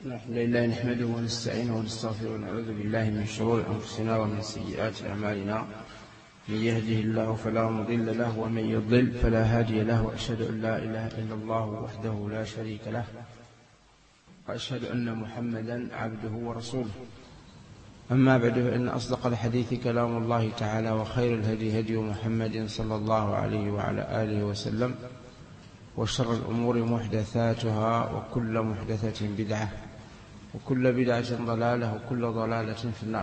الحمد لله نحمده ونستعينه ونستغفره ونعوذ بالله من شرور أنفسنا ومن سيئات أعمالنا. من يهده الله فلا مضل له ومن يضلل فلا هادي له، وأشهد أن لا إله إلا الله وحده لا شريك له، وأشهد أن محمدا عبده ورسوله. أما بعد، فإن أصدق الحديث كلام الله تعالى، وخير الهدي هدي محمد صلى الله عليه وعلى آله وسلم، وشر الأمور محدثاتها، وكل محدثة بدعة، وكل بدعة ضلالة، وكل ضلالة في النار.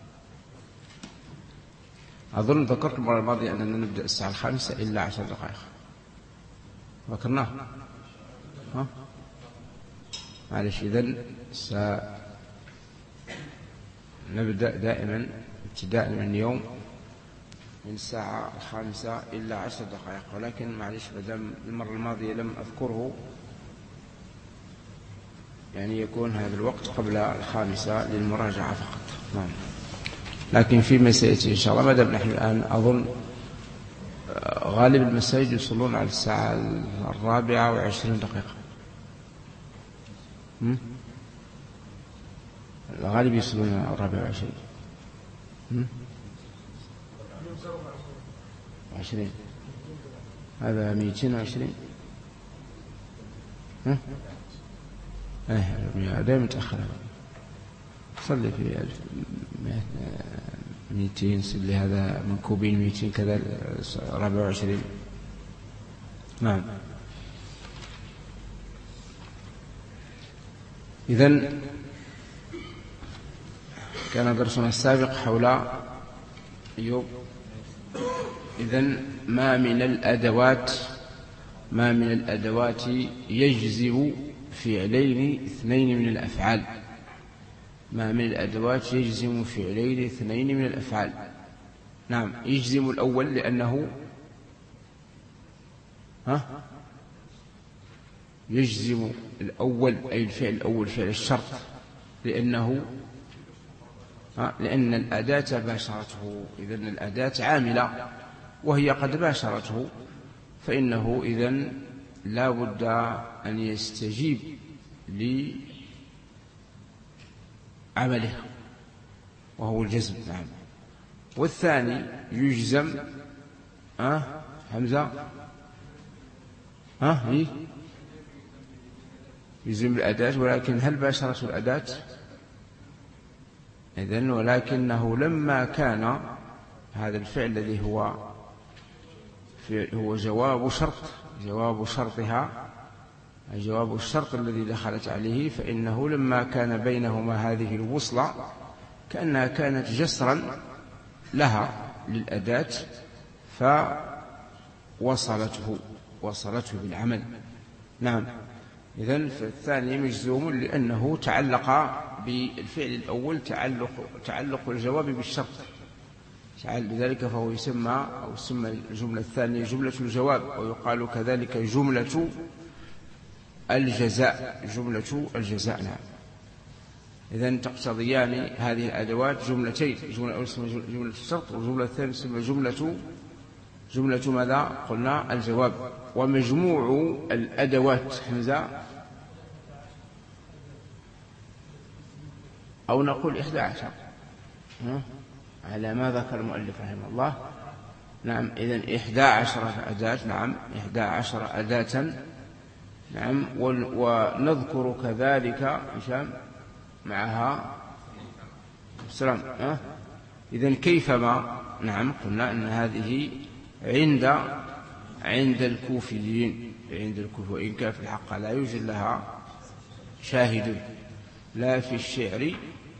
أظن ذكرت المرة الماضية أننا نبدأ الساعة 5 إلا 10 دقائق. ذكرناه؟ معلش، إذن نبدأ دائما ابتداء من اليوم من الساعة 5 إلا 10 دقائق، ولكن معلش مدام المرة الماضية لم أذكره، يعني يكون هذا الوقت قبل 5 للمراجعة فقط. نعم. لكن فيما سيأتي إن شاء الله، مدام نحن الآن أظن غالب المساجد يصلون على الساعة 4:20 دقيقة. الغالب يصلون على 24. 20 هذا 220. دائما متأخر. صلي في 200، صلي هذا من كوبين 200 كذا 24. نعم. إذن كان درسنا السابق حول أيوب. إذن ما من الأدوات يجزم فعلين اثنين من الأفعال. ما من الأدوات يجزم فعلين اثنين من الأفعال. نعم. يجزم الأول لأنه يجزم الأول، أي الفعل الأول فعل الشرط، لأن الأداة باشرته. إذن الأداة عاملة وهي قد باشرته، فإنه إذن لا بد أن يستجيب لعمله وهو الجزم. نعم. والثاني يجزم همزة يجزم الأداة، ولكن هل باشرته الأداة؟ إذن ولكنه لما كان هذا الفعل الذي هو جواب شرطها، جواب الشرط الذي دخلت عليه، فإنه لما كان بينهما هذه الوصلة كأنها كانت جسرا لها للأداة، فوصلته بالعمل. نعم. إذن فالثاني مجزوم لأنه تعلق بالفعل الأول تعلق الجواب بالشرط، لذلك فهو يسمى الجملة الثانية جملة الجواب، ويقال كذلك جملة الجزاء. نعم. إذن تقتضيان هذه الأدوات جملتين، جملة الأولى اسمها جملة الشرط، والجملة الثانية اسمها جملة ماذا؟ قلنا الجواب. ومجموع الأدوات حمزة، أو نقول 11 على ما ذكر المؤلف رحمه الله. نعم. إذن 11 أداة. نعم. 11 أداة. نعم. ونذكر كذلك هشام معها السلام. إذن كيفما. نعم. قلنا أن هذه عند الكوفيين، وإن كان في الحق لا يوجد لها شاهد لا في الشعر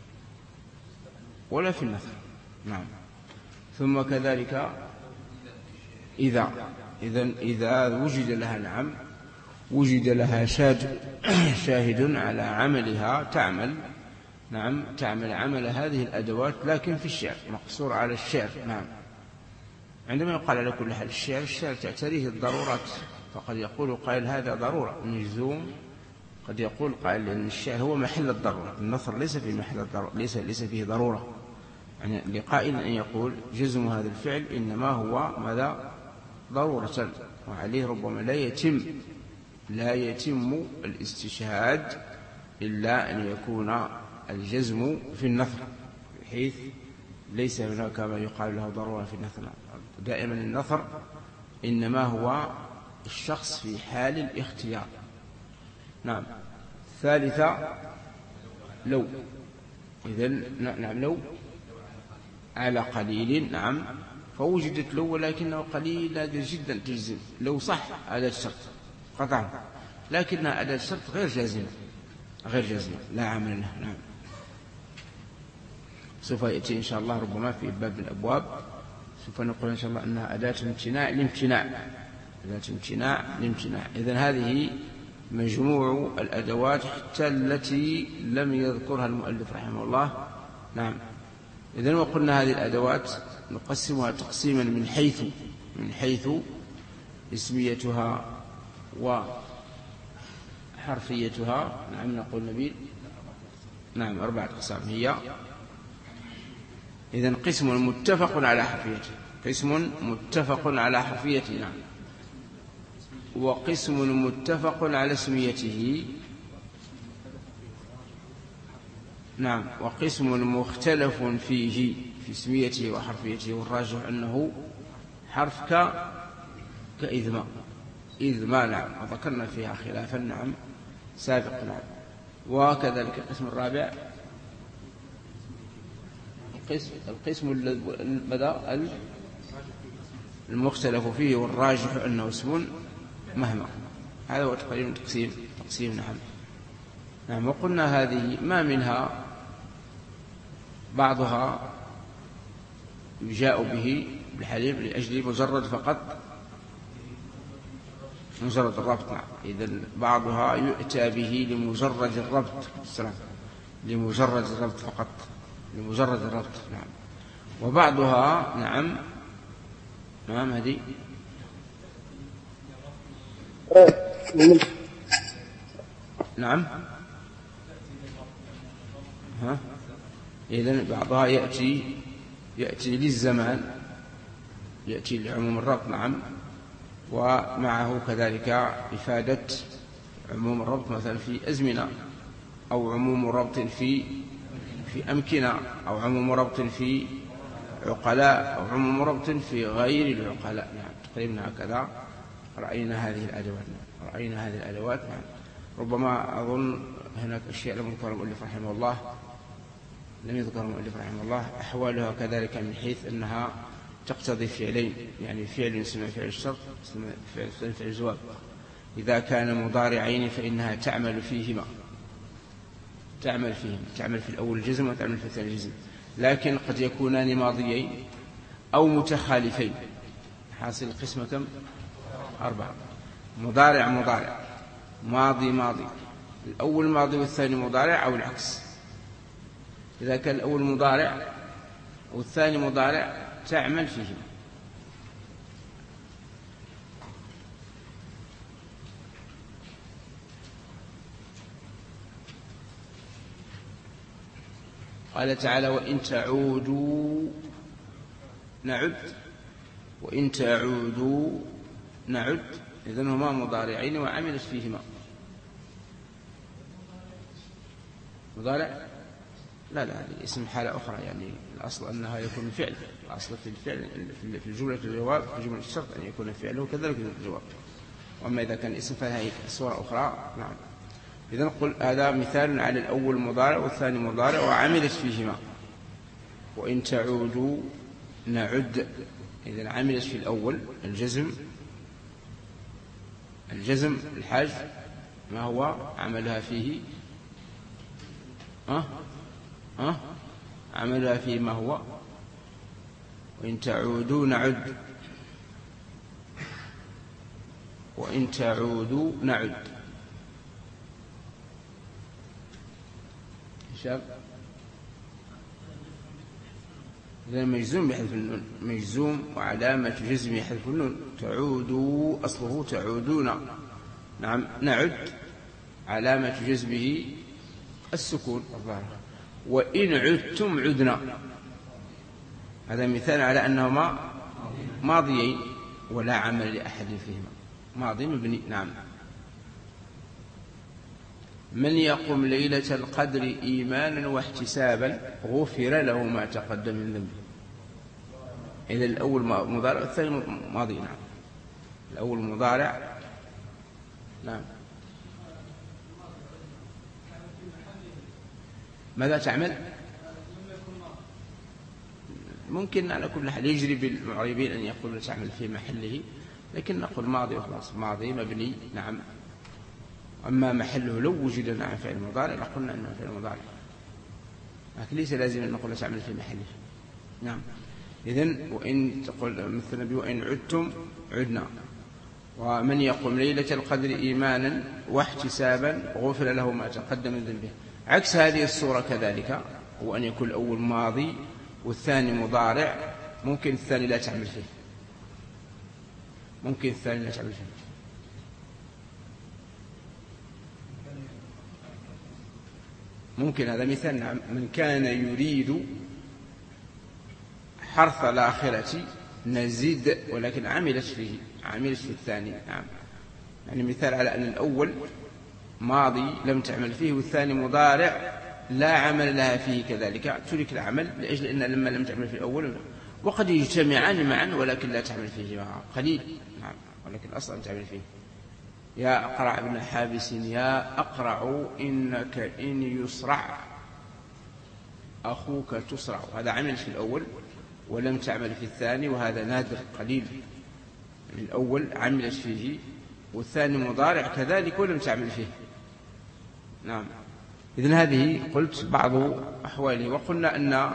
ولا في النثر. نعم. ثم كذلك إذا وجد لها، نعم، وجد لها شاهد على عملها، تعمل عمل هذه الأدوات، لكن في الشعر، مقصور على الشعر. نعم. عندما يقال على كل حال الشعر تعتريه الضرورات، فقد يقول قائل هذا ضرورة مجزوم، قد يقول قائل لأن الشعر هو محل الضرورة، النثر ليس في محل الضرورة، ليس فيه ضرورة. يعني لقائل أن يقول جزم هذا الفعل إنما هو ماذا؟ ضرورة، وعليه ربما لا يتم الاستشهاد إلا أن يكون الجزم في النثر، بحيث ليس هناك ما يقال له ضرورة في النثر. دائما النثر إنما هو الشخص في حال الاختيار. نعم. ثالثة لو. إذن نعم لو على قليل. نعم. فوجدت لو ولكنه قليل نادر جدا تجزم. لو صح أداة شرط قطعا، لكنها أداة شرط غير جازمة، غير جازمة لا عمل لها. نعم. سوف يأتي إن شاء الله ربما في باب الأبواب، سوف نقول إن شاء الله أنها أداة امتناع لامتناع، أداة امتناع لامتناع. إذن هذه مجموع الأدوات حتى التي لم يذكرها المؤلف رحمه الله. نعم. إذن وقلنا هذه الأدوات نقسمها تقسيما من حيث اسميتها وحرفيتها. نعم. نقول نبيل. نعم. 4 أقسام هي. إذن قسم متفق على حرفيته، قسم متفق على حرفيته. نعم. وقسم متفق على اسميته. نعم. وقسم مختلف فيه في اسميته وحرفيته، والراجح أنه حرف كإذما. إذما. نعم. وذكرنا فيها خلافا. نعم. سابق. نعم. وكذلك القسم الرابع القسم المختلف فيه، والراجح أنه اسم مهما. هذا هو تقريبا تقسيم. نعم. نعم. وقلنا هذه ما منها بعضها يجاء به بالحليب لأجل مجرد فقط، مجرد الربط. نعم. إذن بعضها يؤتى به لمجرد الربط، لمجرد الربط فقط، لمجرد الربط. نعم. وبعضها نعم. نعم. هذه نعم. إذن بعضها يأتي للزمان، يأتي لعموم الربط. نعم. ومعه كذلك إفادة عموم الربط مثلا في أزمنة، أو عموم ربط في أمكنة، أو عموم ربط في عقلاء، أو عموم ربط في غير العقلاء. نعم. تقريبا هكذا رأينا هذه الأدوات. نعم. ربما أظن هناك أشياء لم يذكرها المؤلف رحمه الله، أحوالها كذلك من حيث أنها تقتضي فعلين، يعني فعل يسمى فعل الشرط، فعل الجواب. إذا كان مضارعين فإنها تعمل فيهما، تعمل في الأول الجزم وتعمل في الثاني الجزم. لكن قد يكونان ماضيين أو متخالفين. حاصل القسمة كم؟ 4. مضارع، ماضي، الأول ماضي والثاني مضارع، أو العكس. إذا كان الأول مضارع والثاني مضارع تعمل فيه. قال تعالى: وإن تعودوا نعد. إذن هما مضارعين وعملت فيهما. مضارع لا اسم حالة أخرى، يعني الأصل أنها يكون فعل، الأصل في الفعل في الجملة الجواب، في جملة الشرط أن يكون فعله كذلك في الجواب. وأما إذا كان اسم فهي صورة أخرى. نعم. إذن نقول هذا مثال على الأول مضارع والثاني مضارع وعملت فيهما. وإن تعودوا نعد. إذن عملت في الأول الجزم الحاج، ما هو عملها فيه؟ عملها فيه ما هو؟ وإن تعودوا نعد. وإن تعودوا نعد. شاب. إذا مجزوم بحذف النون، مجزوم وعلامة جزم حذف النون. تعودوا أصله تعودون. نعم. نعد علامة جزمه السكون الظاهر. وإن عدتم عدنا. هذا مثال على أنهما ماضيين ولا عمل لأحد فيهما، ماضي مبني. نعم. من يقم ليلة القدر إيمانا واحتسابا غفر له ما تقدم من ذنبه. إذا الأول مضارع والثاني ماضي. نعم الأول مضارع. نعم ماذا تعمل؟ ممكن على كل حال يجري بالمعربين أن يقول تعمل في محله، لكن نقول ماضي وخلاص، ماضي مبني. نعم أما محله لو وجد نعم فعل مضارع لقلنا أنه فعل مضارع، لكن ليس لازم أن نقول تعمل في محله. نعم إذن وإن تقول مثل وإن عدتم عدنا. ومن يقوم ليلة القدر إيمانا واحتسابا غفر له ما تقدم من ذنبه. عكس هذه الصورة كذلك هو أن يكون الأول ماضي والثاني مضارع، ممكن الثاني لا تعمل فيه، ممكن الثاني لا تعمل فيه. ممكن هذا مثال. نعم من كان يريد حرث الآخرة نزيد، ولكن عملت في الثاني. نعم يعني مثال على أن الأول ماضي لم تعمل فيه والثاني مضارع لا عمل لها فيه كذلك، ترك العمل لأجل أن لما لم تعمل في الأول، وقد يجتمعان معا ولكن لا تعمل فيه قليل. نعم ولكن أصلا تعمل فيه. يا أقرع بن حابس يا أقرع إنك إن يسرع أخوك تسرع. هذا عمل في الأول ولم تعمل في الثاني، وهذا نادر قليل. الأول عملت فيه والثاني مضارع كذلك ولم تعمل فيه. نعم إذن هذه قلت بعض أحواله. وقلنا أن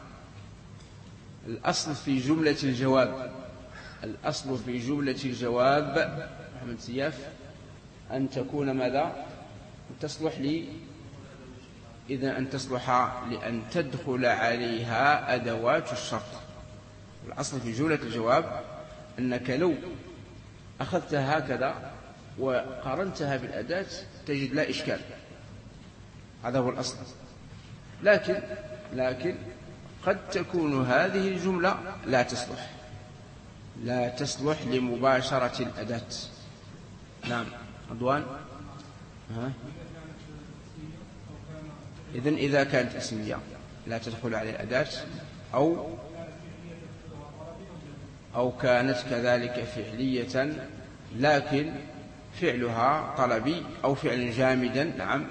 الأصل في جملة الجواب، الأصل في جملة الجواب محمد سياف أن تكون ماذا؟ تصلح لي إذا أن تصلح لأن تدخل عليها أدوات الشرط. الأصل في جملة الجواب أنك لو أخذتها هكذا وقارنتها بالأداة تجد لا إشكال، هذا هو الأصل. لكن قد تكون هذه الجملة لا تصلح لمباشرة الأداة. نعم رضوان. إذن إذا كانت اسمية لا تدخل عليه الأداة، أو كانت كذلك فعلية لكن فعلها طلبي أو فعل جامدا. نعم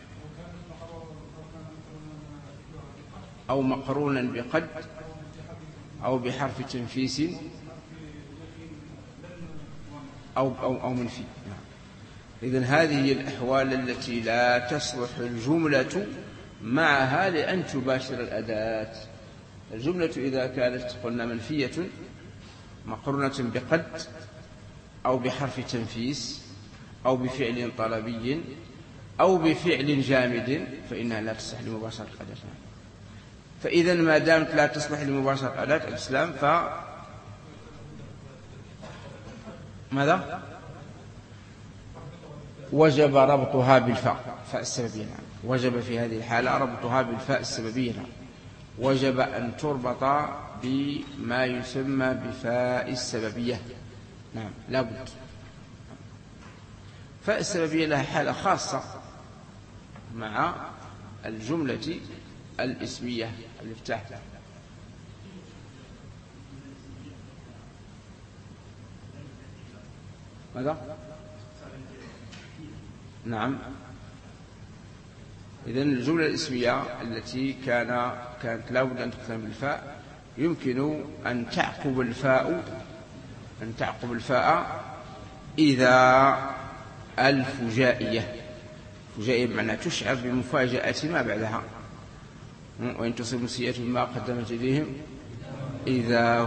أو مقرونا بقد أو بحرف تنفيس أو منفي. إذن هذه هي الأحوال التي لا تصلح الجملة معها لأن تباشر الأداة. الجملة إذا كانت قلنا منفية مقرونة بقد أو بحرف تنفيس أو بفعل طلبي أو بفعل جامد فإنها لا تصلح لمباشرة الأداة. فإذا ما دامت لا تصلح لمباشرة الأداة الإسلام ماذا؟ وجب ربطها بالفاء، فاء السببية. وجب في هذه الحالة ربطها بالفاء السببية. وجب أن تربط بما يسمى بفاء السببية. نعم لابد. فاء السببية لها حالة خاصة مع الجملة الاسمية الافتاح. ماذا؟ نعم إذن الجملة الاسمية التي كانت لا بد أن تختم بالفاء يمكن أن تعقب الفاء إذا الفجائية. فجائية بمعنى تشعر بمفاجأة ما بعدها. وإن تصب سيئة بما قدمت إليهم إذا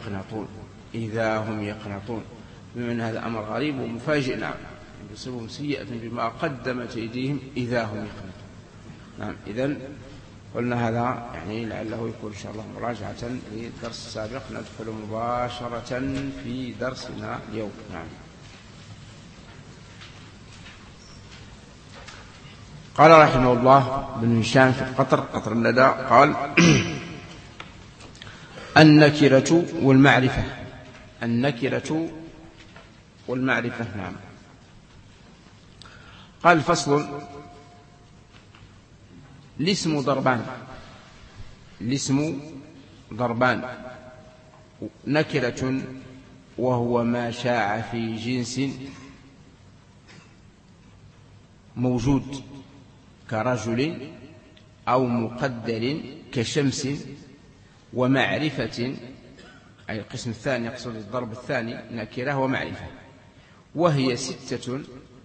هم يقنطون. بمعنى هذا أمر غريب ومفاجئ. نعم إن تصبهم سيئة بما قدمت أيديهم إذا هم يقنطون. نعم إذن قلنا هذا يعني لعله يكون إن شاء الله مراجعة للدرس السابق. ندخل مباشرة في درسنا اليوم. نعم قال رحمه الله بن هشام في قطر الندى قال النكرة والمعرفة. نعم قال فصل الاسم ضربان. الاسم ضربان: نكرة وهو ما شاع في جنس موجود كرجل أو مقدر كشمس، ومعرفة، أي القسم الثاني يقصد الضرب الثاني نكرة ومعرفة، وهي 6: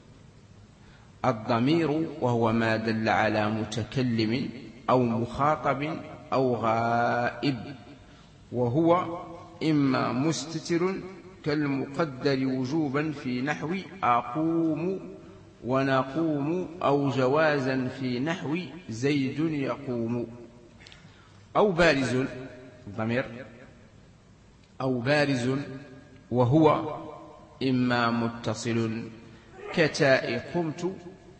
الضمير وهو ما دل على متكلم أو مخاطب أو غائب، وهو إما مستتر كالمقدر وجوبا في نحو أقوم ونقوم، أو جوازا في نحو زيد يقوم، أو بارز الضمير، أو بارز وهو إما متصل كتاء قمت،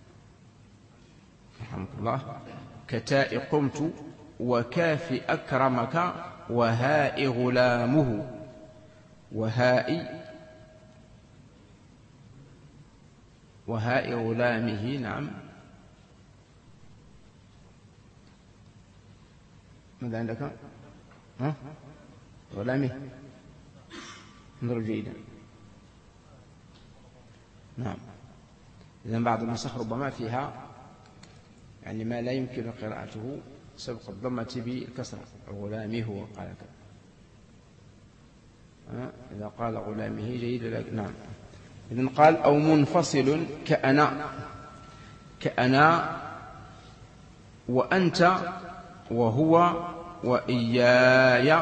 رحمك الله، كتاء قمت، وكاف أكرمك، وهاء غلامه، وهاء غلامه. نعم. ماذا عندك؟ غلامه. انظروا جيدا. نعم. إذن بعض النسخ ربما فيها يعني ما لا يمكن قراءته سبق الضمة بالكسرة. غلامه وقال كذا. إذا قال غلامه جيد. لكن نعم. إذن قال: أو منفصل كأنا وأنت وهو وإياي،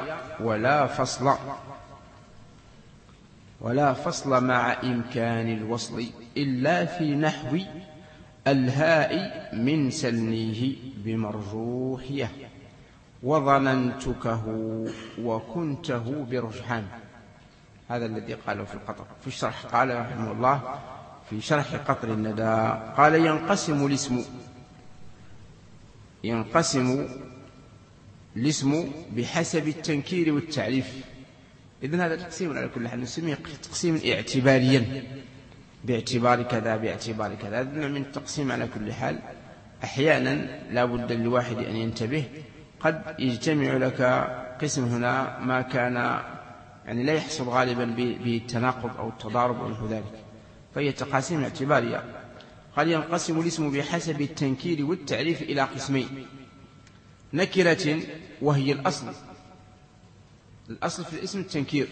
ولا فصل مع إمكان الوصل إلا في نحو الهاء من سلنيه بمرجوحية، وظننتكه وكنته برجحان. هذا الذي قاله في القطر. في الشرح قال رحمه الله في شرح قطر الندى قال: ينقسم الاسم بحسب التنكير والتعريف. إذن هذا تقسيم على كل حال نسميه تقسيم اعتباريا، باعتبار كذا باعتبار كذا. هذا من التقسيم على كل حال. أحيانا لا بد للواحد أن ينتبه، قد يجتمع لك قسم هنا ما كان يعني لا يحصل غالبا بالتناقض أو التضارب أو نحو ذلك، فهي تقاسيم اعتبارية. قال: ينقسم الاسم بحسب التنكير والتعريف إلى قسمين: نكرة وهي الأصل في الاسم التنكير.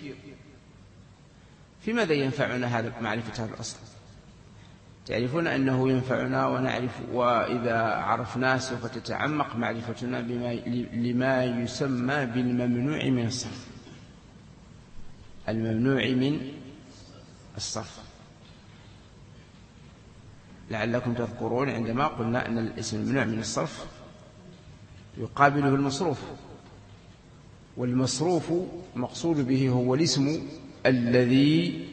في ماذا ينفعنا هذا معرفة هذا الأصل؟ تعرفون أنه ينفعنا ونعرف، وإذا عرفناه سوف تتعمق معرفتنا لما يسمى بالممنوع من الصرف. الممنوع من الصرف، لعلكم تذكرون عندما قلنا أن الاسم الممنوع من الصرف يقابله المصروف، والمصروف مقصود به هو الاسم الذي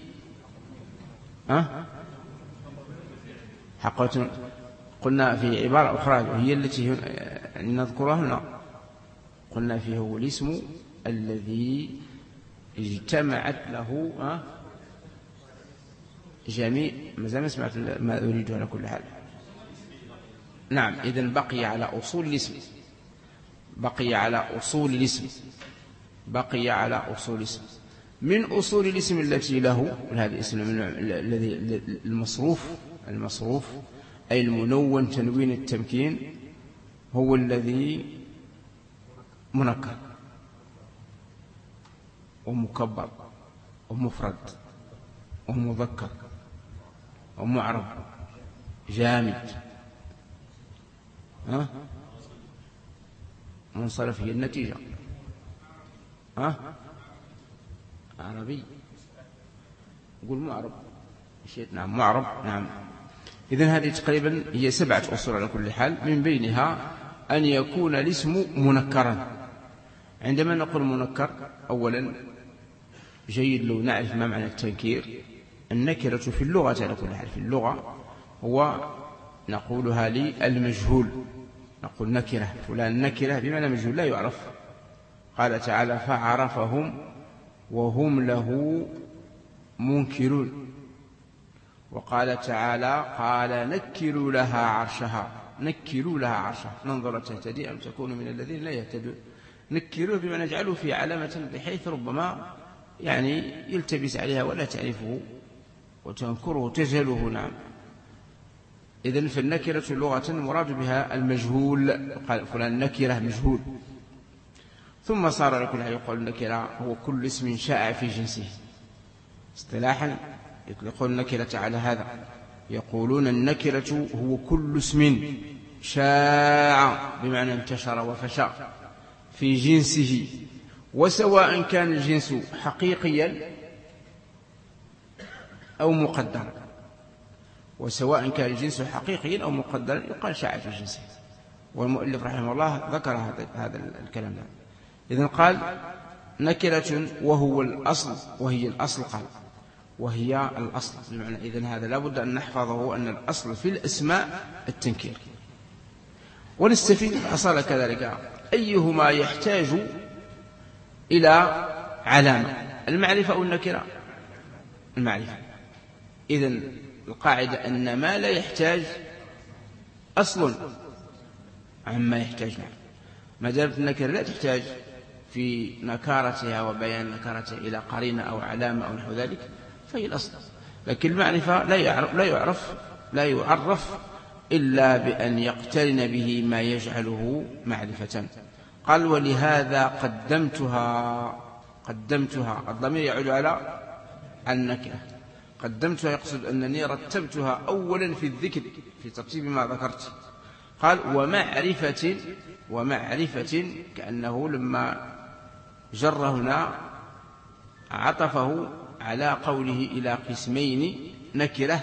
حقيقة قلنا في عبارة أخرى وهي التي نذكرها هنا، قلنا فيه هو الاسم الذي اجتمعت له جميع ما سمعت ما أريده على كل حال. نعم. إذن بقي على أصول الاسم، بقي على أصول الاسم. من أصول الاسم التي له هذا الاسم الذي المصروف أي المنون تنوين التمكين، هو الذي منكر ومكبر ومفرد ومذكر ومعرب جامد. منصرف هي النتيجة. عربي يقول معرب. نعم معرب. نعم. إذن هذه تقريبا هي 7 أصول على كل حال، من بينها أن يكون الاسم منكرا. عندما نقول منكر أولا جيد لو نعرف ما معنى التنكير. النكرة في اللغة على كل حال في اللغة هو نقولها للمجهول، نقول نكرة فلان نكرة بمعنى مجهول لا يعرف. قال تعالى: فعرفهم وهم له منكرون. وقال تعالى: قال نكروا لها عرشها نكلوا لها عرشها ننظر تهتدي أم تكون من الذين لا يهتدون. نكلوه بما نجعله في علامة بحيث ربما يعني يلتبس عليها ولا تعرفه وتنكره تجهله. نعم. إذن فالنكرة لغة مراد بها المجهول، قال فلان نكرة مجهول. ثم صار لكل يقول النكرة هو كل اسم شاع في جنسه. اصطلاحا يطلقون النكرة على هذا، يقولون النكرة هو كل اسم شاع بمعنى انتشر وفشى في جنسه، وسواء كان الجنس حقيقيا أو مقدرا، وسواء كان الجنس حقيقيا أو مقدرا يقال شاع في جنسه. والمؤلف رحمه الله ذكر هذا الكلام ده. إذن قال نكرة وهو الأصل، وهي الأصل، قال وهي الأصل بمعنى إذن هذا لابد أن نحفظه أن الأصل في الأسماء التنكير. ونستفيد الأصل كذلك أيهما يحتاج إلى علامة، المعرفة أو النكرة؟ المعرفة. إذن القاعدة أن ما لا يحتاج أصل عما يحتاج. ما دامت النكرة لا تحتاج في نكارتها وبيان نكارتها إلى قرينة أو علامة أو نحو ذلك فهي الأصل. لكن المعرفة لا يعرف إلا بأن يقترن به ما يجعله معرفة. قال ولهذا قدمتها الضمير يعود على النكرة. قدمتها يقصد أنني رتبتها أولا في الذكر في ترتيب ما ذكرت. قال ومعرفة كأنه لما جر هنا عطفه على قوله إلى قسمين نكرة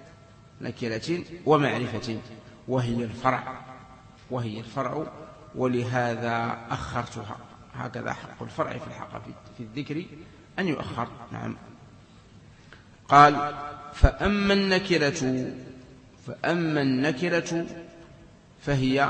ومعرفة، وهي الفرع ولهذا أخرتها. هكذا حق الفرع في الذكر أن يؤخر. نعم. قال فأما النكرة فهي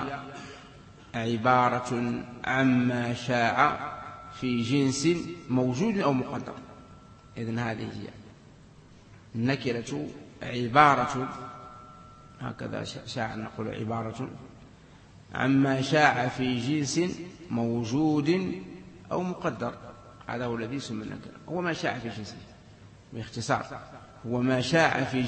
عبارة عما شاع في جنس موجود أو مقدر. إذن هذه هي النكرة، عبارة، هكذا شاع نقول عبارة عما شاع في جنس موجود أو مقدر. هذا هو الذي يسمى النكرة، هو ما شاع في جنسه باختصار، هو ما شاع في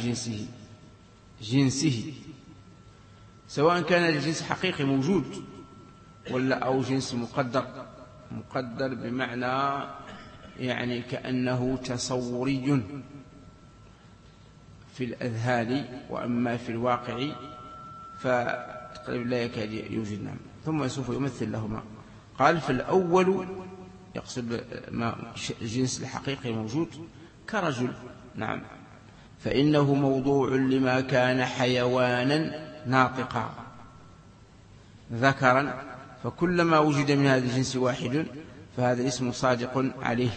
جنسه سواء كان الجنس حقيقي موجود ولا أو جنس مقدر بمعنى يعني كأنه تصوري في الأذهان، وأما في الواقع فتقريبا لا يكاد يوجد. نعم. ثم سوف يمثل لهما. قال فالأول يقصد ما الجنس الحقيقي موجود كرجل. نعم. فإنه موضوع لما كان حيوانا ناطقا ذكرا، فكلما وجد من هذا الجنس واحد فهذا الاسم صادق عليه.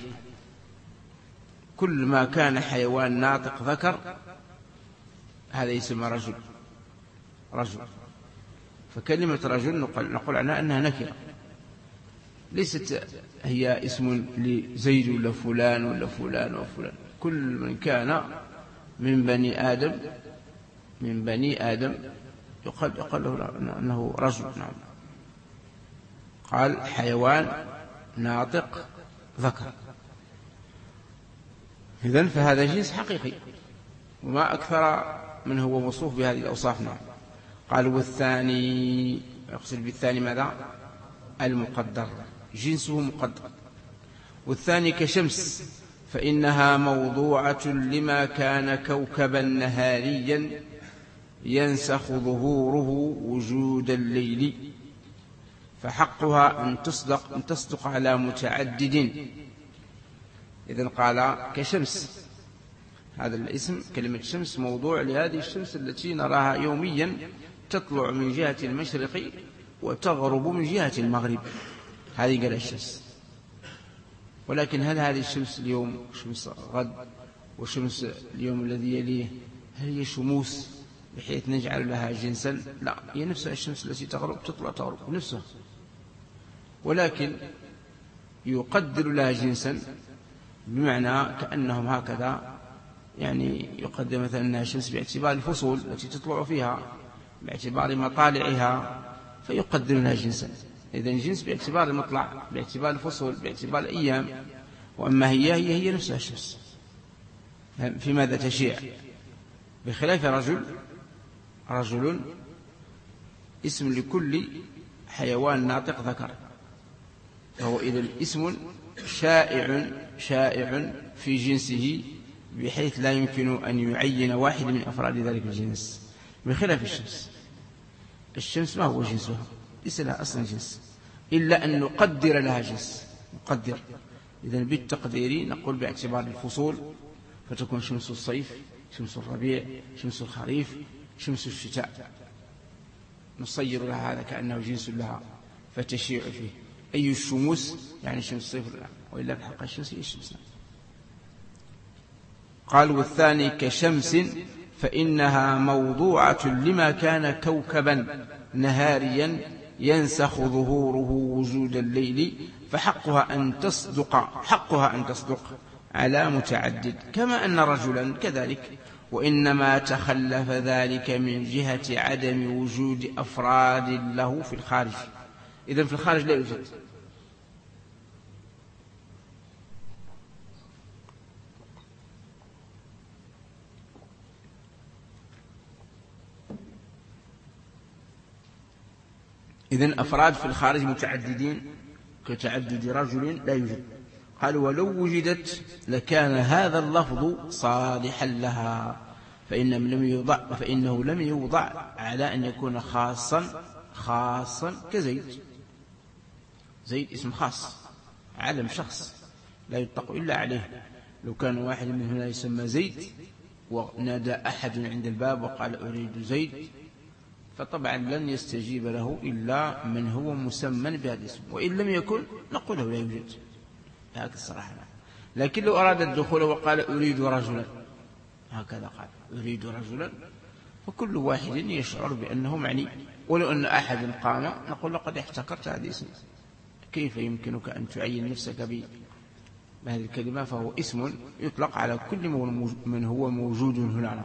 كل ما كان حيوان ناطق ذكر هذا يسمى رجل. فكلمة رجل نقول عنها أنها نكرة، ليست هي اسم لزيد ولا فلان ولا فلان وفلان. كل من كان من بني آدم يقال له أنه رجل. نعم. قال حيوان ناطق ذكر. إذن فهذا جنس حقيقي وما أكثر من هو موصوف بهذه الأوصاف. نعم. قال والثاني يقصد بالثاني ماذا؟ المقدر، جنسه مقدر. والثاني كشمس فإنها موضوعة لما كان كوكبا نهاريا ينسخ ظهوره وجود الليل، فحقها أن تصدق على متعدد. إذن قال كشمس، هذا الاسم كلمة شمس موضوع لهذه الشمس التي نراها يوميا تطلع من جهة المشرق وتغرب من جهة المغرب، هذه قال الشمس. ولكن هل هذه الشمس اليوم شمس غد وشمس اليوم الذي يليه هل هي شموس بحيث نجعل لها جنسا؟ لا، هي نفسها الشمس التي تغرب نفسها، ولكن يقدر لها جنسا بمعنى كأنهم هكذا يعني يقدر مثلا أنها شمس باعتبار الفصول التي تطلع فيها، باعتبار مطالعها فيقدر لها جنسا. إذن جنس باعتبار المطلع، باعتبار الفصول، باعتبار الأيام. وأما هي نفسها الشمس، في ماذا تشيع؟ بخلاف رجل اسم لكل حيوان ناطق ذكر، فهو إذن اسم شائع في جنسه بحيث لا يمكن أن يعين واحد من أفراد ذلك الجنس، بخلاف الشمس ما هو جنسها، ليس لها أصلا جنس إلا أن نقدر لها جنس، نقدر. إذن بالتقدير نقول باعتبار الفصول فتكون شمس الصيف، شمس الربيع، شمس الخريف، شمس الشتاء، نصير لها هذا كأنه جنس لها فتشيع فيه. أي الشموس يعني شمس الصيف، وإلا في حق الشمس هي الشمس. قال والثاني كشمس فإنها موضوعة لما كان كوكبا نهاريا ينسخ ظهوره وجود الليل، فحقها أن تصدق على متعدد، كما أن رجلا كذلك، وإنما تخلف ذلك من جهة عدم وجود أفراد له في الخارج. إذن في الخارج لا يوجد. إذن أفراد في الخارج متعددين كتعدد رجل لا يوجد. قال ولو وجدت لكان هذا اللفظ صالحا لها، فإنه لم يوضع على أن يكون خاصا كزيد. زيد اسم خاص، علم شخص لا يطلق إلا عليه. لو كان واحد من هنا يسمى زيد ونادى أحد عند الباب وقال أريد زيد، فطبعا لن يستجيب له إلا من هو مسمى بهذا الاسم، وإن لم يكن نقول له لا يوجد، هكذا الصراحة. لكن لو أراد الدخول وقال أريد رجلا، هكذا قال أريد رجلا، فكل واحد يشعر بأنه معني. ولو أن أحد قام نقول لقد احتكرت هذا الاسم، كيف يمكنك أن تعين نفسك بهذه الكلمة؟ فهو اسم يطلق على كل من هو موجود هنا.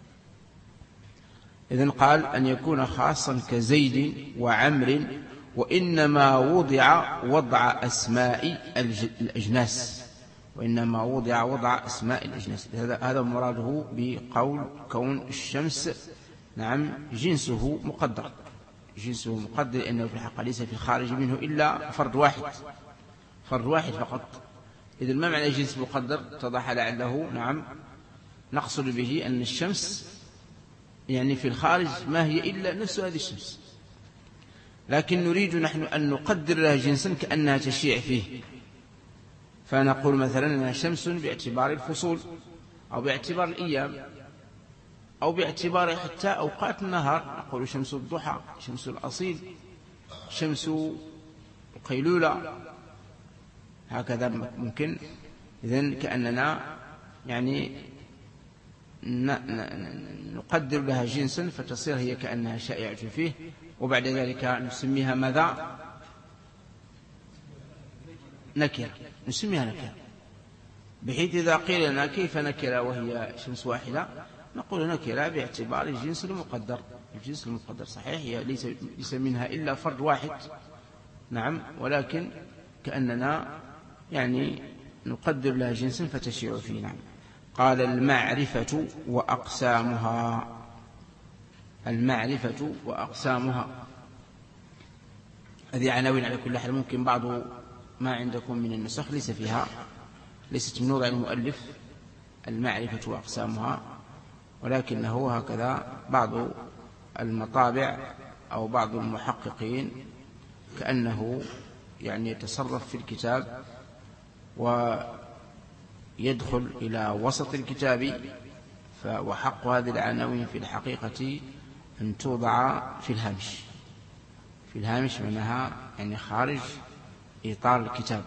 إذن قال أن يكون خاصا كزيد وعمر، وإنما وضع وضع أسماء الأجناس، وإنما وضع أسماء الأجناس. هذا مراده بقول كون الشمس نعم جنسه مقدر، لأنه في الحقيقة ليس في الخارج منه إلا فرد واحد فقط. إذن ما معنى جنس مقدر؟ اتضح لعله نعم نقصد به أن الشمس يعني في الخارج ما هي إلا نفس هذه الشمس، لكن نريد نحن أن نقدر لها جنسا كأنها تشيع فيه، فنقول مثلا أنها شمس باعتبار الفصول، أو باعتبار الأيام، أو باعتبار حتى أوقات النهار، نقول شمس الضحى، شمس الأصيل، شمس القيلولة، هكذا ممكن. إذن كأننا يعني نقدر لها جنسا فتصير هي كأنها شائعة فيه، وبعد ذلك نسميها ماذا؟ نكرة، نسميها نكرة، بحيث إذا قيل لنا كيف نكرة وهي شمس واحدة نقول نكرة باعتبار الجنس المقدر. الجنس المقدر صحيح هي ليس منها إلا فرد واحد نعم، ولكن كأننا يعني نقدر لها جنسا فتشيع فيه. نعم. قال المعرفة وأقسامها هذه عناوين على كل حال. ممكن بعض ما عندكم من النسخ ليست من وضع المؤلف المعرفة وأقسامها، ولكنه هكذا بعض المطابع أو بعض المحققين كأنه يعني يتصرف في الكتاب ويدخل إلى وسط الكتاب، وحق هذه العناوين في الحقيقة أن توضع في الهامش منها يعني خارج إطار الكتاب.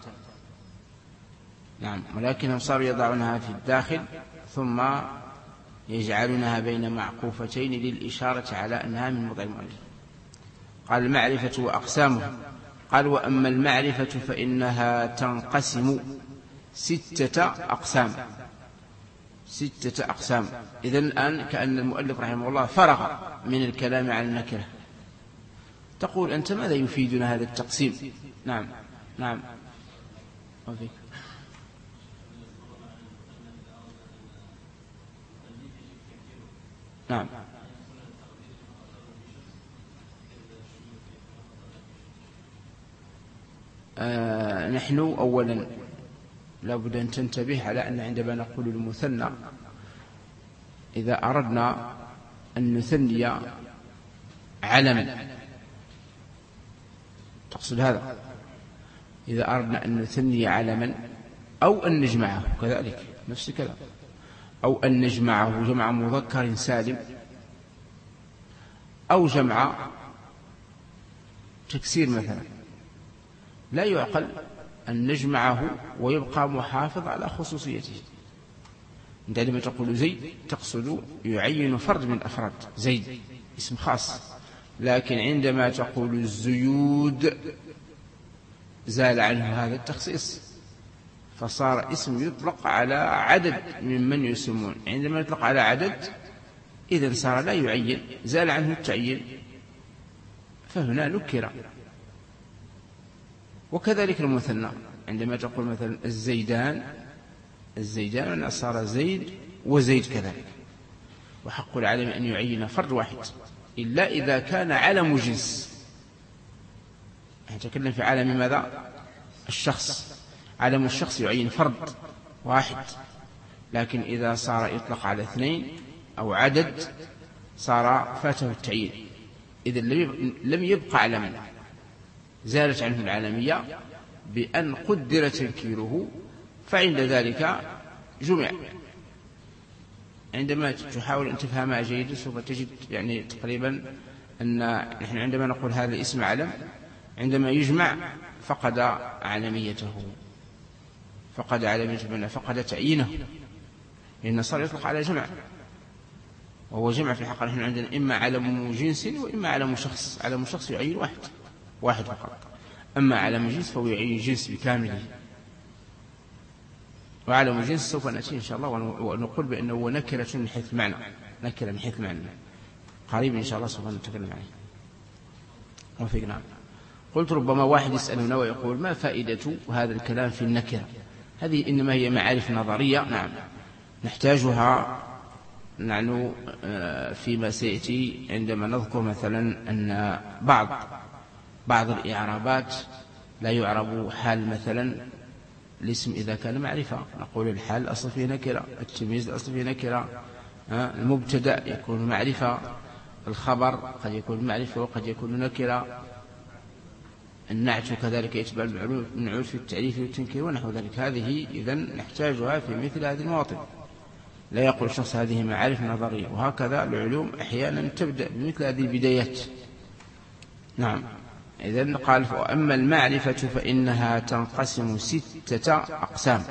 نعم، ولكنهم صاروا يضعونها في الداخل ثم يجعلونها بين معقوفتين للإشارة على أنها من موضع المؤلف. قال المعرفة وأقسامها. قال وأما المعرفة فإنها تنقسم 6 أقسام. 6 أقسام. إذن الآن كأن المؤلف رحمه الله فرغ من الكلام عن النكرة. تقول أنت ماذا يفيدنا هذا التقسيم؟ نعم نعم وفيك. نعم نحن أولا لا بد أن تنتبه على أن عندما نقول المثنى إذا أردنا أن نثني علما، تقصد هذا؟ إذا أردنا أن نثني علما أو أن نجمعه كذلك نفس الكلام، أو أن نجمعه جمع مذكر سالم أو جمع تكسير مثلا، لا يعقل أن نجمعه ويبقى محافظ على خصوصيته. أنت عندما تقول زيد تقصد يعين فرد من أفراد زيد، اسم خاص. لكن عندما تقول الزيود زال عنه هذا التخصيص، فصار اسم يطلق على عدد ممن يسمون. عندما يطلق على عدد إذن صار لا يعين، زال عنه التعيين، فهنا نكر. وكذلك المثنى عندما تقول مثلا الزيدان صار زيد وزيد كذلك. وحق العالم أن يعين فرد واحد إلا إذا كان علم جنس. نتكلم في عالم ماذا؟ الشخص. علم الشخص يعين فرد واحد، لكن إذا صار يطلق على 2 أو عدد صار فاته التعيين، إذن لم يبقى علما، زالت عنه العالمية بأن قدر تنكيره، فعند ذلك جمع. عندما تحاول أن تفهمها جيدا سوف تجد يعني تقريبا أن نحن عندما نقول هذا الاسم علم عندما يجمع فقد عالميته، فقد تعيينه، لأن صار يطلق على جمع، وهو جمع في الحقيقة. نحن عندنا إما علم جنس وإما علم شخص. علم شخص يعين واحد فقط، أما علم جنس فهو يعين جنس بكامله. وعلم جنس سوف نأتي إن شاء الله ونقول بأنه نكرة من حيث المعنى، نكرة من حيث المعنى قريب إن شاء الله سوف نتكلم عليه. وفيك نعم. قلت ربما واحد يسألنا ويقول ما فائدة هذا الكلام في النكرة؟ هذه إنما هي معارف نظرية، نعم نحتاجها نحن فيما سيأتي عندما نذكر مثلا أن بعض الإعرابات لا يعرب حال مثلا الاسم إذا كان معرفة، نقول الحال أصل فيه نكرة، التمييز أصل فيه نكرة، المبتدأ يكون معرفة، الخبر قد يكون معرفة وقد يكون نكرة، النعت كذلك يتبع المنعوت في التعريف والتنكير ونحو ذلك. هذه إذن نحتاجها في مثل هذه المواطن. لا يقول الشخص هذه معارف نظرية. وهكذا العلوم أحيانا تبدأ بمثل هذه البدايات. نعم. إذن قال وأما المعرفة فإنها تنقسم 6 أقسام.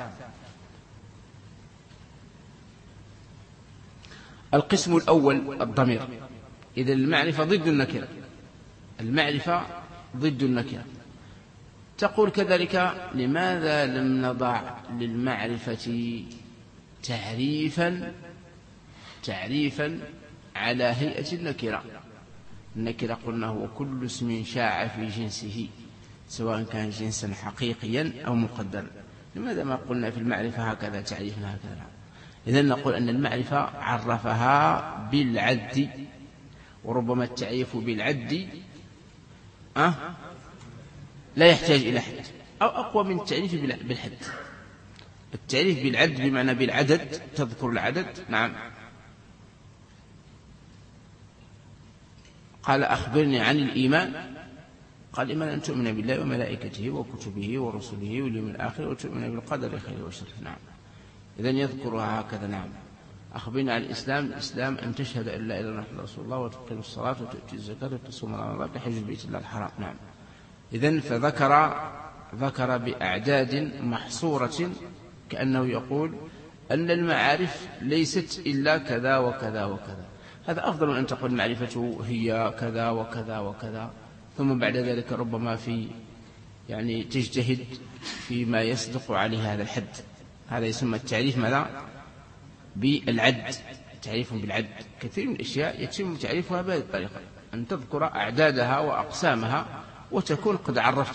القسم الأول الضمير. إذن المعرفة ضد النكرة، المعرفة ضد النكرة. تقول كذلك لماذا لم نضع للمعرفة تعريفا على هيئة النكرة؟ النكرة قلنا هو كل اسم شاع في جنسه سواء كان جنسا حقيقيا أو مقدرا. لماذا ما قلنا في المعرفة هكذا تعريفنا هكذا؟ إذن نقول أن المعرفة عرفها بالعد، وربما التعريف بالعد لا يحتاج إلى حد، أو أقوى من التعريف بالحد. التعريف بالعد بمعنى بالعدد، تذكر العدد. نعم. قال أخبرني عن الإيمان، قال الإيمان أن تؤمن بالله وملائكته وكتبه ورسله واليوم الآخر وتؤمن بالقدر خيره وشره. نعم. إذن يذكرها هكذا. نعم. أخبرني عن الإسلام أن تشهد أن لا إله إلا الله محمد رسول الله وتقيم الصلاة وتؤتي الزكاة وتصوم رمضان وتحج البيت الله الحرام. نعم. إذن فذكر بأعداد محصورة كأنه يقول أن المعارف ليست إلا كذا وكذا وكذا. هذا أفضل من أن تقول معرفته هي كذا وكذا وكذا، ثم بعد ذلك ربما يعني تجتهد فيما يصدق عليه هذا الحد. هذا يسمى التعريف ماذا؟ بالعد، تعريف بالعد. كثير من الأشياء يتم تعريفها بهذه الطريقة، أن تذكر أعدادها وأقسامها وتكون قد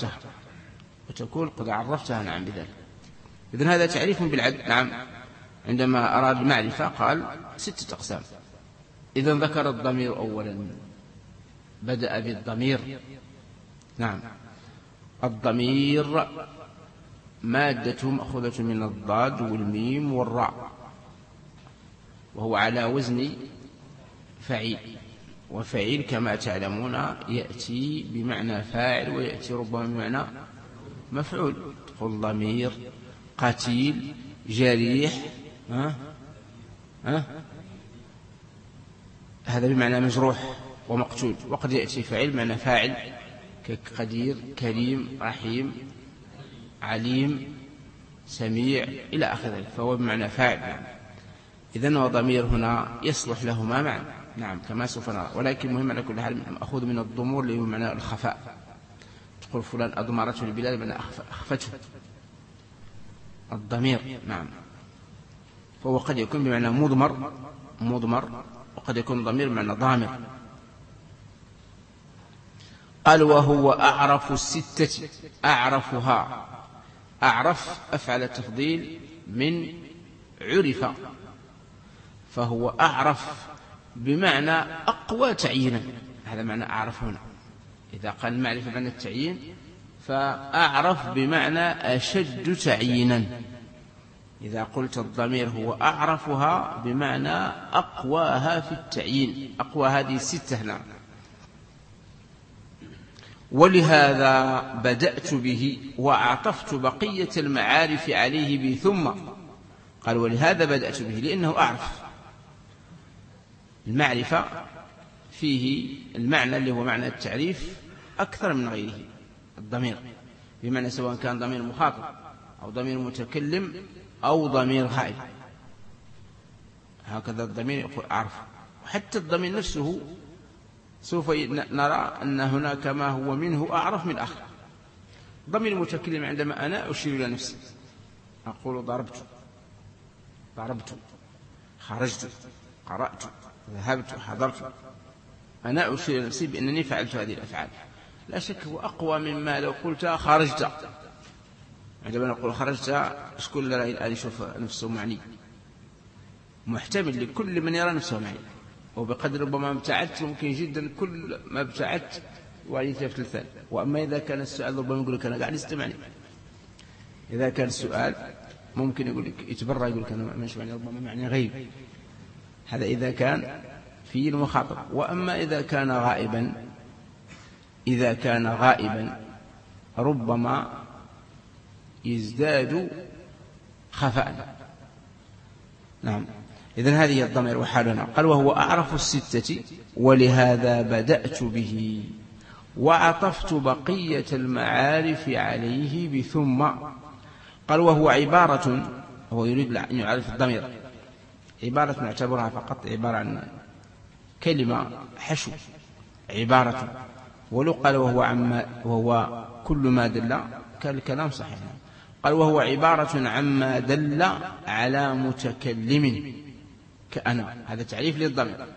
عرفتها نعم بذلك. إذن هذا تعريف بالعد. نعم، عندما أراد المعرفة قال 6 أقسام. إذن ذكر الضمير أولا، بدأ بالضمير. نعم، الضمير مادة مأخوذة من الضاد والميم والراء، وهو على وزن فعيل، وفعيل كما تعلمون يأتي بمعنى فاعل ويأتي ربما بمعنى مفعول. تقول ضمير، قتيل، جريح، هذا بمعنى مجروح ومقتول. وقد يأتي فعيل بمعنى فاعل كقدير، كريم، رحيم، عليم، سميع إلى آخره، فهو بمعنى فاعل. إذن وضمير هنا يصلح له ما معنى. نعم، كما سوف نرى، ولكن مهم على كل حال مأخوذ من الضمور اللي هو معنى الخفاء. تقول فلان أضمرته البلاد بمعنى أخفته الضمير. نعم، فهو قد يكون بمعنى مضمر، وقد يكون ضمير بمعنى ضامر. قال وهو أعرف الستة، أعرفها. أعرف أفعل التفضيل من عرف، فهو أعرف بمعنى أقوى تعيينا. هذا معنى أعرف هنا. إذا قال المعرفة بمعنى التعيين، فأعرف بمعنى أشد تعيينا. إذا قلت الضمير هو أعرفها بمعنى أقواها في التعيين، أقوى هذه 6. نعم. ولهذا بدأت به وأعطفت بقية المعارف عليه بثم. قال ولهذا بدأت به، لأنه أعرف. المعرفة فيه المعنى اللي هو معنى التعريف أكثر من غيره. الضمير بمعنى سواء كان ضمير مخاطب أو ضمير متكلم أو ضمير غائب، هكذا الضمير يقول أعرف. وحتى الضمير نفسه سوف نرى أن هناك ما هو منه أعرف من آخر. ضمير المتكلم عندما أنا أشير إلى نفسي أقول ضربت، خرجت، قرأت، ذهبت، حضرت، أنا أشير إلى نفسي بأنني فعلت هذه الأفعال. لا شك هو أقوى مما لو قلت خرجت. عندما نقول خرجت شكون الآن يشوف نفسه معني؟ محتمل لكل من يرى نفسه معني، وبقدر ربما ابتعدت ممكن جدا كل ما ابتعدت ويلتفت الثاني. وأما إذا كان السؤال ربما يقول لك أنا قاعد استمعني. إذا كان السؤال ممكن يقول لك يتبرع، يقول لك أنا ما معني، ربما معني غيب. هذا إذا كان في المخاطب. وأما إذا كان غائبا ربما يزداد خفاء. نعم، إذن هذه الضمير وحالنا. قال وهو أعرف الستة ولهذا بدأت به وعطفت بقية المعارف عليه بثم. قال وهو عبارة، هو يريد أن يعرف الضمير، عبارة نعتبرها فقط عبارة عن كلمة حشو، عبارة. ولو قال وهو كل ما دل كان الكلام صحيح. قال وهو عبارة عما دل على متكلم كأنا، هذا تعريف للضمير.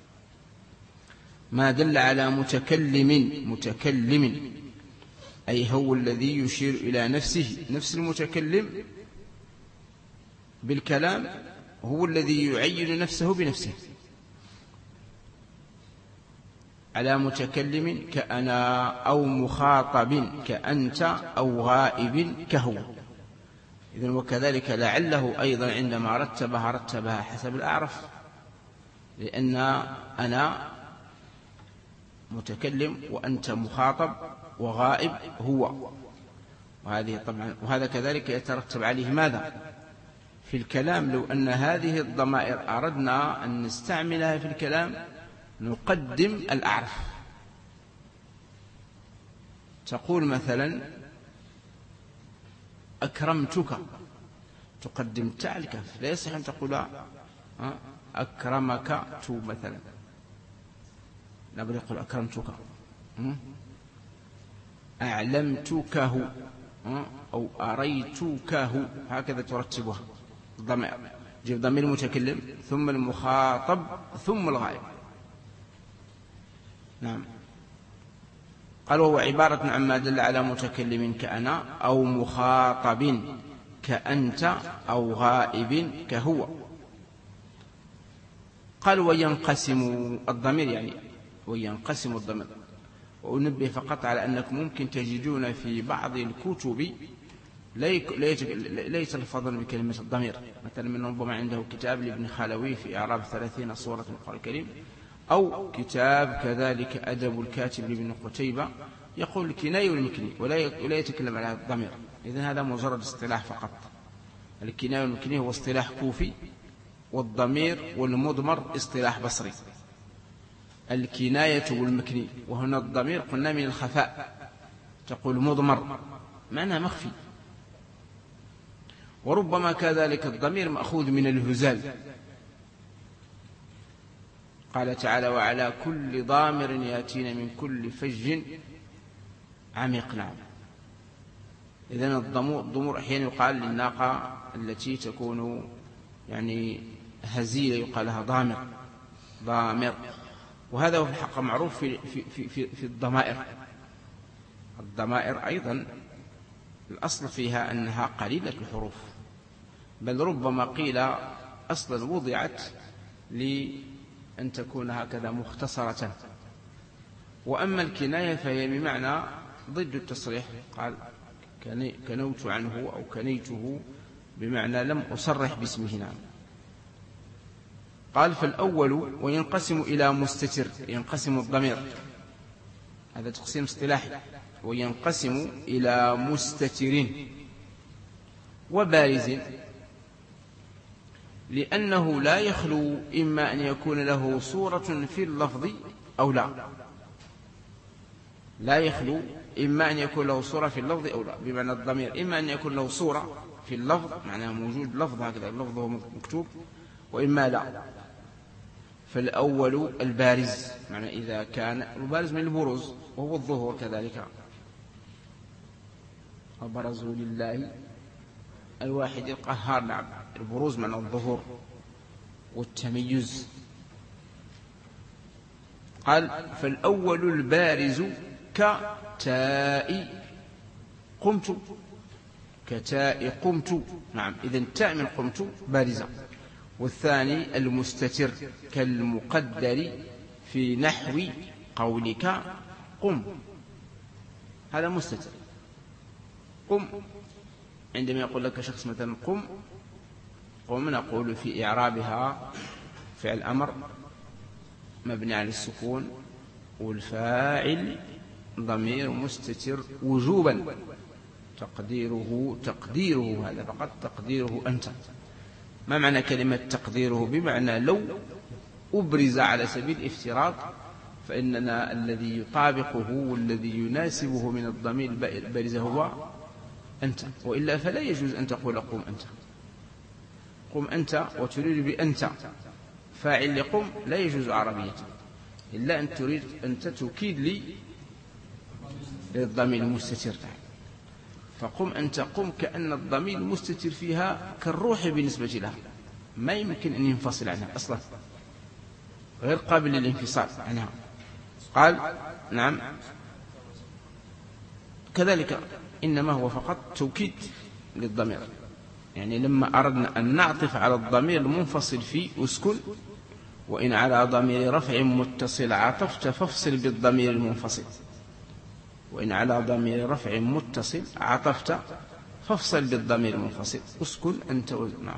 ما دل على متكلم أي هو الذي يشير إلى نفسه، نفس المتكلم بالكلام هو الذي يعين نفسه بنفسه. على متكلم كأنا، أو مخاطب كأنت، أو غائب كهو. إذن وكذلك لعله أيضا عندما رتبها حسب الأعرف، لأن أنا متكلم وأنت مخاطب وغائب هو. وهذه طبعا، وهذا كذلك يترتب عليه ماذا في الكلام؟ لو أن هذه الضمائر أردنا أن نستعملها في الكلام نقدم الأعرف. تقول مثلا أكرمتك، تقدم تاء الكاف. لا يصح أن تقول أكرمك تو مثلا، لا بل يقول أكرمتك. أعلمتكه أو أريتكه، هكذا ترتبها الضمائر. جيب ضمير المتكلم ثم المخاطب ثم الغائب. نعم. قال وهو عبارة عما دل على متكلم كأنا أو مخاطب كأنت أو غائب كهو. قال وينقسم الضمير، يعني وينقسم الضمير. وأنبه فقط على أنكم ممكن تجدون في بعض الكتب ليس الفضل بكلمة الضمير، مثلا من ربما عنده كتاب لابن خالوي في إعراب 30 سورة من القرآن الكريم، أو كتاب كذلك أدب الكاتب لابن قتيبة يقول الكناية والمكني ولا يتكلم على الضمير. إذن هذا مجرد اصطلاح فقط. الكناية والمكني هو اصطلاح كوفي، والضمير والمضمر اصطلاح بصري. الكناية والمكني، وهنا الضمير قلنا من الخفاء، تقول مضمر معنى مخفي. وربما كذلك الضمير مأخوذ من الهزال. قال تعالى وعلى كل ضامر يأتين من كل فج عميق. نعم. إذن الضمور أحيانا يقال للناقة التي تكون يعني هزيلة يقال لها ضامر. وهذا هو في الحق معروف في الضمائر. الضمائر أيضا الأصل فيها أنها قليلة الحروف، بل ربما قيل أصلا وضعت لأن تكون هكذا مختصرة. وأما الكناية فهي بمعنى ضد التصريح. قال كنوت عنه أو كنيته بمعنى لم أصرح باسمه. نعم. قال فالأول وينقسم إلى مستتر، ينقسم الضمير، هذا تقسيم اصطلاحي، وينقسم إلى مستتر وبارز، لأنه لا يخلو إما أن يكون له صورة في اللفظ أو لا يخلو إما أن يكون له صورة في اللفظ أو لا. بمعنى الضمير إما أن يكون له صورة في اللفظ، معناه موجود لفظ هكذا اللفظ هو مكتوب، وإما لا. فالأول البارز، معنى إذا كان البارز من البروز وهو الظهور كذلك. وبرزوا لله الواحد القهار. نعم. البروز معنى الظهور والتميز. قال فالأول البارز كتاء قمت، كتاء قمت. نعم. إذن تاء من قمت بارزة. والثاني المستتر كالمقدر في نحو قولك قم، هذا مستتر. قم عندما يقول لك شخص مثلا قم نقول في إعرابها فعل أمر مبني على السكون، والفاعل ضمير مستتر وجوبا، تقديره هذا فقط، تقديره أنت. ما معنى كلمة تقديره؟ بمعنى لو أبرز على سبيل الافتراض فإننا الذي يطابقه والذي يناسبه من الضمير البارز هو أنت، وإلا فلا يجوز أن تقول قم أنت وتريد بأنت فاعل لقم، لا يجوز عربية إلا أن تريد أنت توكيد لي للضمير المستتر. فقم أنت قم كأن الضمير المستتر فيها كالروح بالنسبة لها، ما يمكن أن ينفصل عنها أصلا، غير قابل للانفصال عنها. قال نعم كذلك إنما هو فقط توكيد للضمير. يعني لما أردنا أن نعطف على الضمير المنفصل فيه أسكن، وإن على ضمير رفع متصل عطفت فافصل بالضمير المنفصل، وإن على ضمير رفع متصل عطفت فافصل بالضمير المنفصل، أسكن أنت. نعم.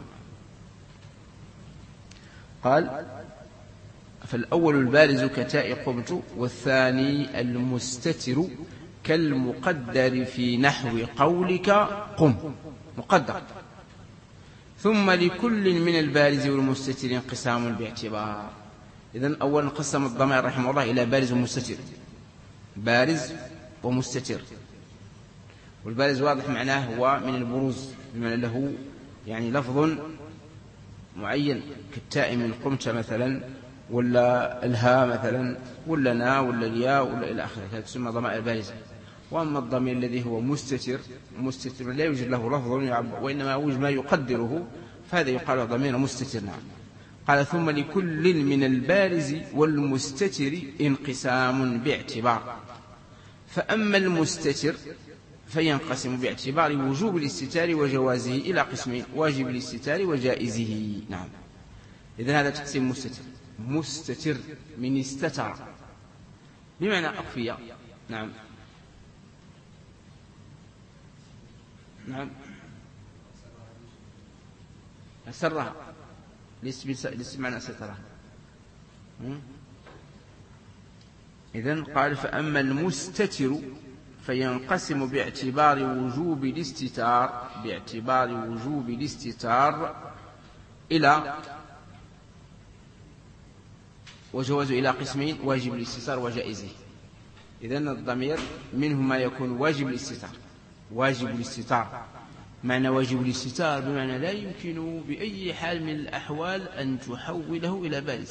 قال فالأول البارز كتاء قمت، والثاني المستتر كالمقدر في نحو قولك قم، مقدر. ثم لكل من البارز والمستتر انقسام باعتبار. إذن أولا قسم الضمائر رحمه الله إلى بارز ومستتر، بارز ومستتر. والبارز واضح معناه هو من البروز، بمعنى له يعني لفظ معين كالتاء من قمت مثلا، ولا الهاء مثلا، ولا نا، ولا الياء، ولا إلى آخره، هذا تسمى ضمائر بارزة. وأما الضمير الذي هو مستتر لا يوجد له لفظ وإنما يوجد ما يقدره، فهذا يقال ضمير مستتر. نعم. قال ثم لكل من البارز والمستتر انقسام باعتبار. فأما المستتر فينقسم باعتبار وجوب الاستتار وجوازه إلى قسمين: واجب الاستتار وجائزه. نعم. إذن هذا تقسيم مستتر. مستتر من استتر بمعنى أخفي. نعم. نعم. أسرها ليس معنى سترها. إذن قال فأما المستتر فينقسم باعتبار وجوب الاستتار إلى وجوازه إلى قسمين: واجب الاستتار وجائزه. إذن الضمير منه ما يكون واجب الاستتار. معنى واجب الاستتار بمعنى لا يمكن بأي حال من الأحوال أن تحوله إلى بارز،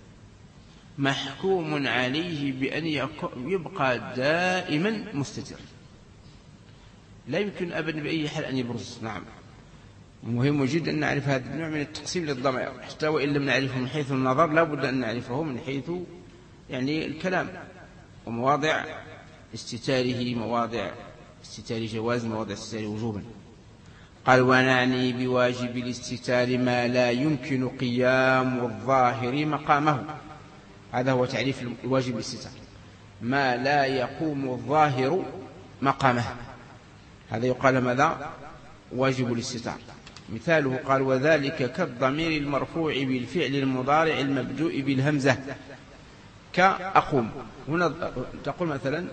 محكوم عليه بأن يبقى دائما مستتر، لا يمكن أبدا بأي حال أن يبرز. نعم. مهم جدا أن نعرف هذا النوع من التقسيم للضمائر، حتى وإن لم نعرفه من حيث النظر لا بد أن نعرفه من حيث يعني الكلام، ومواضع استتاره، مواضع استتار جواز، مواضع استتار وجوبا. قال ونعني بواجب الاستتار ما لا يمكن قيام الظاهر مقامه. هذا هو تعريف الواجب الاستتار: ما لا يقوم الظاهر مقامه، هذا يقال ماذا؟ واجب الاستتار. مثاله قال وذلك كالضمير المرفوع بالفعل المضارع المبدوء بالهمزة كأقوم. هنا تقول مثلا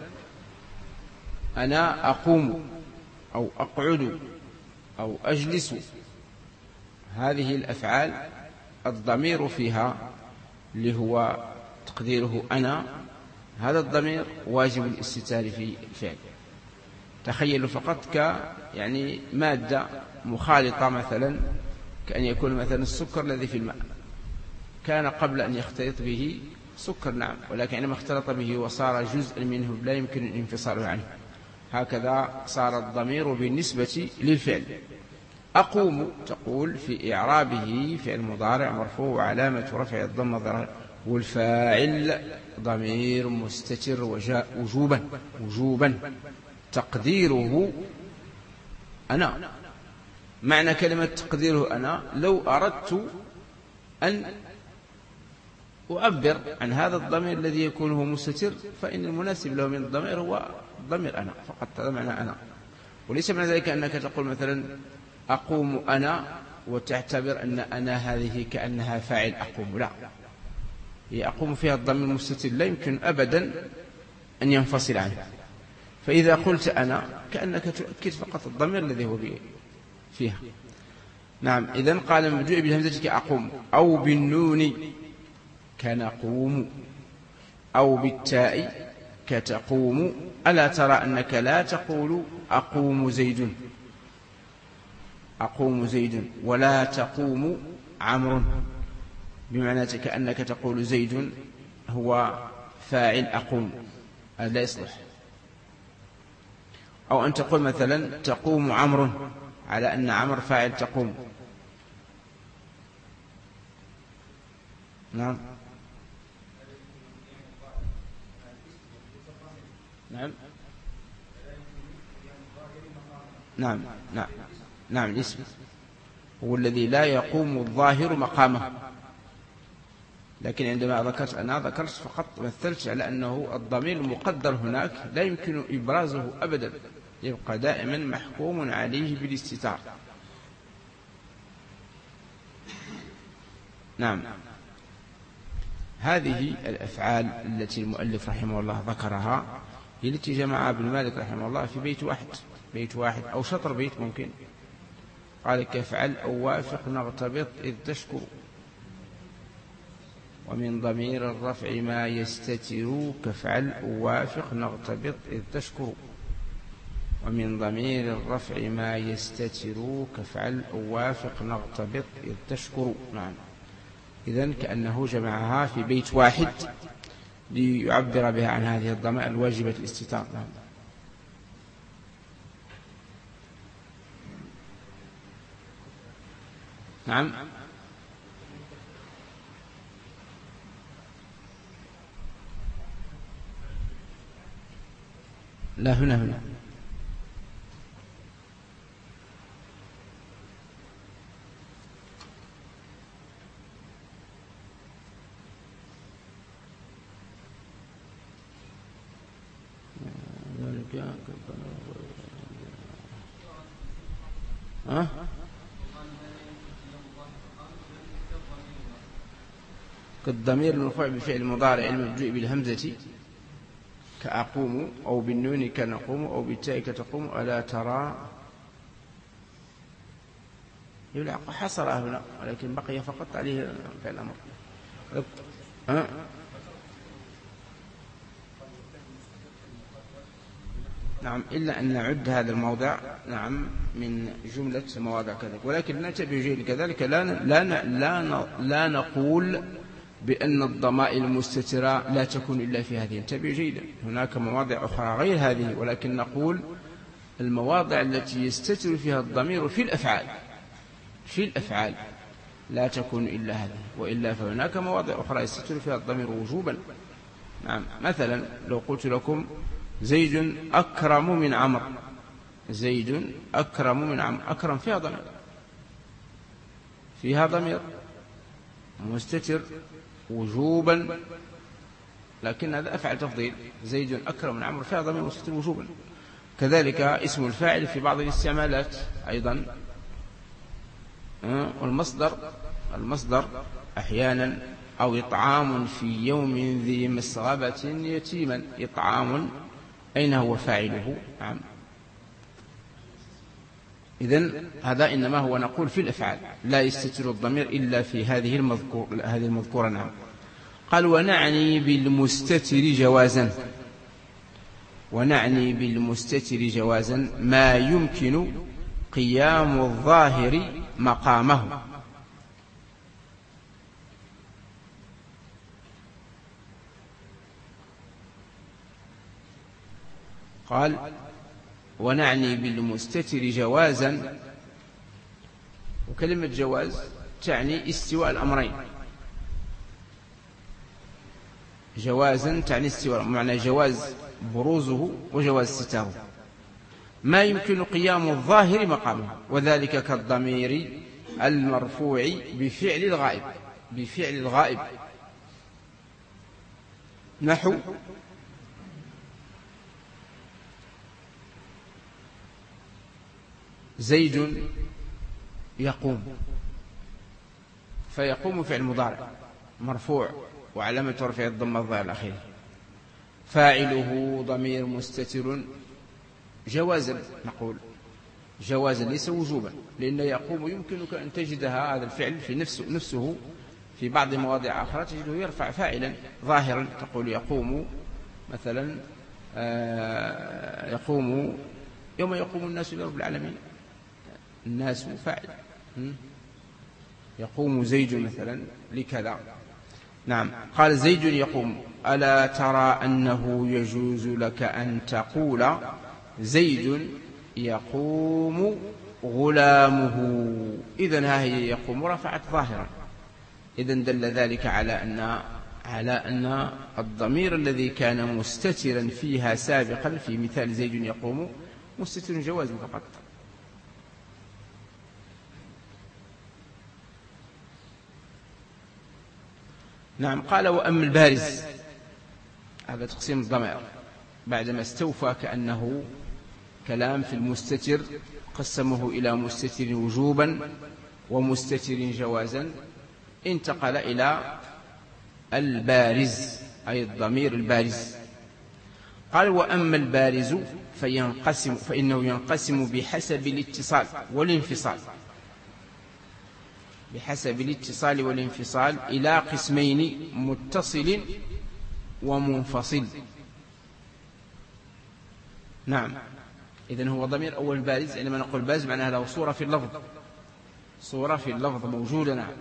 أنا أقوم أو أقعد أو أجلس، هذه الأفعال الضمير فيها اللي هو تقديره أنا، هذا الضمير واجب الاستتار في الفعل. تخيلوا فقط يعني مادة مخالطة مثلا، كأن يكون مثلا السكر الذي في الماء كان قبل أن يختلط به سكر، نعم، ولكن عندما اختلط به وصار جزءا منه لا يمكن الانفصال عنه، هكذا صار الضمير بالنسبة للفعل. أقوم تقول في إعرابه فعل مضارع مرفوع وعلامة رفع الضمة الظاهرة، والفاعل ضمير مستتر وجاء وجوبا تقديره أنا. معنى كلمة تقديره أنا لو أردت أن أعبر عن هذا الضمير الذي يكون هو مستتر، فإن المناسب له من الضمير هو ضمير أنا فقط، هذا معنى أنا. وليس معنى ذلك أنك تقول مثلا أقوم أنا وتعتبر أن أنا هذه كأنها فاعل أقوم، لا، هي أقوم فيها الضمير المستتر لا يمكن أبدا أن ينفصل عنه. فإذا قلت أنا كأنك تؤكد فقط الضمير الذي هو فيها. نعم. إذن قال مبدوء بالهمزة كأقوم، أو بالنون كنقوم، أو بالتاء كتقوم. ألا ترى أنك لا تقول أقوم زيد ولا تقوم عمرو، بمعنى كأنك تقول زيد هو فاعل أقوم، هذا لا يصلح. أو أن تقول مثلا تقوم عمرو على أن عمرو فاعل تقوم. نعم. نعم. نعم. نعم. نعم. الاسم هو الذي لا يقوم الظاهر مقامه، لكن عندما ذكرت أنا ذكرت فقط مثلت على أنه الضمير المقدر هناك لا يمكن إبرازه أبدا، يبقى دائما محكوم عليه بالاستتار. نعم. هذه الأفعال التي المؤلف رحمه الله ذكرها هي التي جمعها ابن مالك رحمه الله في بيت واحد أو شطر بيت ممكن. قال كافعل أو وافق نغتبط إذ تشكر، ومن ضمير الرفع ما يستتر كافعل أو وافق نغتبط إذ تشكر، ومن ضمير الرفع ما يستتر كافعل أو وافق نغتبط إذ تشكر. نعم. إذن كأنه جمعها في بيت واحد ليعبر بها عن هذه الضمائر الواجبة الاستتار. نعم. نعم. لا، هنا كالضمير المرفوع بفعل مضارع المبدوء بالهمزة كأقوم، أو بالنون كنقوم، أو بالتاء كتقوم، ألا ترى. يلعق حصرها هنا، ولكن بقي فقط عليه فعل الأمر. نعم، إلا أن نعد هذا الموضع نعم من جملة مواضع كذلك، ولكن ننتبه جيد كذلك لا نقول بأن الضمائر المستترة لا تكون إلا في هذه. انتبه جيدا، هناك مواضع أخرى غير هذه، ولكن نقول المواضع التي يستتر فيها الضمير في الأفعال لا تكون إلا هذه، وإلا فهناك مواضع أخرى يستتر فيها الضمير وجوبا. نعم، مثلا لو قلت لكم زيد أكرم من عمرو، زيد أكرم من عمرو، أكرم فيها ضمير مستتر وجوبا، لكن هذا أفعل تفضيل. زيد أكرم من عمرو فيها ضمير مستتر وجوبا. كذلك اسم الفاعل في بعض الاستعمالات أيضا. والمصدر أحيانا، أو إطعام في يوم ذي مسغبة يتيما، إطعام أين هو فاعله؟ نعم. إذن هذا إنما هو نقول في الأفعال، لا يستتر الضمير إلا في هذه المذكورة. نعم. قال ونعني بالمستتر جوازا ما يمكن قيام الظاهر مقامه. قال ونعني بالمستتر جوازا، وكلمة جواز تعني استواء الأمرين. جوازا تعني استواء، معنى جواز بروزه وجواز ستاره. ما يمكن قيام الظاهر مقامه، وذلك كالضمير المرفوع بفعل الغائب نحو زيد يقوم، فيقوم فعل مضارع مرفوع وعلامة رفعه الضمة الظاهرة الأخيرة، فاعله ضمير مستتر جوازا. نقول جوازا ليس وجوبا، لأن يقوم يمكنك أن تجد هذا الفعل في نفسه في بعض مواضع أخرى تجده يرفع فاعلا ظاهرا. تقول يقوم مثلا، يقوم يوم يقوم الناس لرب العالمين، الناس فاعل. يقوم زيد مثلا لكذا. نعم. قال زيد يقوم، ألا ترى أنه يجوز لك أن تقول زيد يقوم غلامه. إذن ها هي يقوم رفعت ظاهرا. إذن دل ذلك على أن الضمير الذي كان مستترا فيها سابقا في مثال زيد يقوم مستتر جواز فقط. نعم. قال وأما البارز، هذا تقسيم الضمائر بعدما استوفى كأنه كلام في المستتر، قسمه إلى مستتر وجوبا ومستتر جوازا، انتقل إلى البارز أي الضمير البارز. قال وأما البارز فإنه ينقسم بحسب الاتصال والانفصال، بحسب الاتصال والانفصال إلى قسمين: متصل ومنفصل. نعم. إذن هو ضمير أول بارز. عندما نقول بارز معناها له صورة في اللفظ، صورة في اللفظ موجودة. نعم.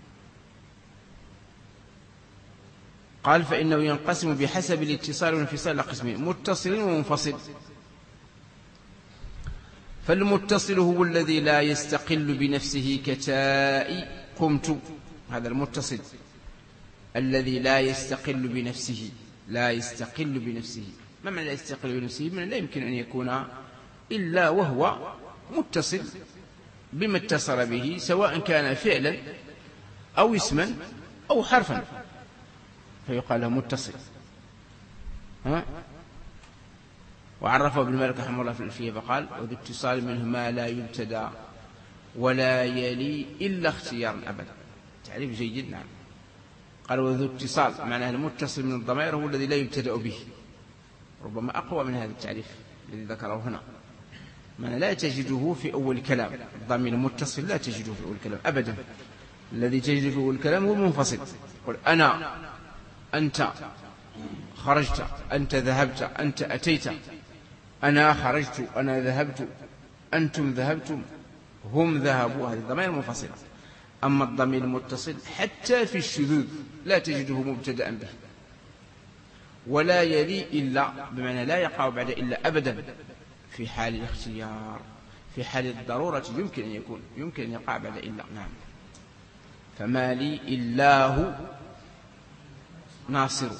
قال فإنه ينقسم بحسب الاتصال والانفصال إلى قسمين: متصل ومنفصل. فالمتصل هو الذي لا يستقل بنفسه كتاء قمت. هذا المتصل الذي لا يستقل بنفسه. لا يستقل بنفسه. ما معنى لا يستقل بنفسه؟ من لا يمكن أن يكون إلا وهو متصل بما اتصل به، سواء كان فعلا أو اسما أو حرفا، فيقال له متصل. وعرفه ابن مالك رحمه الله في الألفية فقال: وذو اتصال منه ما لا يبتدى ولا يلي إلا اختيارا أبدا. تعريف جيد. نعم. قال: وذو اتصال معناه المتصل من الضمائر هو الذي لا يبتدأ به. ربما أقوى من هذا التعريف الذي ذكره هنا. معنى لا تجده في أول كلام. الضمير المتصل لا تجده في أول كلام أبدا. الذي تجده في أول كلام هو المنفصل. قل: أنا، أنت خرجت، أنت ذهبت، أنت أتيت. أنا خرجت، أنا ذهبت، أنتم ذهبتم، هم ذهبوا. هذه الضمائر المنفصلة. أما الضمير المتصل حتى في الشذوذ لا تجده مبتدأ به، ولا يلي إلا، بمعنى لا يقع بعد إلا أبدا. في حال الاختيار، في حال الضرورة يمكن أن يقع بعد إلا. نعم. فما لي إلاه ناصر.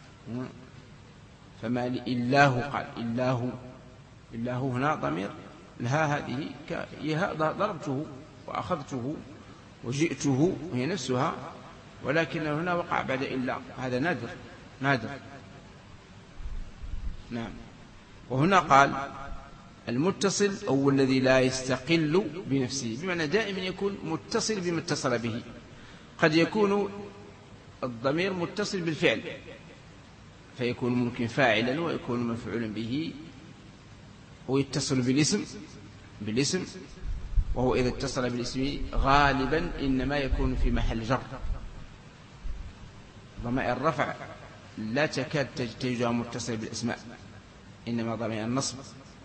فما لي إلاه. قال: إلاه هنا ضمير لها، هذه ضربته وأخذته وجئته، هي نفسها، ولكن هنا وقع بعد إلا. هذا نادر. نعم. وهنا قال: المتصل هو الذي لا يستقل بنفسه، بمعنى دائما يكون متصل بما اتصل به. قد يكون الضمير متصل بالفعل، فيكون ممكن فاعلا ويكون مفعولا به، ويتصل بالاسم، وهو إذا اتصل بالاسم غالبا إنما يكون في محل جر. ضمائر الرفع لا تكاد تجدها متصل بالأسماء، إنما ضمائر النصب.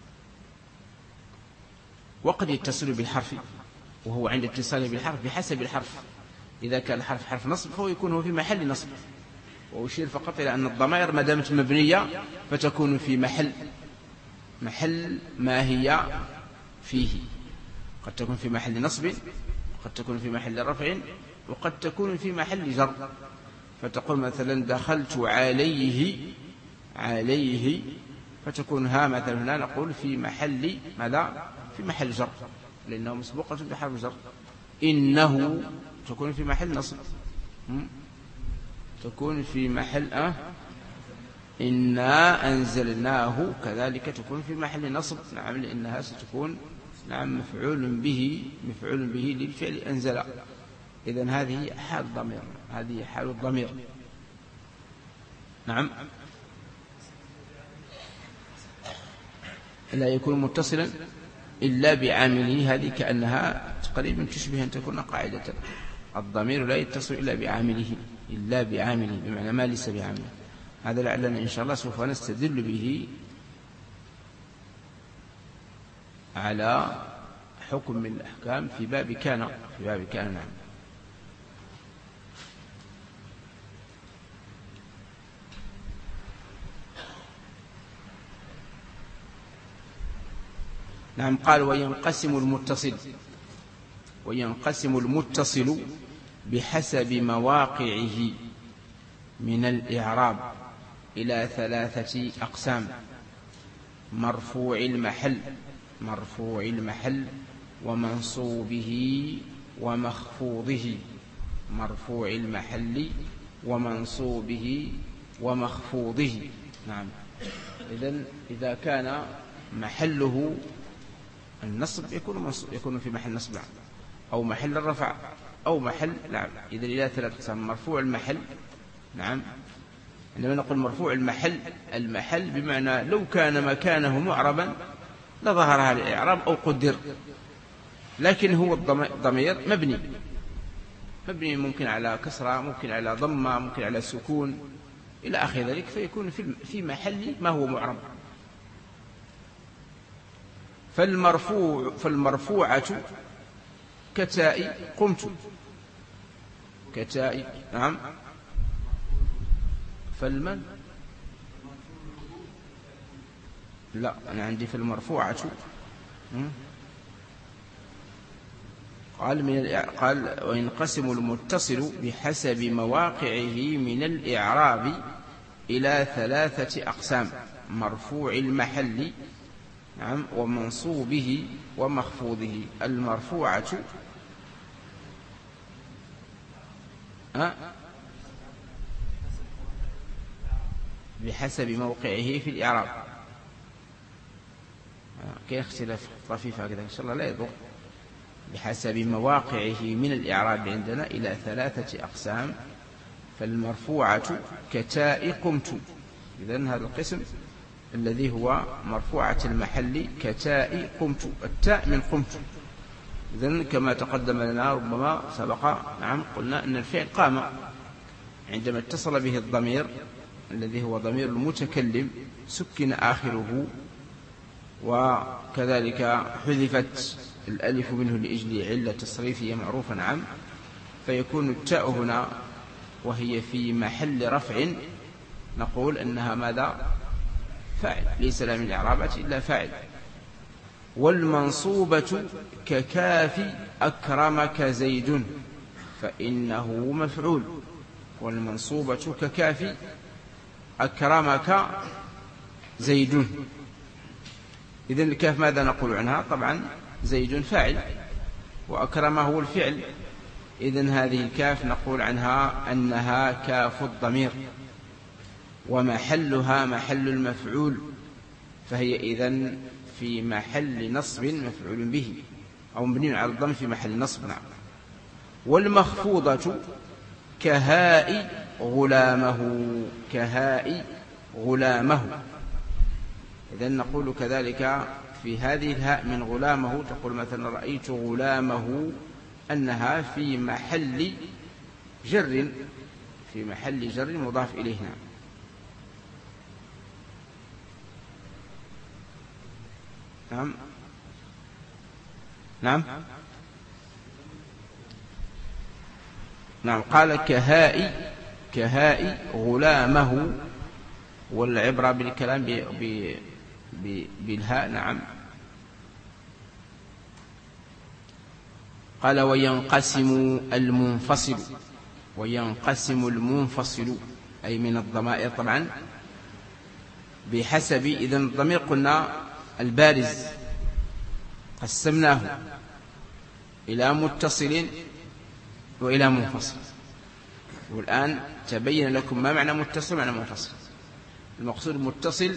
وقد يتصل بالحرف، وهو عند اتصاله بالحرف بحسب الحرف. إذا كان الحرف حرف نصب فهو يكون في محل نصب. وأشير فقط إلى أن الضمائر ما دامت مبنية فتكون في محل ما هي فيه. قد تكون في محل نصب، وقد تكون في محل رفع، وقد تكون في محل جر. فتقول مثلا: دخلت عليه، فتكون ها مثلا هنا نقول في محل ماذا؟ في محل جر، لأنه مسبوقة بحرف جر. إنه تكون في محل نصب، تكون في محل إنا أنزلناه كذلك تكون في محل نصب. نعم، لأنها ستكون مفعول به للفعل أنزل. إذن هذه حال الضمير، هذه حال الضمير. نعم. لا يكون متصلا إلا بعامله. هذه كأنها تقريبا تشبه أن تكون قاعدة. الضمير لا يتصل إلا بعامله، بمعنى ما ليس بعامله. هذا لعلنا إن شاء الله سوف نستدل به على حكم من الأحكام في باب كان. نعم. نعم. قال: وينقسم المتصل بحسب مواقعه من الإعراب إلى 3 أقسام: مرفوع المحل ومنصوبه ومخفوضه. نعم. إذا كان محله النصب يكون في محل نصب، أو محل الرفع، أو محل. نعم. إذن إلى 3 أقسام: مرفوع المحل. نعم. عندما نقول مرفوع المحل بمعنى لو كان مكانه معربا لظهر هذا الإعراب أو قدر، لكن هو الضمير مبني ممكن على كسرة، ممكن على ضمة، ممكن على سكون إلى آخر ذلك، فيكون في محل ما هو معرب. فالمرفوعة كتاء قمت. نعم. فالمن لا، أنا عندي في المرفوعة قال وينقسم المتصل بحسب مواقعه من الإعراب إلى 3 أقسام: مرفوع المحل، نعم، ومنصوبه ومخفوضه. المرفوعة بحسب موقعه في الإعراب. كي اختلاف طفيف هكذا إن شاء الله لا يضر. بحسب مواقعه من الإعراب عندنا إلى 3 أقسام. فالمرفوعة كتاء قمت، إذن هذا القسم الذي هو مرفوعة المحل كتاء قمت، التاء من قمت. إذن كما تقدم لنا ربما سبق، نعم، قلنا أن الفعل قام عندما اتصل به الضمير الذي هو ضمير المتكلم سكن آخره، وكذلك حذفت الألف منه لأجل علة تصريفية معروفا عام، فيكون التاء هنا وهي في محل رفع نقول أنها ماذا؟ فاعل، ليس لها من الإعرابات إلا فاعل. والمنصوبة ككاف أكرمك زيد فإنه مفعول. والمنصوبة ككاف أكرمك زيد. إذن الكاف ماذا نقول عنها؟ طبعا زيد فاعل وأكرمه هو الفعل. إذن هذه الكاف نقول عنها أنها كاف الضمير ومحلها محل المفعول، فهي إذن في محل نصب مفعول به أو مبني على الضم في محل نصب. نعم. والمخفوضة كهاء غلامه، كهاء غلامه. إذن نقول كذلك في هذه الهاء من غلامه، تقول مثلا رأيت غلامه، أنها في محل جر، في محل جر مضاف إليه. نعم نعم نعم. قال كهاء غلامه، والعبرة بالكلام بالهاء. نعم. قال وينقسم المنفصل، وينقسم المنفصل أي من الضمائر طبعا بحسب، إذن الضمير قلنا البارز قسمناه إلى متصل وإلى منفصل، والآن تبين لكم ما معنى متصل ومعنى منفصل. المقصود متصل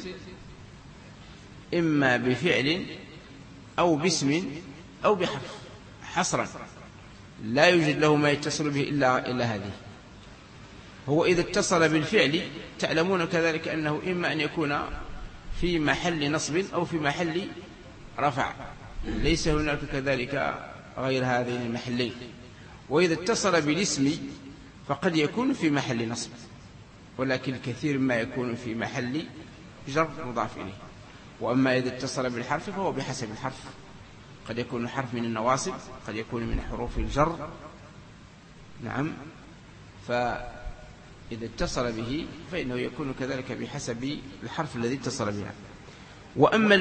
إما بفعل أو باسم أو بحرف حصرا، لا يوجد له ما يتصل به إلا هذه. هو إذا اتصل بالفعل تعلمون كذلك أنه إما أن يكون في محل نصب أو في محل رفع، ليس هناك كذلك غير هذين المحلين. وإذا اتصل بالاسم فقد يكون في محل نصب، ولكن كثير ما يكون في محل جر مضاف إليه. وأما إذا اتصل بالحرف فهو بحسب الحرف، قد يكون الحرف من النواصب، قد يكون من حروف الجر. نعم. فإذا اتصل به فإنه يكون كذلك بحسب الحرف الذي اتصل به. وأما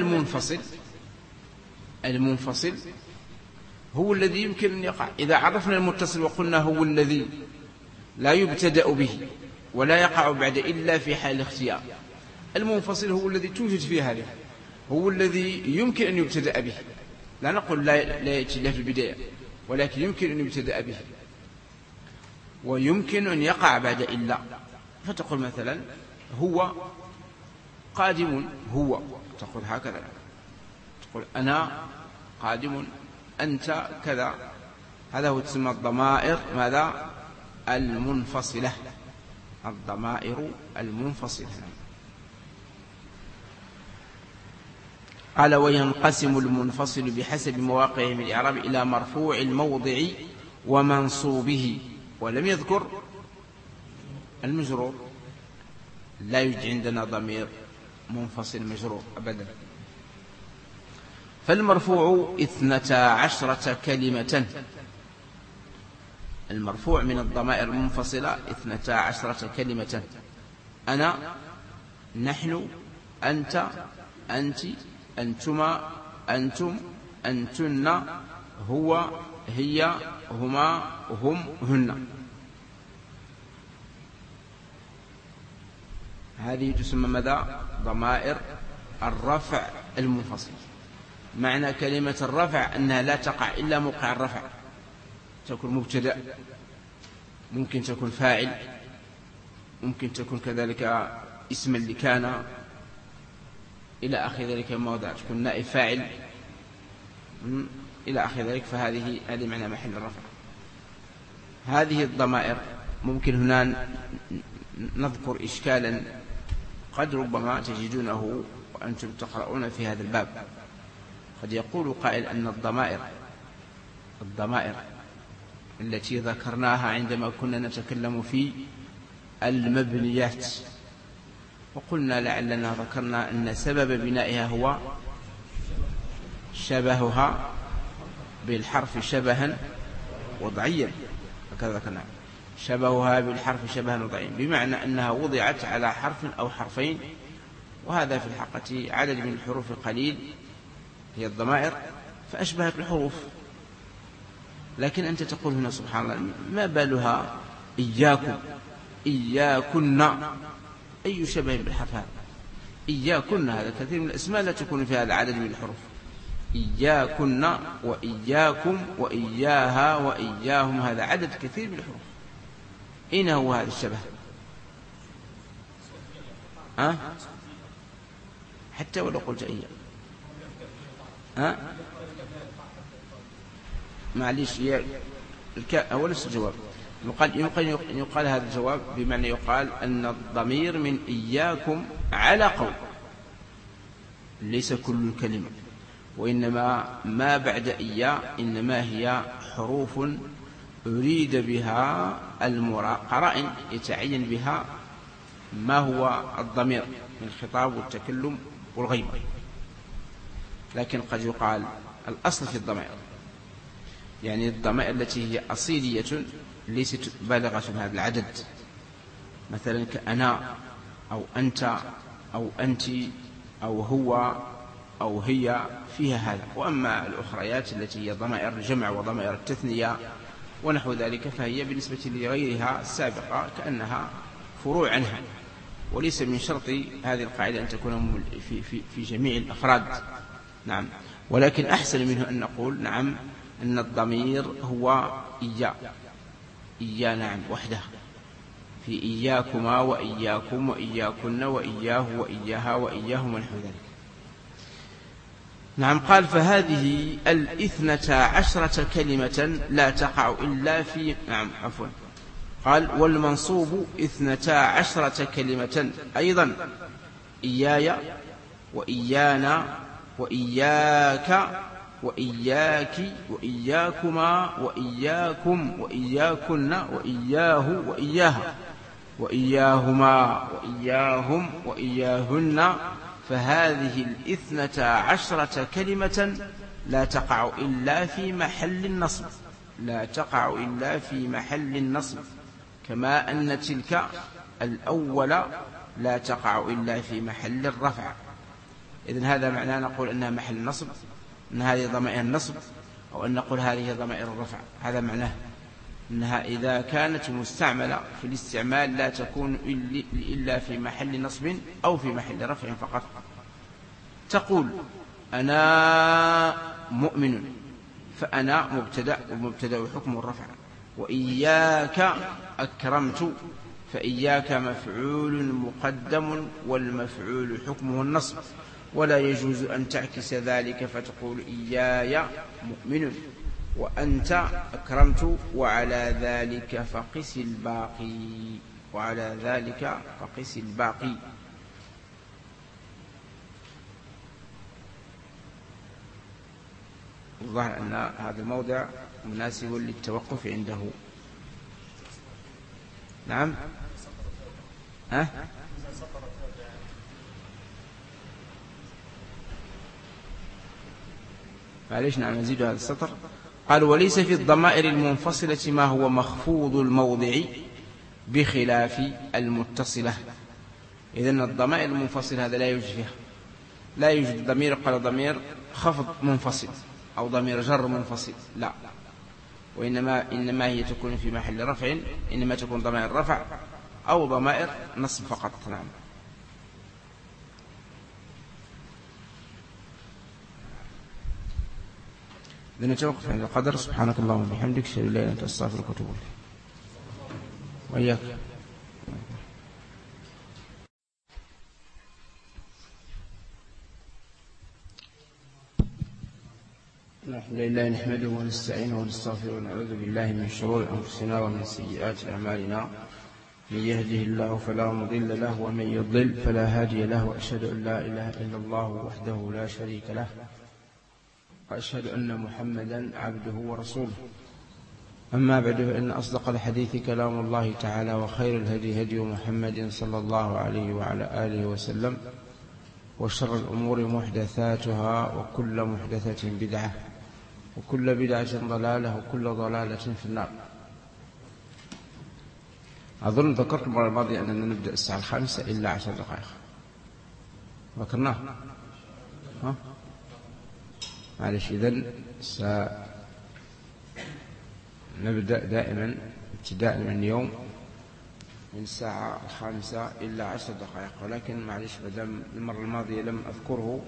المنفصل هو الذي يمكن أن يقع. إذا عرفنا المتصل وقلنا هو الذي لا يبتدأ به ولا يقع بعد إلا في حال الاختيار، المنفصل هو الذي توجد فيه هذه، هو الذي يمكن أن يبتدأ به. لا نقول لا يأتي له في البداية، ولكن يمكن أن يبتدأ به ويمكن أن يقع بعد إلا. فتقول مثلا هو قادم، هو تقول هكذا، تقول أنا قادم، أنت كذا. هذا هو تسمى الضمائر ماذا؟ المنفصلة، الضمائر المنفصلة. قال وينقسم المنفصل بحسب مواقعه من الإعراب إلى مرفوع الموضع ومنصوبه. ولم يذكر المجرور، لا يوجد عندنا ضمير منفصل مجرور أبدا. فالمرفوع 12 كلمة، المرفوع من الضمائر المنفصلة 12 كلمة: أنا، نحن، أنت، أنت، أنتما، أنتم، أنتن، هو، هي، هما، هم، هن. هذه تسمى ماذا؟ ضمائر الرفع المنفصل. معنى كلمة الرفع أنها لا تقع إلا موقع الرفع، تكون مبتدأ، ممكن تكون فاعل، ممكن تكون كذلك اسما لكان إلى آخر ذلك الموضع، تكون نائب فاعل إلى آخر ذلك. فهذه معنى محل الرفع. هذه الضمائر ممكن هنا نذكر إشكالا قد ربما تجدونه وأنتم تقرؤون في هذا الباب. قد يقول قائل أن الضمائر التي ذكرناها عندما كنا نتكلم في المبنيات، وقلنا لعلنا ذكرنا أن سبب بنائها هو شبهها بالحرف شبها وضعيا، هكذا ذكرنا، شبهها بالحرف شبها وضعيا، بمعنى أنها وضعت على حرف أو حرفين، وهذا في الحقيقة عدد من الحروف قليل هي الضمائر، فأشبهت الحروف. لكن أنت تقول هنا سبحان الله ما بالها إياكم، إياكن، أي شبه بالحرف هذا؟ إياكن هذا كثير من الأسماء لا تكون في هذا عدد من الحروف. إياكن وإياكم وإياها وإياهم، هذا عدد كثير من الحروف. أين هو هذا الشبه؟ حتى ولو قلت إياه معليش أول الجواب يقال هذا الجواب بمعنى يقال أن الضمير من إياكم على قول، ليس كل الكلمة، وإنما ما بعد إياه إنما هي حروف أريد بها قرائن يتعين بها ما هو الضمير من الخطاب والتكلم والغيبة. لكن قد يقال الأصل في الضمائر، يعني الضمائر التي هي أصيلية ليست بالغة هذا العدد، مثلا كأنا أو أنت أو أنت أو هو أو هي، فيها هذا. وأما الأخريات التي هي ضمائر الجمع وضمائر التثنية ونحو ذلك فهي بالنسبة لغيرها السابقة كأنها فروع عنها، وليس من شرط هذه القاعدة أن تكون في جميع الأفراد. نعم، ولكن أحسن منه أن نقول نعم أن الضمير هو إيا نعم وحده، في إياكما وإياكم وإياكن وإياه وإياها وإياهم ونحو ذلك. نعم، قال فهذه 12 كلمة لا تقع إلا في قال والمنصوب 12 كلمة أيضا، إياي وإيانا وإياك وإياك وإياكما وإياكم وإياكن وإياه وإياها وإياهما وإياهم وإياهن. فهذه 12 كلمة لا تقع إلا في محل النصب، لا تقع إلا في محل النصب، كما أن تلك الأول لا تقع إلا في محل الرفع. إذن هذا معناه نقول أنها محل النصب، أن هذه ضمائر النصب، أو أن نقول هذه ضمائر الرفع. هذا معناه أنها إذا كانت مستعملة في الاستعمال لا تكون إلا في محل نصب أو في محل رفع فقط. تقول أنا مؤمن، فأنا مبتدأ، والمبتدأ حكم الرفع. وإياك أكرمت، فإياك مفعول مقدم والمفعول حكمه النصب، ولا يجوز أن تعكس ذلك فتقول إياي مؤمن وأنت أكرمت، وعلى ذلك فقس الباقي، وعلى ذلك فقس الباقي. الظاهر أن هذا الموضع مناسب للتوقف عنده. نعم، معليش، نعم نزيد هذا السطر. قال وليس في الضمائر المنفصلة ما هو مخفوض الموضع بخلاف المتصلة. إذن الضمائر المنفصلة هذا لا يوجد فيها، لا يوجد ضمير قال ضمير خفض منفصل أو ضمير جر منفصل، لا، إنما هي تكون في محل رفع، إنما تكون ضمائر رفع أو ضمائر نصب فقط. نعم. لنتوقف عند القدر. سبحانك اللهم وبحمدك، أشهد أن لا إله إلا أنت، أستغفرك وأتوب إليك. وإياك. الحمد لله نحمده ونستعينه ونستغفره ونعوذ بالله من شرور أنفسنا ومن سيئات أعمالنا. من يهده الله فلا مضل له ومن يضلل فلا هادي له، وأشهد أن لا إله إلا الله وحده لا شريك له، وأشهد أن محمدا عبده ورسوله. أما بعد، فإن أصدق الحديث كلام الله تعالى، وخير الهدي هدي محمد صلى الله عليه وعلى آله وسلم، وشر الأمور محدثاتها، وكل محدثة بدعة، وكل بدعة ضلالة، وكل ضلالة في النار. أظن ذكرت المرة الماضية أننا نبدأ الساعة 5 إلا 10 دقائق. ذكرناه؟ ها؟ معلش. إذن سنبدأ دائما ابتداء من اليوم من الساعة 5 إلا 10 دقائق، ولكن معلش مدام المرة الماضية لم أذكره،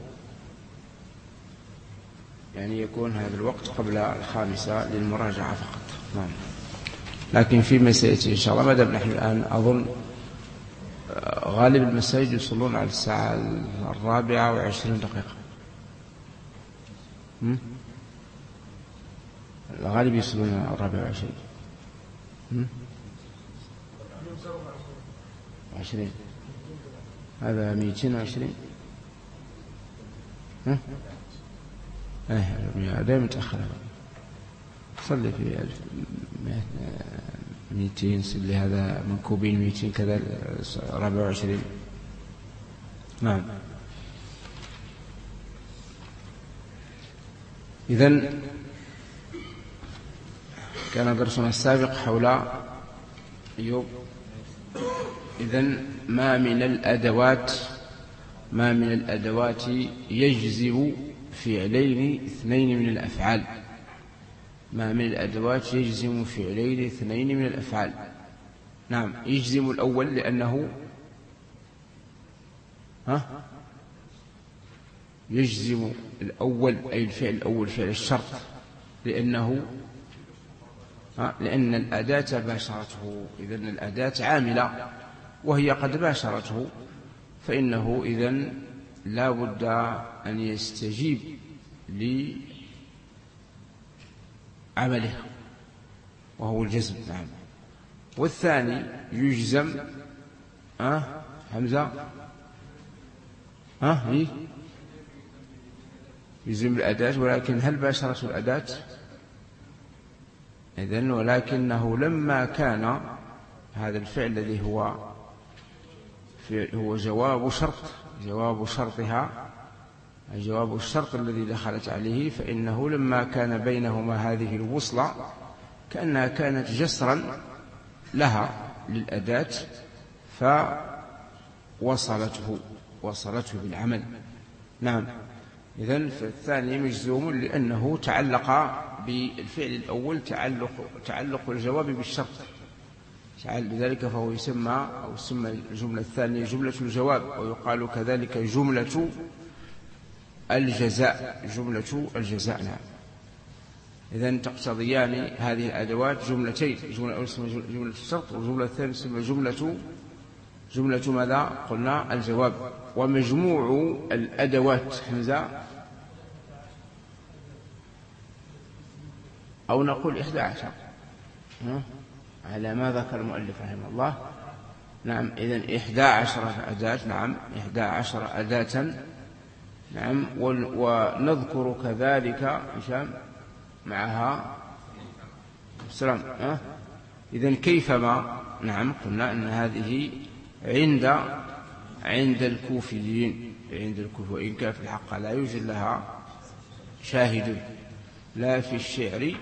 يعني يكون هذا الوقت قبل 5 للمراجعة فقط. نعم. لكن فيما سيأتي إن شاء الله، ما دام نحن الآن أظن غالب المساجد يصلون على الساعة 4:20 دقيقة. الغالب يصلون على 24. 20 هذا 220. دائما متأخر. صلي في 200، صلي هذا منكوبين 200 كذا 24. نعم. إذن كان درسنا السابق حول أيوب. إذن ما من الأدوات يجزم فعلين اثنين من الأفعال. ما من الأدوات يجزم فعلين اثنين من الأفعال. نعم. يجزم الأول لأنه يجزم الأول، أي الفعل الأول فعل الشرط، لأن الأداة باشرته. إذن الأداة عاملة وهي قد باشرته، فإنه إذن لا بد أن يستجيب لعمله وهو الجزم. نعم. والثاني يجزم حمزة يجزم الأداة، ولكن هل باشرته الأداة؟ إذن ولكنه لما كان هذا الفعل الذي هو جواب شرطها، جواب الشرط الذي دخلت عليه، فإنه لما كان بينهما هذه الوصلة كأنها كانت جسرا لها للأداة، وصلته بالعمل. نعم. إذن فالثاني مجزوم لأنه تعلق بالفعل الأول تعلق الجواب بالشرط، لذلك فهو يسمى الجملة الثانية جملة الجواب، ويقال كذلك جملة الجزاء. نعم. إذن تقتضيان هذه الأدوات جملتين، جملة الأولى اسمها جملة الشرط، والجملة الثانية اسمها جملة ماذا؟ قلنا الجواب. ومجموع الأدوات حمزة، أو نقول 11 على ما ذكر المؤلف رحمه الله. نعم. إذن 11 أداة. نعم. 11 أداة. نعم. ونذكر كذلك هشام معها السلام. إذن كيفما. نعم. قلنا أن هذه عند الكوفيين، وإن كان في الحق لا يوجد لها شاهد لا في الشعر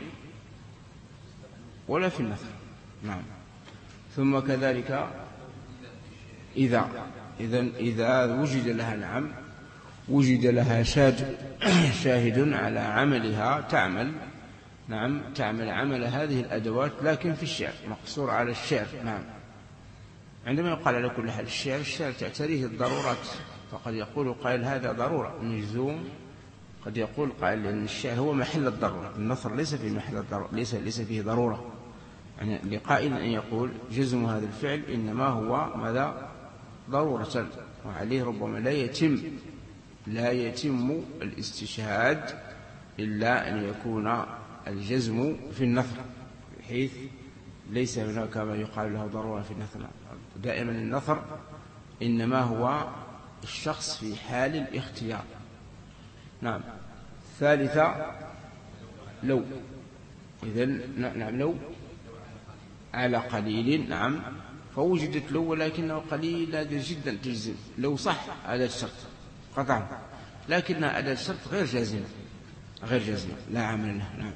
ولا في النثر. نعم. ثم كذلك إذا وجد لها، نعم، وجد لها شاهد على عملها تعمل. نعم تعمل عمل هذه الأدوات، لكن في الشعر مقصور على الشعر. نعم. عندما يقال على كل حال الشعر تعتريه الضرورات، فقد يقول قائل هذا ضرورة مجزوم، قد يقول قائل أن الشعر هو محل الضرورة، النثر ليس في محل الضرورة، ليس فيه ضرورة. يعني لقائل أن يقول جزم هذا الفعل إنما هو ماذا؟ ضرورة، وعليه ربما لا يتم الاستشهاد إلا أن يكون الجزم في النثر، بحيث ليس هناك ما يقال له ضرورة في النثر. دائما النثر إنما هو الشخص في حال الاختيار. نعم. ثالثة لو، إذن نعم لو على قليل، نعم فوجدت لو ولكنه قليل نادر جدا تجزم. لو صح أداة شرط قطعا، لكنها أداة شرط غير جازمة لا عمل لها. نعم.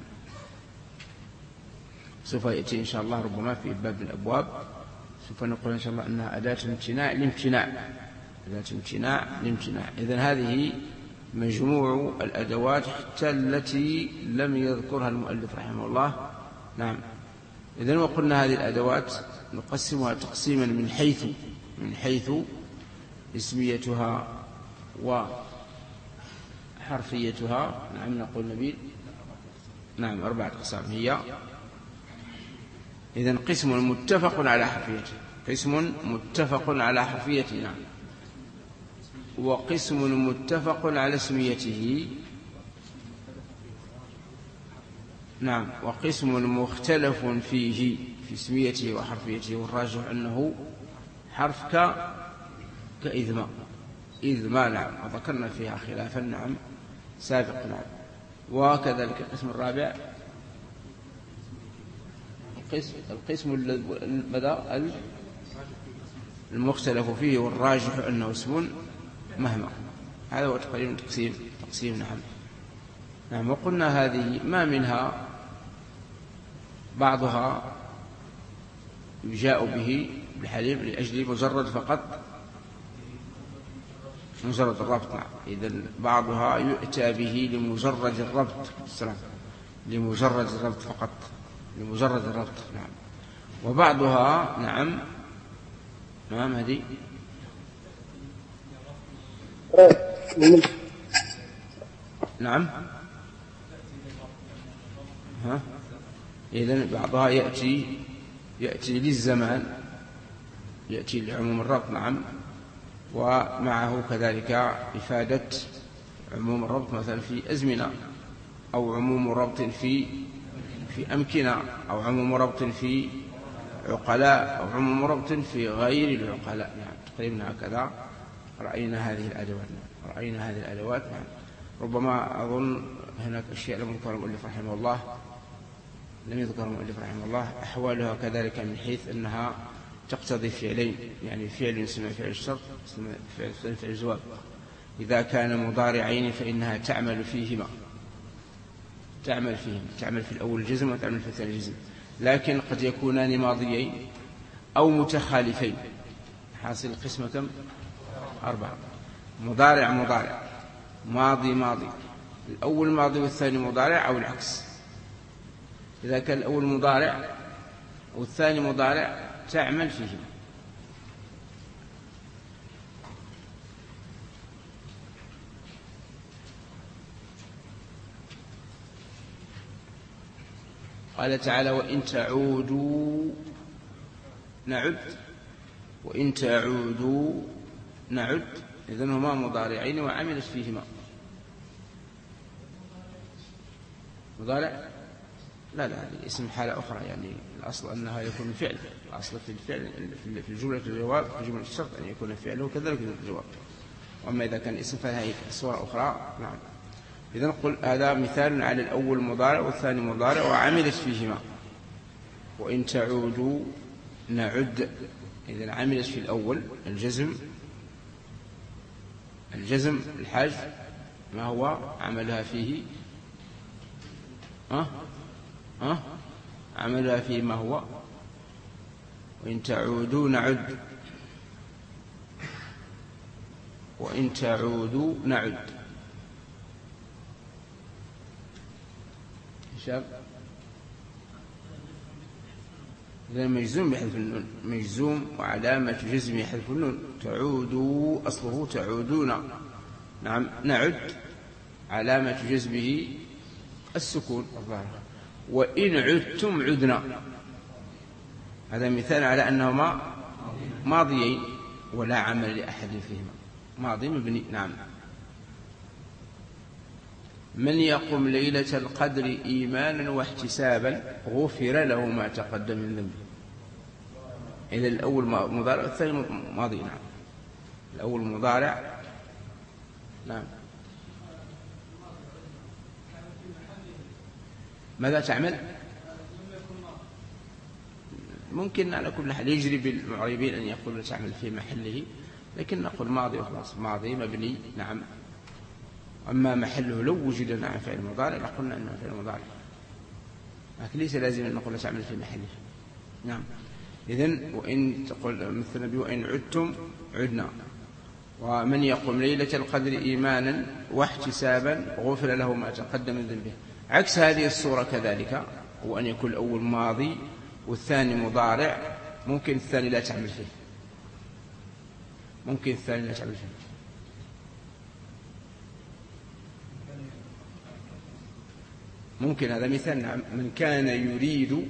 سوف يأتي إن شاء الله ربما في باب الأبواب، سوف نقول إن شاء الله أنها أداة امتناع لامتناع. إذن هذه مجموع الأدوات حتى التي لم يذكرها المؤلف رحمه الله. نعم. إذن وقلنا هذه الأدوات نقسمها تقسيما من حيث اسميتها وحرفيتها. نعم نقول نبيل. نعم 4 أقسام هي. إذن قسم متفق على حرفيته، نعم، وقسم متفق على اسميته، نعم، وقسم مختلف فيه في اسميته وحرفيته، والراجح أنه حرف كإذما، نعم، وذكرنا فيها خلافا، نعم، سابق، نعم. وكذلك القسم الرابع القسم المختلف فيه والراجح أنه اسم مهما. هذا هو تقريبا تقسيم. نعم. وقلنا هذه ما منها بعضها يجاء به بالحليم لأجل مجرد الربط. نعم. إذن بعضها يؤتى به لمجرد الربط فقط، لمجرد الربط. نعم. وبعضها نعم هذه نعم إذن بعضها يأتي للزمان، يأتي لعموم الربط، نعم، ومعه كذلك إفادة عموم الربط مثلا في أزمنة، أو عموم ربط في أمكنة، أو عموم ربط في عقلاء، أو عموم ربط في غير العقلاء. نعم تقريبا هكذا رأينا هذه الأدوات. نعم. ربما أظن هناك أشياء لم يذكرها المؤلف رحمه الله أحوالها كذلك، من حيث أنها تقتضي فعلين، يعني فعل يسمى فعل الشرط، فعل الجواب. إذا كان مضارعين فإنها تعمل فيهما، تعمل في الأول الجزم وتعمل في الثاني الجزم، لكن قد يكونان ماضيين أو متخالفين. حاصل القسمة كم؟ 4. مضارع، ماضي، الأول ماضي والثاني مضارع، أو العكس. إذا كان الأول مضارع والثاني مضارع تعمل فيه. قال تعالى وإن تعودوا نعد، إذن هما مضارعين وعملت فيهما. مضارع لا هذه اسم حالة أخرى، يعني الأصل أنها يكون فعل، الأصل في الفعل في الجملة الجواب، في جملة الشرط أن يكون فعله كذلك في الجواب. وأما إذا كان اسم فهي صورة أخرى. نعم. إذن نقول هذا مثال على الأول مضارع والثاني مضارع وعملت فيهما. وإن تعودوا نعد، إذن عملت في الأول الجزم الحذف، ما هو عملها فيه؟ عملها فيه ما هو؟ وإن تعودوا نعد. شاب إذا مجزوم بحذف النون، مجزوم وعلامة جزمه حذف النون. تعود أصله تعودون. نعم، نعد علامة جزمه السكون الظاهر. وإن عدتم عدنا، هذا مثال على أنهما ماضيين ولا عمل لأحد فيهما، ماضي مبني. نعم. من يقم ليلة القدر إيمانا واحتسابا غفر له ما تقدم من ذنبه. إذا الأول مضارع والثاني ماضي. نعم، الأول مضارع. نعم. ماذا تعمل؟ ممكن على كل حال يجري بالمعربين أن يقول تعمل في محله، لكن نقول ماضي وخلاص، ماضي مبني. نعم. أما محله لو وجد نعم فعل مضارع لقلنا أنه فعل مضارع، لكن ليس لازم أن نقول تعمل في محله. نعم. إذن وإن تقول مثل وإن عدتم عدنا. ومن يقوم ليلة القدر إيمانا واحتسابا غفر له ما تقدم من ذنبه. عكس هذه الصورة كذلك هو أن يكون الأول ماضي والثاني مضارع، ممكن الثاني لا تعمل فيه، ممكن الثاني لا تعمل فيه. ممكن، هذا مثال. نعم. من كان يريد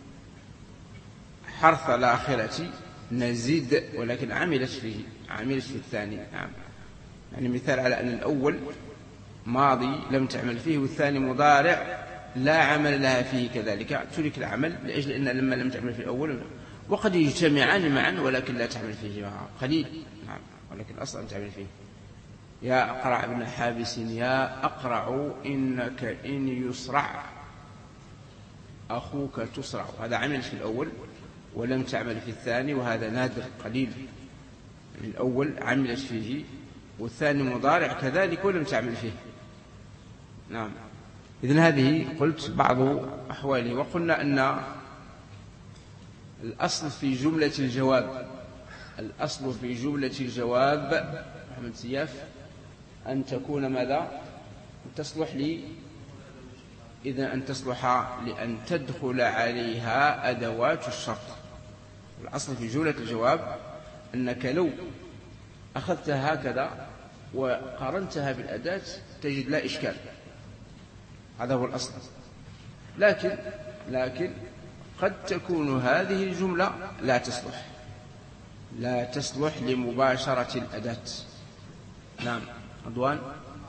حرث الآخرة نزيد، ولكن عملت فيه، عملت في الثاني. نعم. يعني مثال على أن الأول ماضي لم تعمل فيه، والثاني مضارع لا عمل لها فيه كذلك، ترك العمل لأجل أن لما لم تعمل في الأول، وقد يجتمعان معا ولكن لا تعمل فيه قليل. نعم. ولكن أصلا تعمل فيه. يا أقرع بن حابس يا أقرع إنك إن يسرع أخوك تسرع. هذا عمل في الأول ولم تعمل في الثاني، وهذا نادر قليل. الأول عملت فيه والثاني مضارع كذلك ولم تعمل فيه. نعم. إذن هذه قلت بعض أحواله. وقلنا أن الأصل في جملة الجواب، الأصل في جملة الجواب محمد سياف أن تكون ماذا؟ تصلح لي، إذا أن تصلح لأن تدخل عليها أدوات الشرط. الأصل في جملة الجواب أنك لو أخذتها هكذا وقارنتها بالأداة تجد لا إشكال، هذا هو الأصل. لكن قد تكون هذه الجملة لا تصلح لمباشرة الأداة. نعم. رضوان.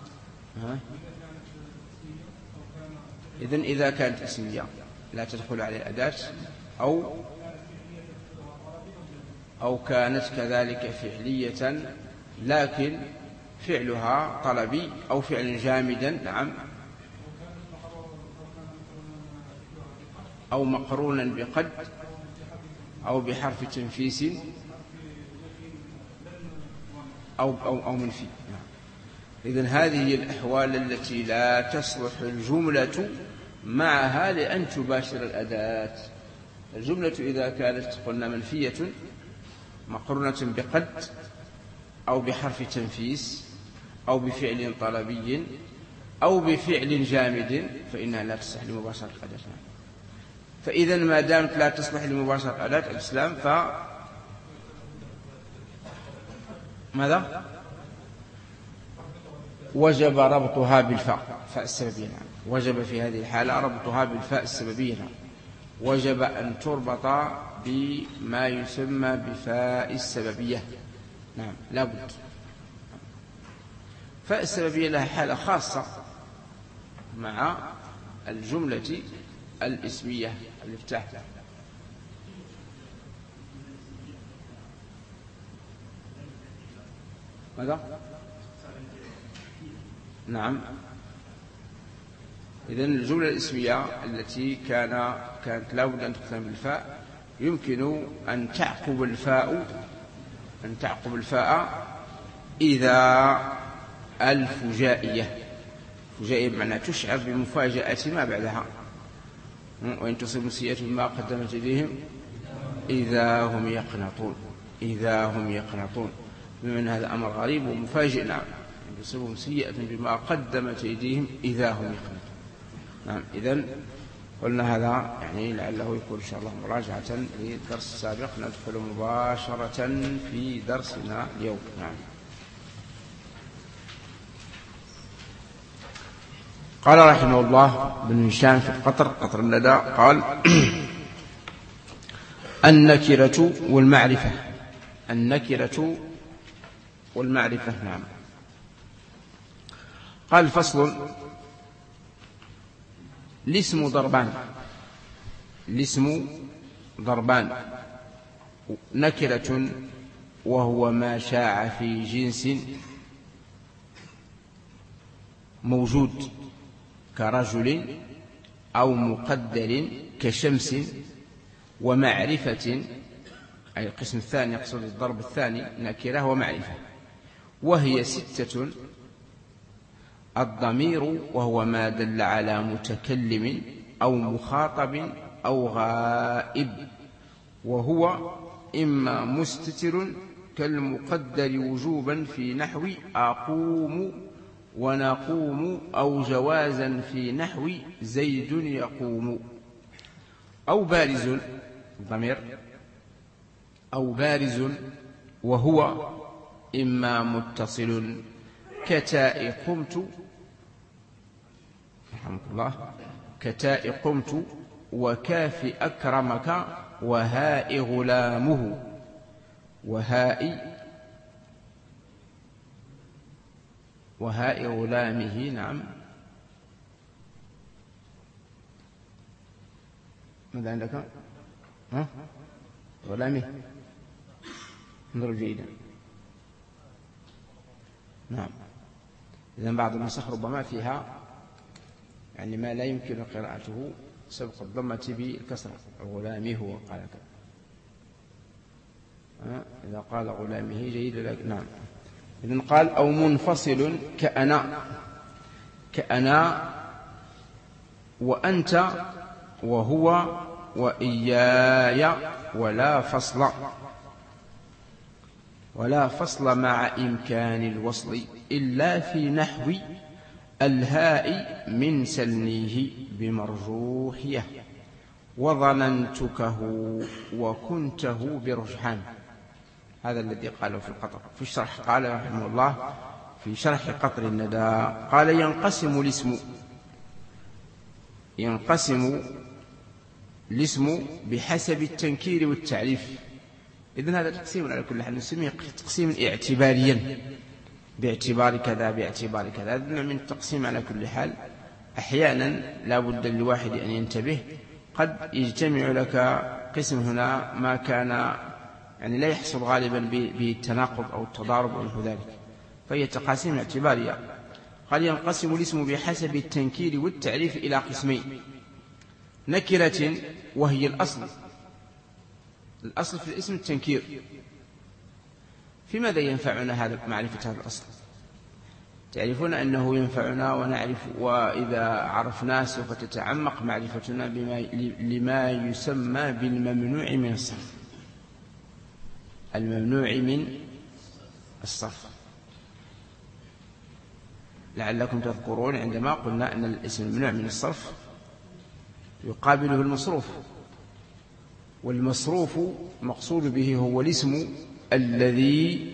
إذن إذا كانت اسمية لا تدخل على الأداة، أو كانت كذلك فعلية لكن فعلها طلبي أو فعل جامدا. نعم. أو مقرونا بقد أو بحرف تنفيس أو منفي. إذن هذه هي الأحوال التي لا تصلح الجملة معها لأن تباشر الأداة. الجملة إذا كانت قلنا منفية مقرونة بقد أو بحرف تنفيس أو بفعل طلبي أو بفعل جامد فإنها لا تصلح لمباشرة الأداة. فإذا ما دامت لا تصلح لمباشرة الأداة الإسلام ماذا؟ وجب ربطها بالفاء، فاء السببية. وجب في هذه الحالة ربطها بالفاء السببية. وجب أن تربط بما يسمى بفاء السببية. نعم، لا بد. فاء السببية لها حالة خاصة مع الجملة الاسمية المفتاح. ماذا؟ نعم. إذن الجملة الاسمية التي كانت لا بد أن تختم بالفاء يمكن أن تعقب الفاء إذا الفجائية. فجائية بمعنى تشعر بمفاجأة ما بعدها. وإن تصب سيئة بما قدمت أيديهم إذا هم يقنطون. بمعنى هذا أمر غريب ومفاجئ. نعم. تصبهم سيئة بما قدمت أيديهم إذا هم يقنطون. نعم. إذن قلنا هذا يعني لعله يكون إن شاء الله مراجعة للدرس السابق. ندخل مباشرة في درسنا اليوم. نعم. قال رحمه الله بن هشام في قطر الندى قال النكرة والمعرفة. النكرة والمعرفة. نعم. قال فصل. الاسم ضربان. الاسم ضربان. نكرة وهو ما شاع في جنس موجود كرجل أو مقدر كشمس. ومعرفة أي القسم الثاني يقصد الضرب الثاني نكرة ومعرفة، وهي 6: الضمير وهو ما دل على متكلم أو مخاطب أو غائب، وهو إما مستتر كالمقدر وجوبا في نحو أقوم ونقوم، أو جوازا في نحو زيد يقوم، أو بارز الضمير، أو بارز وهو إما متصل كتاء قمت رحمك الله كتاء قمت وكاف أكرمك وهاء غلامه وهاء غلامه. نعم. ماذا عندك؟ غلامه. انظروا جيدا. نعم. إذن بعض النسخ ربما فيها يعني ما لا يمكن قراءته سبق الضمة بالكسرة. غلامه وقال كذا. إذا قال غلامه جيد لك. نعم. إذن قال أو منفصل كأنا وأنت وهو وإياي ولا فصل مع إمكان الوصل إلا في نحو الهاء من سلنيه بمرجوحية وظننتكه وكنته برجحان. هذا الذي قاله في القطر. في الشرح قال رحمه الله في شرح قطر الندى قال ينقسم الاسم بحسب التنكير والتعريف. إذن هذا تقسيم على كل حال نسميه تقسيم اعتباريا باعتبار كذا باعتبار كذا. هذا نوع من التقسيم على كل حال. أحيانا لا بد للواحد أن ينتبه. قد يجتمع لك قسم هنا ما كان يعني لا يحصل غالبا بالتناقض أو التضارب أو نحو ذلك، فهي تقاسيم اعتبارية. قال ينقسم الاسم بحسب التنكير والتعريف إلى قسمين: نكرة وهي الأصل في الاسم التنكير. في ماذا ينفعنا هذا معرفة هذا الأصل؟ تعرفون أنه ينفعنا ونعرف، وإذا عرفناه سوف تتعمق معرفتنا لما يسمى بالممنوع من الصرف. الممنوع من الصرف لعلكم تذكرون عندما قلنا أن الاسم الممنوع من الصرف يقابله المصروف، والمصروف مقصود به هو الاسم الذي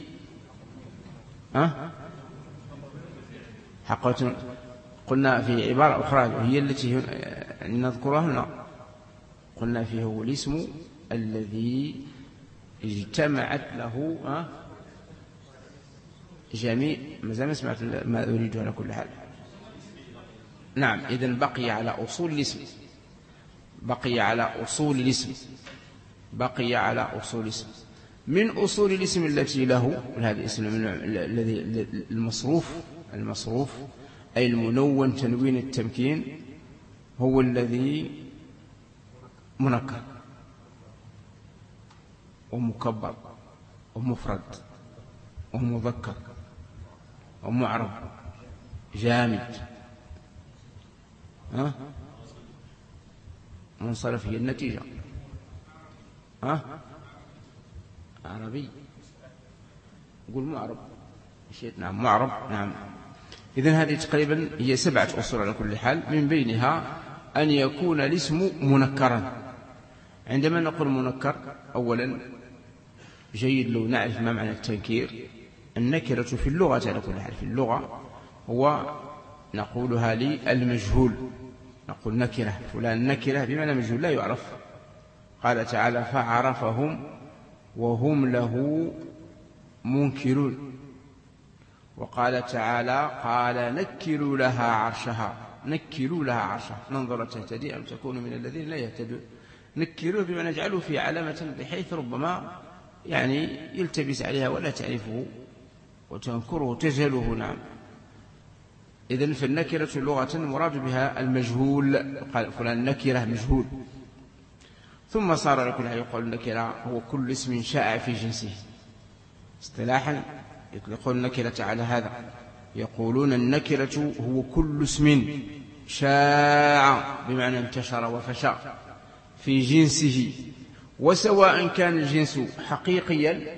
حقيقة قلنا في عبارة أخرى هي التي نذكرها هنا، قلنا فيه هو الاسم الذي اجتمعت له جميع ما سمعت ما أريده على كل حال. نعم. إذن بقي على أصول الاسم، بقي على أصول الاسم. من أصول الاسم التي له هذا الاسم الذي المصروف أي المنون تنوين التمكين هو الذي منكر ومكبر ومفرد ومذكر ومعرب جامد منصرف هي النتيجة عربي قول معرب نعم معرب. نعم. إذن هذه تقريبا هي 7 أصول على كل حال، من بينها أن يكون الاسم منكرا. عندما نقول منكر أولا جيد لو نعرف ما معنى التنكير. النكرة في اللغة على كل حال في اللغة هو نقولها للمجهول، نقول نكرة فلان نكرة بمعنى مجهول لا يعرف. قال تعالى فعرفهم وهم له منكرون. وقال تعالى قال نكروا لها عرشها، نكروا لها عرشها ننظر تهتدي أم تكون من الذين لا يهتدون. نكروه بمعنى نجعله في علامة بحيث ربما يعني يلتبس عليها ولا تعرفه وتنكره تجهله. نعم. إذن فالنكرة لغة مراد بها المجهول، قال فلان نكرة مجهول. ثم صار لكل يقول النكرة هو كل اسم شاع في جنسه. اصطلاحا يطلقون النكرة على هذا، يقولون النكرة هو كل اسم شاع بمعنى انتشر وفشى في جنسه، وسواء كان الجنس حقيقيا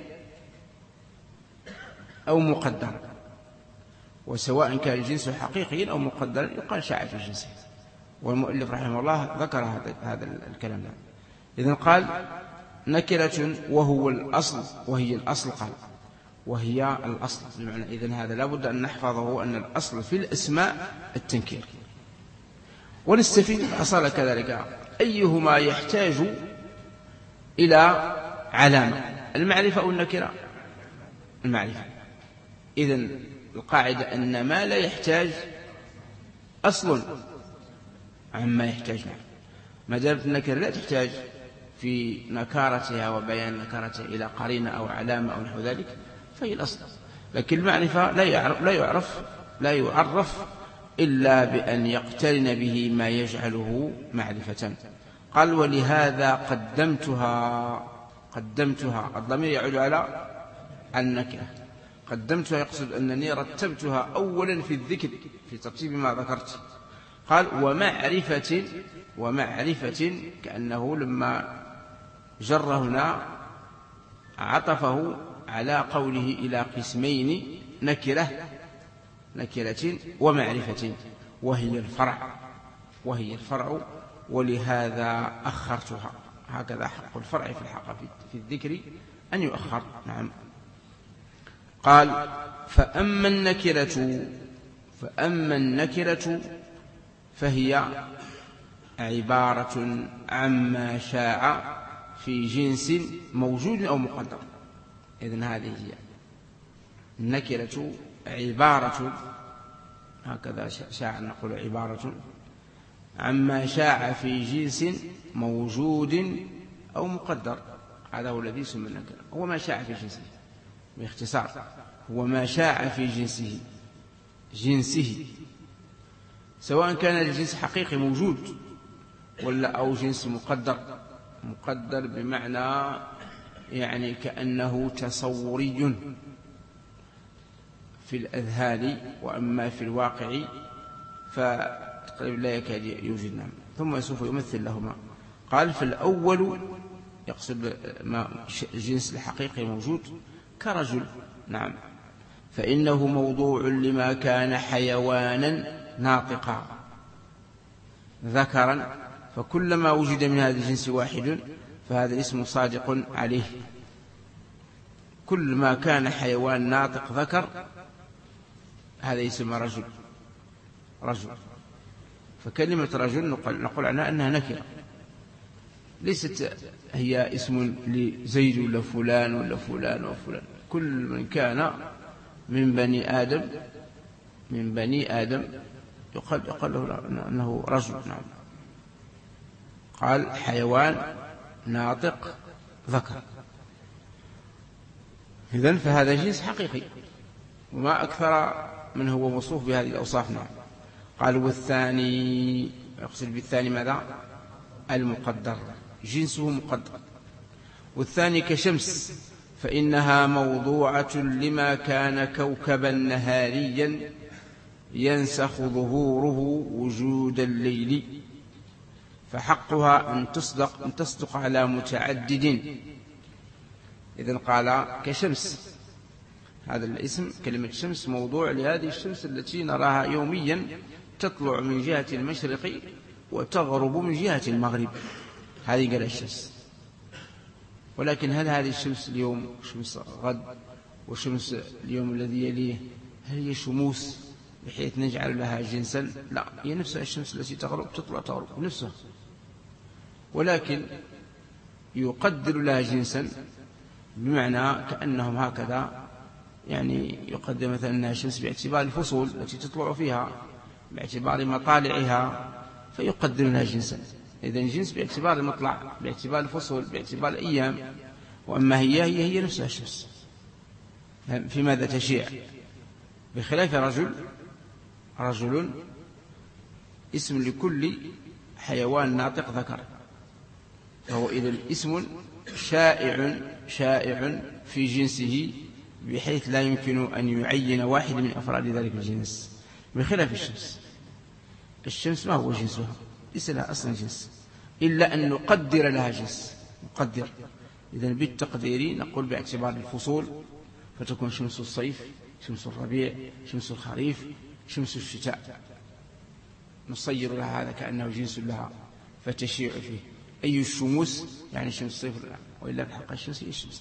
أو مقدرا، وسواء كان الجنس حقيقيا أو مقدرا يقال شاع في جنسه. والمؤلف رحمه الله ذكر هذا الكلام. إذن قال نكرة وهو الأصل، وهي الأصل، قال وهي الأصل بمعنى إذن هذا لابد أن نحفظه أن الأصل في الأسماء التنكير. ونستفيد الأصل كذلك أيهما يحتاج إلى علامة، المعرفة أو النكرة؟ المعرفة. إذن القاعدة أن ما لا يحتاج أصل عما يحتاج معه. ما دامت النكرة لا تحتاج في نكارتها وبيان نكارتها إلى قرينة أو علامة أو نحو ذلك فهي الأصل. لكن المعرفة لا يعرف إلا بأن يقترن به ما يجعله معرفة. قال ولهذا قدمتها الضمير يعود على النكرة. قدمتها يقصد أنني رتبتها أولا في الذكر في ترتيب ما ذكرت. قال ومعرفة كأنه لما جر هنا عطفه على قوله إلى قسمين نكرة ومعرفة وهي الفرع ولهذا أخرتها. هكذا حق الفرع في الحق في الذكر أن يؤخر. نعم. قال فأما النكرة فهي عبارة عما شاع في جنس موجود أو مقدر. إذن هذه هي النكرة عبارة، هكذا شاع نقول عبارة عما شاع في جنس موجود أو مقدر. هذا هو الذي يسمى النكرة، هو ما شاع في جنسه باختصار، هو ما شاع في جنسه سواء كان الجنس حقيقي موجود ولا أو جنس مقدر بمعنى يعني كأنه تصوري في الأذهان، وأما في الواقع فتقريبا لا يكاد يوجد. نعم. ثم سوف يمثل لهما. قال فالأول يقصد ما الجنس الحقيقي موجود كرجل. نعم. فإنه موضوع لما كان حيوانا ناطقا ذكرا، فكلما وجد من هذا الجنس واحد فهذا الاسم صادق عليه. كل ما كان حيوان ناطق ذكر هذا يسمى رجل. فكلمة رجل نقول عنها أنها نكرة، ليست هي اسم لزيد ولا فلان ولا فلان وفلان. كل من كان من بني آدم يقال له أنه رجل. نعم. قال حيوان ناطق ذكر. إذن فهذا جنس حقيقي وما أكثر من هو موصوف بهذه الأوصاف. نعم. قال والثاني يقصد بالثاني ماذا؟ المقدر، جنسه مقدر. والثاني كشمس فإنها موضوعة لما كان كوكبا نهاريا ينسخ ظهوره وجود الليل، فحقها أن تصدق على متعدد. إذن قال كشمس، هذا الاسم كلمة شمس موضوع لهذه الشمس التي نراها يوميا تطلع من جهة المشرق وتغرب من جهة المغرب، هذه قال الشمس. ولكن هل هذه الشمس اليوم شمس غد وشمس اليوم الذي يليه هل هي شموس بحيث نجعل لها جنسا؟ لا، هي نفسها الشمس التي تغرب تطلع تغرب نفسها، ولكن يقدر لها جنسا، بمعنى كأنهم هكذا يعني يقدر مثلا أنها الشمس باعتبار الفصول التي تطلع فيها، باعتبار مطالعها، فيقدر لها جنسا. إذن جنس باعتبار المطلع، باعتبار الفصول، باعتبار الأيام. وأما هي نفسها الشمس. في ماذا تشيع؟ بخلاف رجل اسم لكل حيوان ناطق ذكر، فهو إذن اسم شائع في جنسه بحيث لا يمكن أن يعين واحد من أفراد ذلك الجنس، بخلاف الشمس ما هو جنسها، ليس لها أصلا جنس إلا أن نقدر لها جنس. نقدر، إذن بالتقدير نقول باعتبار الفصول فتكون شمس الصيف، شمس الربيع، شمس الخريف، شمس الشتاء، نصير لها هذا كأنه جنس لها فتشيع فيه. أي الشموس يعني شمس الصيف، وإلا بحق الشمس هي الشمس.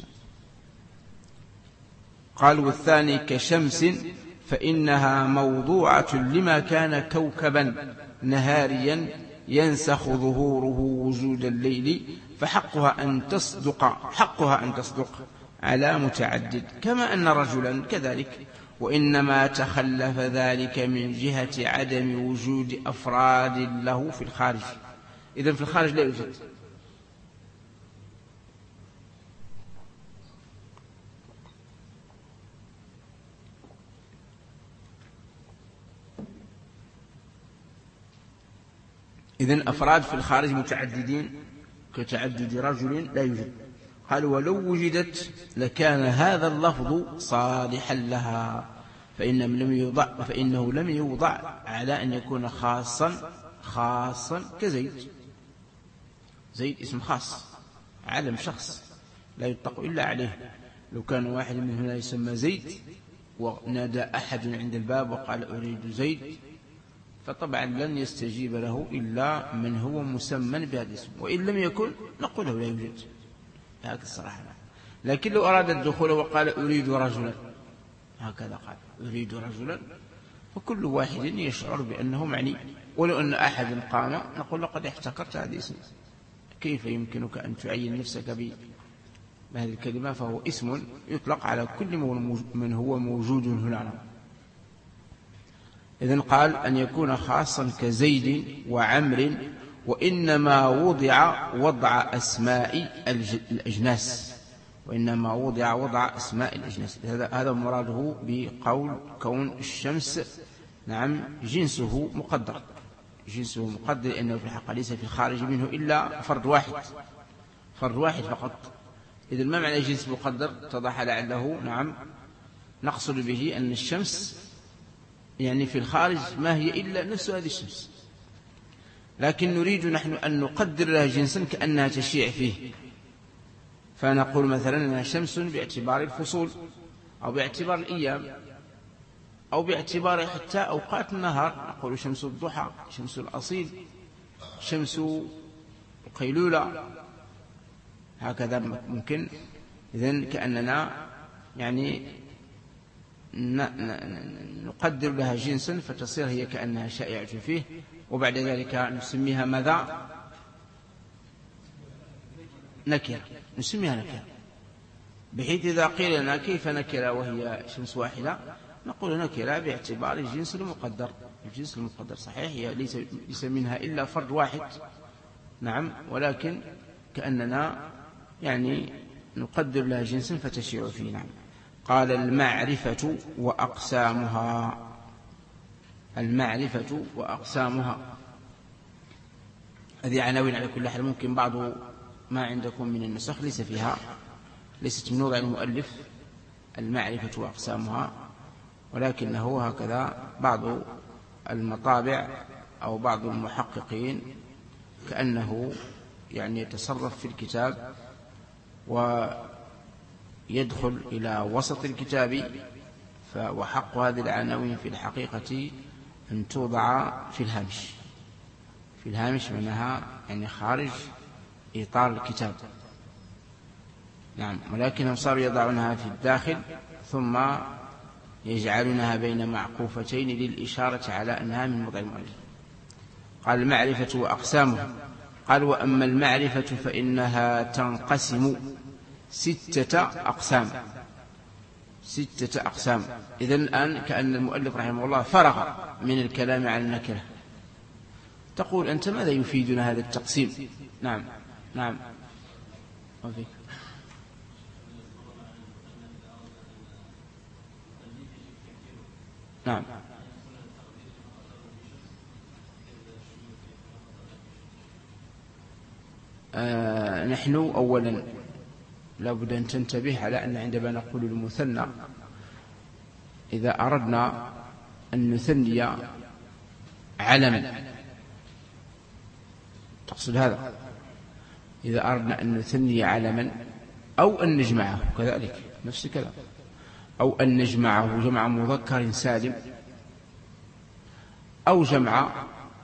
قال والثاني كشمس فإنها موضوعة لما كان كوكبا نهاريا ينسخ ظهوره وجود الليل، فحقها أن تصدق على متعدد، كما أن رجلا كذلك، وإنما تخلف ذلك من جهة عدم وجود أفراد له في الخارج. إذن في الخارج لا يوجد. إذن أفراد في الخارج متعددين كتعدد رجل لا يوجد. قال ولو وجدت لكان هذا اللفظ صالحا لها، فإنه لم يوضع على أن يكون خاصا كزيد. زيد اسم خاص، علم شخص لا يطلق إلا عليه. لو كان واحد من هنا يسمى زيد ونادى أحد عند الباب وقال أريد زيد، فطبعا لن يستجيب له إلا من هو مسمى بهذا الاسم، وإن لم يكن نقول له لا يوجد، هكذا الصراحة. لكن لو أراد الدخول وقال أريد رجلا، هكذا قال أريد رجلا، فكل واحد يشعر بأنه معني. ولو أن أحد قام نقول لقد احتكرت هذا الاسم، كيف يمكنك أن تعين نفسك بهذه الكلمة؟ فهو اسم يطلق على كل من هو موجود هنا. إذن قال أن يكون خاصا كزيد وعمر، وإنما وضع وضع أسماء الأجناس، وإنما وضع أسماء الأجناس. هذا مراده بقول كون الشمس نعم جنسه مقدر، لأنه في الحقيقة ليس في الخارج منه إلا فرد واحد فقط. إذن ما معنى جنس مقدر؟ اتضح لعله نعم نقصد به أن الشمس يعني في الخارج ما هي إلا نفس هذه الشمس، لكن نريد نحن أن نقدر لها جنسا كأنها تشيع فيه، فنقول مثلا أنها شمس باعتبار الفصول، أو باعتبار الأيام، أو باعتبار حتى أوقات النهار، نقول شمس الضحى، شمس الأصيل، شمس القيلولة، هكذا ممكن. إذن كأننا يعني نقدر لها جنسا فتصير هي كأنها شائعة فيه، وبعد ذلك نسميها ماذا؟ نكرة، نسميها نكرة، بحيث إذا قيل لنا كيف نكرة وهي شمس واحدة نقول نكرة باعتبار الجنس المقدر. الجنس المقدر صحيح هي ليس منها إلا فرد واحد نعم، ولكن كأننا يعني نقدر لها جنسا فتشيع فيه. نعم. قال المعرفة وأقسامها هذه عناوين على كل حال. ممكن بعض ما عندكم من النسخ ليست من وضع المؤلف المعرفة وأقسامها، ولكنه هكذا بعض المطابع أو بعض المحققين كأنه يعني يتصرف في الكتاب ويدخل إلى وسط الكتاب، وحق هذه العناوين في الحقيقة أن توضع في في الهامش معناها يعني خارج إطار الكتاب. نعم، ولكنهم صاروا يضعونها في الداخل ثم يجعلونها بين معقوفتين للإشارة على أنها من موضع المؤلف. قال المعرفة وأقسامها. قال وأما المعرفة فإنها تنقسم 6 أقسام. 6 أقسام. إذن الآن كأن المؤلف رحمه الله فرغ من الكلام عن النكرة. تقول أنت ماذا يفيدنا هذا التقسيم؟ نعم نعم وفيك. نعم نحن أولا لابد أن تنتبه على أن عندما نقول المثنى إذا أردنا أن نثني علما، تقصد هذا؟ إذا أردنا أن نثني علما أو أن نجمعه كذلك نفس الكلام، أو أن نجمعه جمع مذكر سالم أو جمع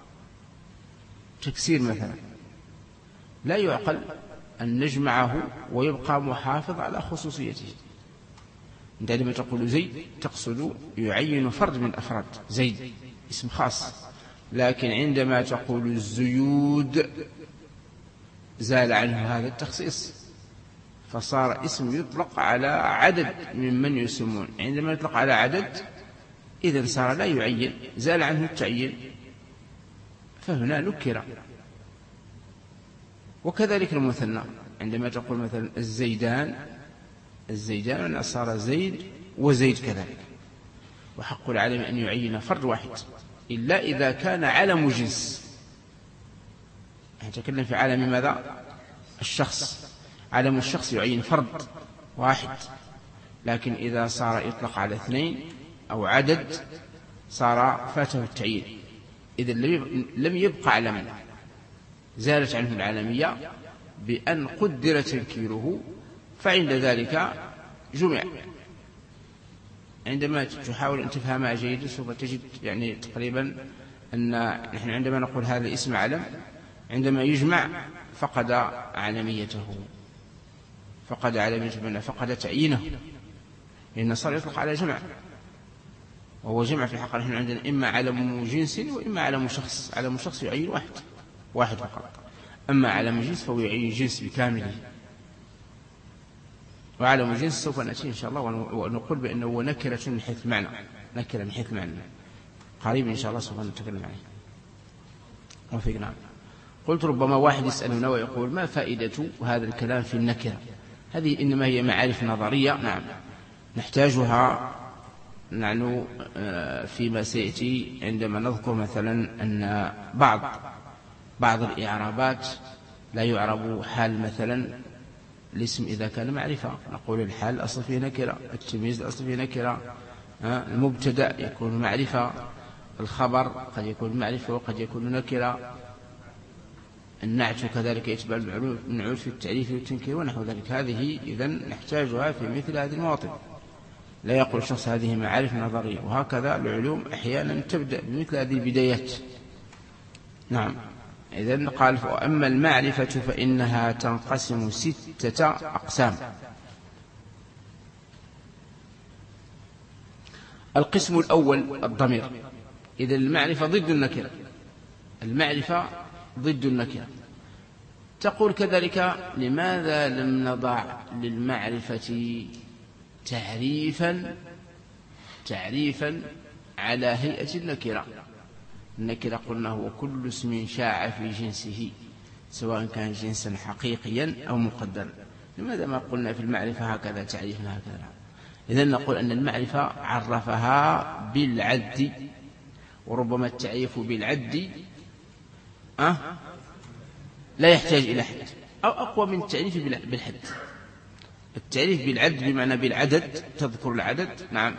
تكسير مثلا، لا يعقل أن نجمعه ويبقى محافظ على خصوصيته. عندما تقول زيد تقصد يعين فرد من أفراد زيد، اسم خاص. لكن عندما تقول الزيود زال عنه هذا التخصيص، فصار اسم يطلق على عدد ممن يسمون. عندما يطلق على عدد إذن صار لا يعين، زال عنه التعيين، فهنا نكر. وكذلك المثنى عندما تقول مثلا الزيدان صار زيد وزيد كذلك. وحق العالم أن يعين فرد واحد إلا إذا كان علم جنس. نتكلم في عالم ماذا؟ الشخص. علم الشخص يعين فرد واحد، لكن إذا صار يطلق على 2 أو عدد صار فاته التعيين، إذن لم يبقى علما، زالت عنه العالمية بأن قدر تنكيره، فعند ذلك جمع. عندما تحاول أن تفهمها جيدا سوف تجد يعني تقريبا أن نحن عندما نقول هذا الاسم علم عندما يجمع فقد عالميته، فقد تعيينه، لأن صار يطلق على جمع، وهو جمع في الحقيقة. نحن عندنا إما علم جنس وإما علم شخص. علم شخص يعين واحد فقط، أما علم جنس فهو يعين جنس بكامله. وعلم جنس سوف نأتي إن شاء الله ونقول بأنه نكرة من حيث المعنى، نكرة من حيث المعنى قريب إن شاء الله سوف نتكلم عنه. وفي نعم. قلت ربما واحد يسألنا ويقول ما فائدة هذا الكلام في النكرة؟ هذه إنما هي معارف نظرية، نعم نحتاجها نحن فيما سيأتي عندما نذكر مثلا أن بعض الإعرابات لا يعرب حال مثلا الاسم إذا كان معرفة، نقول الحال أصل فيه نكرة، التمييز أصل فيه نكرة، المبتدأ يكون معرفة، الخبر قد يكون معرفة وقد يكون نكرة، النعت كذلك يتبع المنعوت في التعريف والتنكير ونحو ذلك. هذه إذن نحتاجها في مثل هذه المواطن. لا يقول الشخص هذه معارف نظرية. وهكذا العلوم أحيانا تبدأ بمثل هذه البدايات. نعم. إذن قال وأما المعرفة فإنها تنقسم 6 أقسام. القسم الأول الضمير. إذن المعرفة ضد النكرة، المعرفة ضد النكرة. تقول كذلك لماذا لم نضع للمعرفة تعريفا على هيئة النكرة؟ النكرة قلنا هو كل اسم شاع في جنسه سواء كان جنسا حقيقيا أو مقدرا. لماذا ما قلنا في المعرفة هكذا تعريفنا هكذا؟ إذن نقول أن المعرفة عرفها بالعد، وربما التعريف بالعد لا يحتاج إلى حد، أو أقوى من التعريف بالحد. التعريف بالعد بمعنى بالعدد، تذكر العدد. نعم.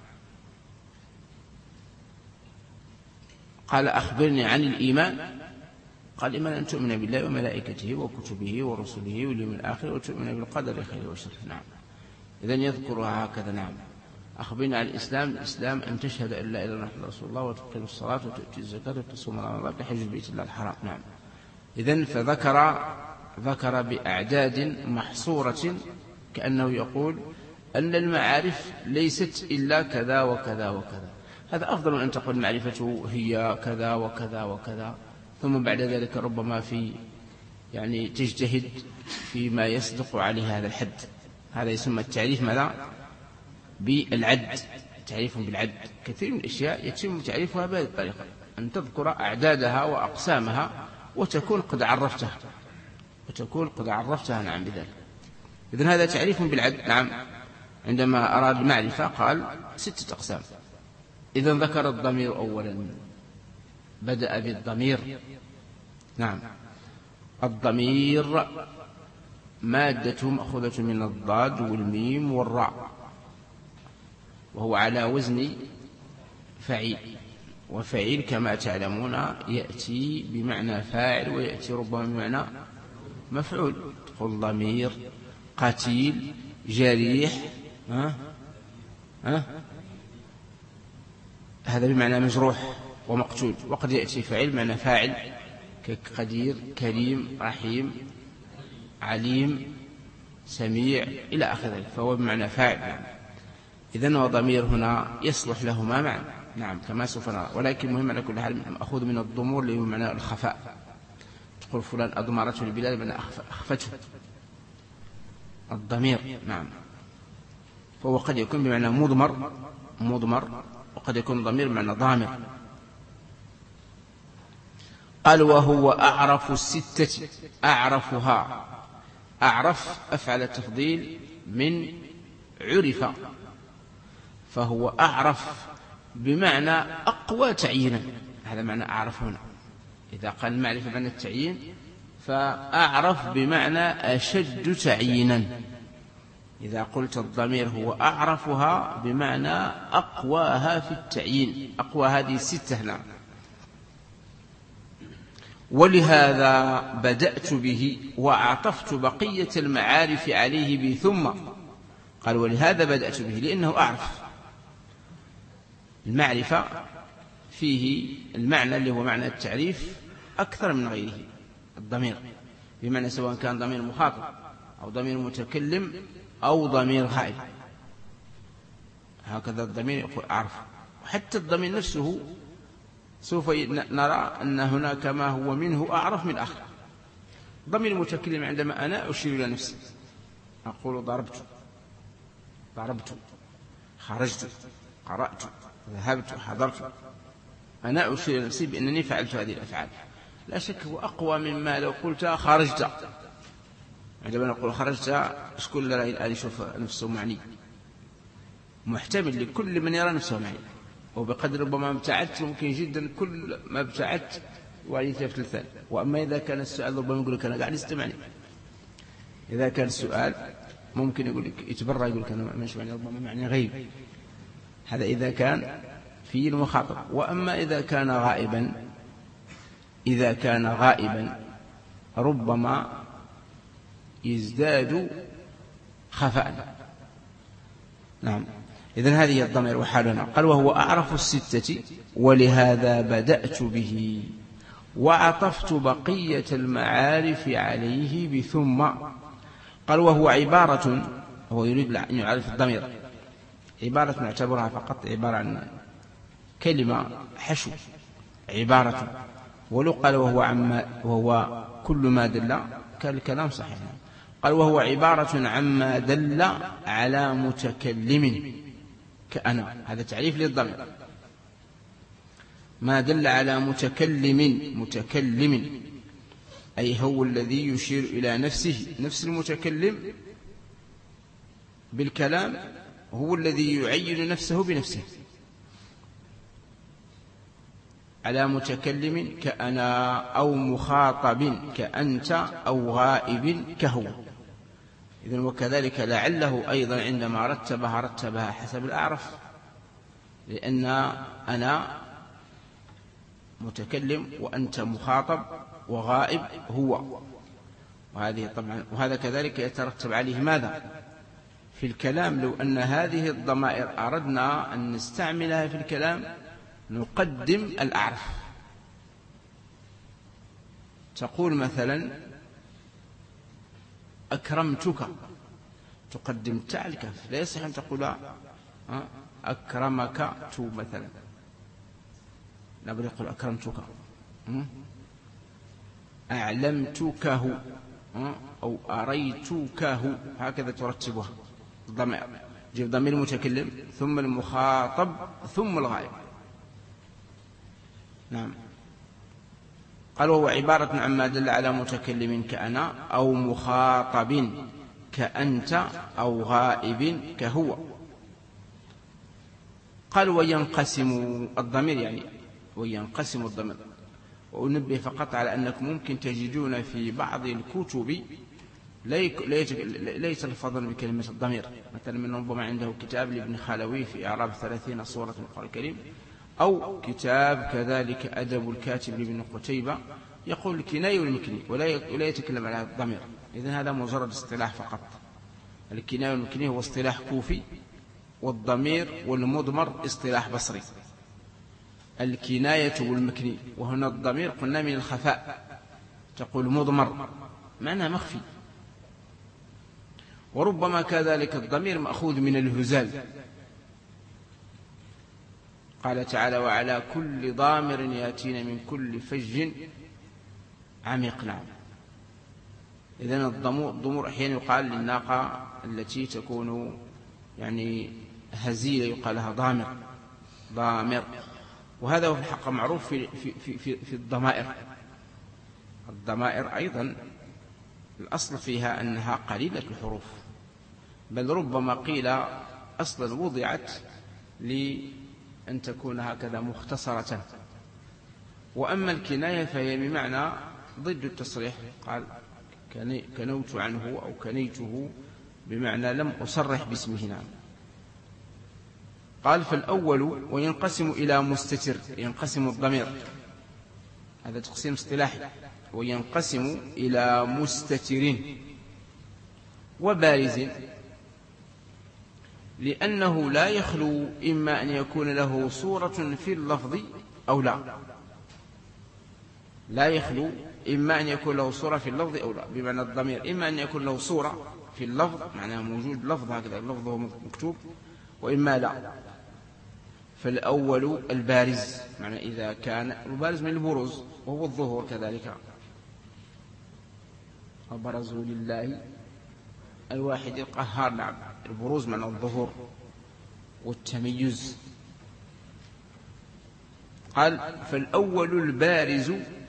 قال أخبرني عن الإيمان. قال الإيمان أن تؤمن بالله وملائكته وكتبه ورسله واليوم الآخر وتؤمن بالقدر خيره وشره. نعم. إذن يذكرها هكذا. نعم. أخبرنا عن الإسلام. الإسلام أن تشهد أن لا إله إلا الله محمد رسول الله وتقيم الصلاة وتؤتي الزكاة وتصوم رمضان وتحج البيت الله الحرام. نعم. إذن فذكر بأعداد محصورة كأنه يقول أن المعارف ليست إلا كذا وكذا وكذا. هذا أفضل من أن تقول معرفته هي كذا وكذا وكذا، ثم بعد ذلك ربما يعني تجتهد فيما يصدق عليه هذا الحد. هذا يسمى التعريف ماذا؟ بالعد. تعريف بالعد. كثير من الأشياء يتم تعريفها بهذه الطريقة، أن تذكر أعدادها وأقسامها وتكون قد عرفتها. نعم بذلك. إذن هذا تعريف بالعد. نعم. عندما أراد المعرفة قال 6 أقسام. إذن ذكر الضمير أولا، بدأ بالضمير. نعم. الضمير مادة مأخوذة من الضاد والميم والراء، وهو على وزن فعيل. وفعيل كما تعلمون يأتي بمعنى فاعل ويأتي ربما بمعنى مفعول. تقول ضمير، قتيل، جريح، هذا بمعنى مجروح ومقتول. وقد يأتي فعيل بمعنى فاعل كقدير، كريم، رحيم، عليم، سميع إلى آخره، فهو بمعنى فاعل. إذن وضمير هنا يصلح لهما معنى. نعم كما سوف نرى. ولكن مهم على كل حال مأخوذ من الضمور اللي هو معنى الخفاء. تقول فلان أضمرته البلاد بمعنى أخفته الضمير. نعم. فهو قد يكون بمعنى مضمر وقد يكون ضمير بمعنى ضامر. قال وهو أعرف الستة. أعرفها. أعرف أفعل التفضيل من عرف، فهو أعرف بمعنى أقوى تعيينا. هذا معنى أعرف هنا. إذا قال المعرفة بمعنى التعيين فأعرف بمعنى أشد تعيينا. إذا قلت الضمير هو أعرفها بمعنى أقواها في التعيين، أقوى هذه 6. نعم. ولهذا بدأت به وأعطفت بقية المعارف عليه بثم. قال ولهذا بدأت به لأنه أعرف. المعرفة فيه المعنى اللي هو معنى التعريف أكثر من غيره. الضمير بمعنى سواء كان ضمير مخاطب أو ضمير متكلم أو ضمير غائب، هكذا الضمير يقول أعرف. وحتى الضمير نفسه سوف نرى أن هناك ما هو منه أعرف من آخر. ضمير المتكلم عندما أنا أشير إلى نفسي أقول ضربت، خرجت، قرأت، ذهبت، حضرت، أنا أشير إلى نفسي بأنني فعلت هذه الأفعال. لا شك هو أقوى مما لو قلت خرجت. عندما نقول خرجت شكون الآن يشوف نفسه معني؟ محتمل لكل من يرى نفسه معني. وبقدر ربما ابتعدت ممكن جدا كل ما ابتعدت ويثبت الثاني. وأما إذا كان السؤال ربما يقول لك أنا قاعد استمعني. إذا كان السؤال ممكن يقول لك يتبرى يقول لك أنا مش معني، ربما معني غيب. هذا إذا كان في المخاطب. وأما إذا كان غائبا ربما يزداد خفاء. نعم. إذن هذه الضمير وحالنا. قال وهو أعرف الستة ولهذا بدأت به وعطفت بقية المعارف عليه بثم. قال وهو عبارة، هو يريد أن يعرف الضمير، عبارة نعتبرها فقط عبارة عن كلمة حشو، عبارة. ولو قال وهو كل ما دل كالكلام صحيح. قال وهو عبارة عما دل على متكلم كأنا. هذا تعريف للضمير. ما دل على متكلم أي هو الذي يشير إلى نفسه. نفس المتكلم بالكلام هو الذي يعين نفسه بنفسه. على متكلم كأنا أو مخاطب كأنت أو غائب كهو. إذن وكذلك لعله أيضا عندما رتبها حسب الأعرف، لأن أنا متكلم وأنت مخاطب وغائب هو. وهذه طبعا وهذا كذلك يترتب عليه ماذا؟ في الكلام لو أن هذه الضمائر أردنا أن نستعملها في الكلام نقدم الأعرف. تقول مثلا أكرمتك، تقدم تاء الكاف، لا يصح أن تقول أكرمك تو مثلا، نقول يقول أكرمتك، أعلمتكه أو أريتكه، هكذا ترتبها الضمائر. جيب ضمير المتكلم ثم المخاطب ثم الغائب. نعم. قال وهو عبارة عما دل على متكلم كأنا أو مخاطب كأنت أو غائب كهو. قال وينقسم الضمير، يعني وينقسم الضمير. وأنبه فقط على أنكم ممكن تجدون في بعض الكتب ليس الفضل بكلمة الضمير. مثلا من ربما عنده كتاب لابن خالوي في إعراب 30 صورة من القرآن الكريم، أو كتاب كذلك أدب الكاتب لابن قتيبة يقول الكناية والمكني ولا يتكلم على الضمير. إذن هذا مجرد اصطلاح فقط. الكناية والمكني هو اصطلاح كوفي، والضمير والمضمر اصطلاح بصري. الكناية والمكني، وهنا الضمير قلنا من الخفاء، تقول مضمر معنى مخفي. وربما كذلك الضمير مأخوذ من الهزال. قال تعالى وعلى كل ضامر يأتين من كل فج عميق. نعم. إذن الضمور أحيانا يقال للناقة التي تكون يعني هزيلة يقال لها ضامر. وهذا هو في الحق معروف في الضمائر. الضمائر أيضا الأصل فيها أنها قليلة الحروف، بل ربما قيل أصلا وضعت لأن تكون هكذا مختصرة. وأما الكناية فهي بمعنى ضد التصريح. قال كنوت عنه أو كنيته، بمعنى لم أصرح باسمه. نعم. قال فالأول وينقسم إلى مستتر، ينقسم الضمير، هذا تقسيم اصطلاحي، وينقسم إلى مستتر وبارز، لأنه لا يخلو إما أن يكون له صورة في اللفظ أو لا يخلو إما أن يكون له صورة في اللفظ أو لا. بمعنى الضمير إما أن يكون له صورة في اللفظ، معناه موجود لفظ هكذا اللفظ هو مكتوب، وإما لا. فالأول البارز، معنى إذا كان البارز من البروز وهو الظهور كذلك. وبرزوا لله الواحد القهار. نعم. البروز معنى الظهور والتميز. قال فالأول البارز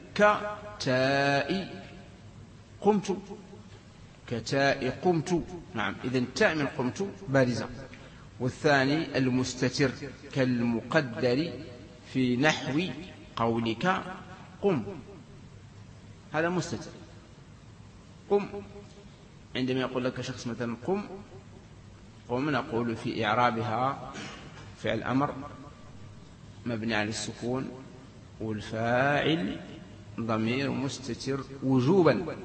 كتاء قمت، كتاء قمت. نعم. إذن تاء من قمت بارزة. والثاني المستتر كالمقدر في نحو قولك قم، هذا مستتر. قم، عندما يقول لك شخص مثلا قم نقول في إعرابها فعل أمر مبني على السكون، والفاعل ضمير مستتر وجوبا،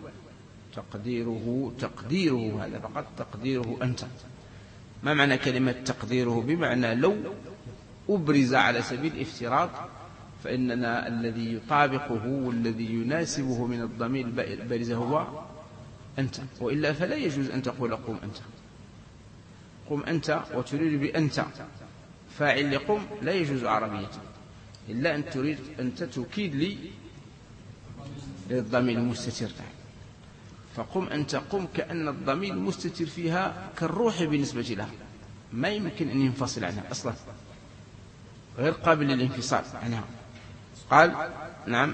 تقديره هذا فقط، تقديره أنت. ما معنى كلمة تقديره؟ بمعنى لو أبرز على سبيل الافتراض، فإننا الذي يطابقه والذي يناسبه من الضمير البارز هو أنت، وإلا فلا يجوز أن تقول قم أنت. قم أنت وتريد بأنت فاعل لقم لا يجوز عربية، إلا أن تريد أنت توكيد لي للضمير المستتر. فقم أنت قم كأن الضمير المستتر فيها كالروح بالنسبة لها، ما يمكن أن ينفصل عنها أصلا، غير قابل للانفصال عنها. قال نعم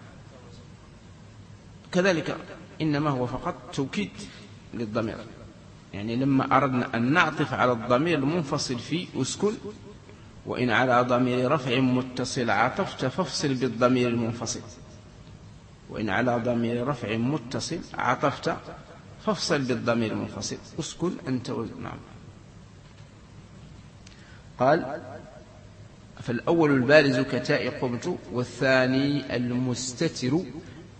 كذلك، إنما هو فقط توكيد للضمير. يعني لما أردنا أن نعطف على الضمير المنفصل فيه أسكن، وإن على ضمير رفع متصل عطفت فافصل بالضمير المنفصل، وإن على ضمير رفع متصل عطفت فافصل بالضمير المنفصل، أسكن أنت. نعم. قال فالأول البارز كتاء قمت، والثاني المستتر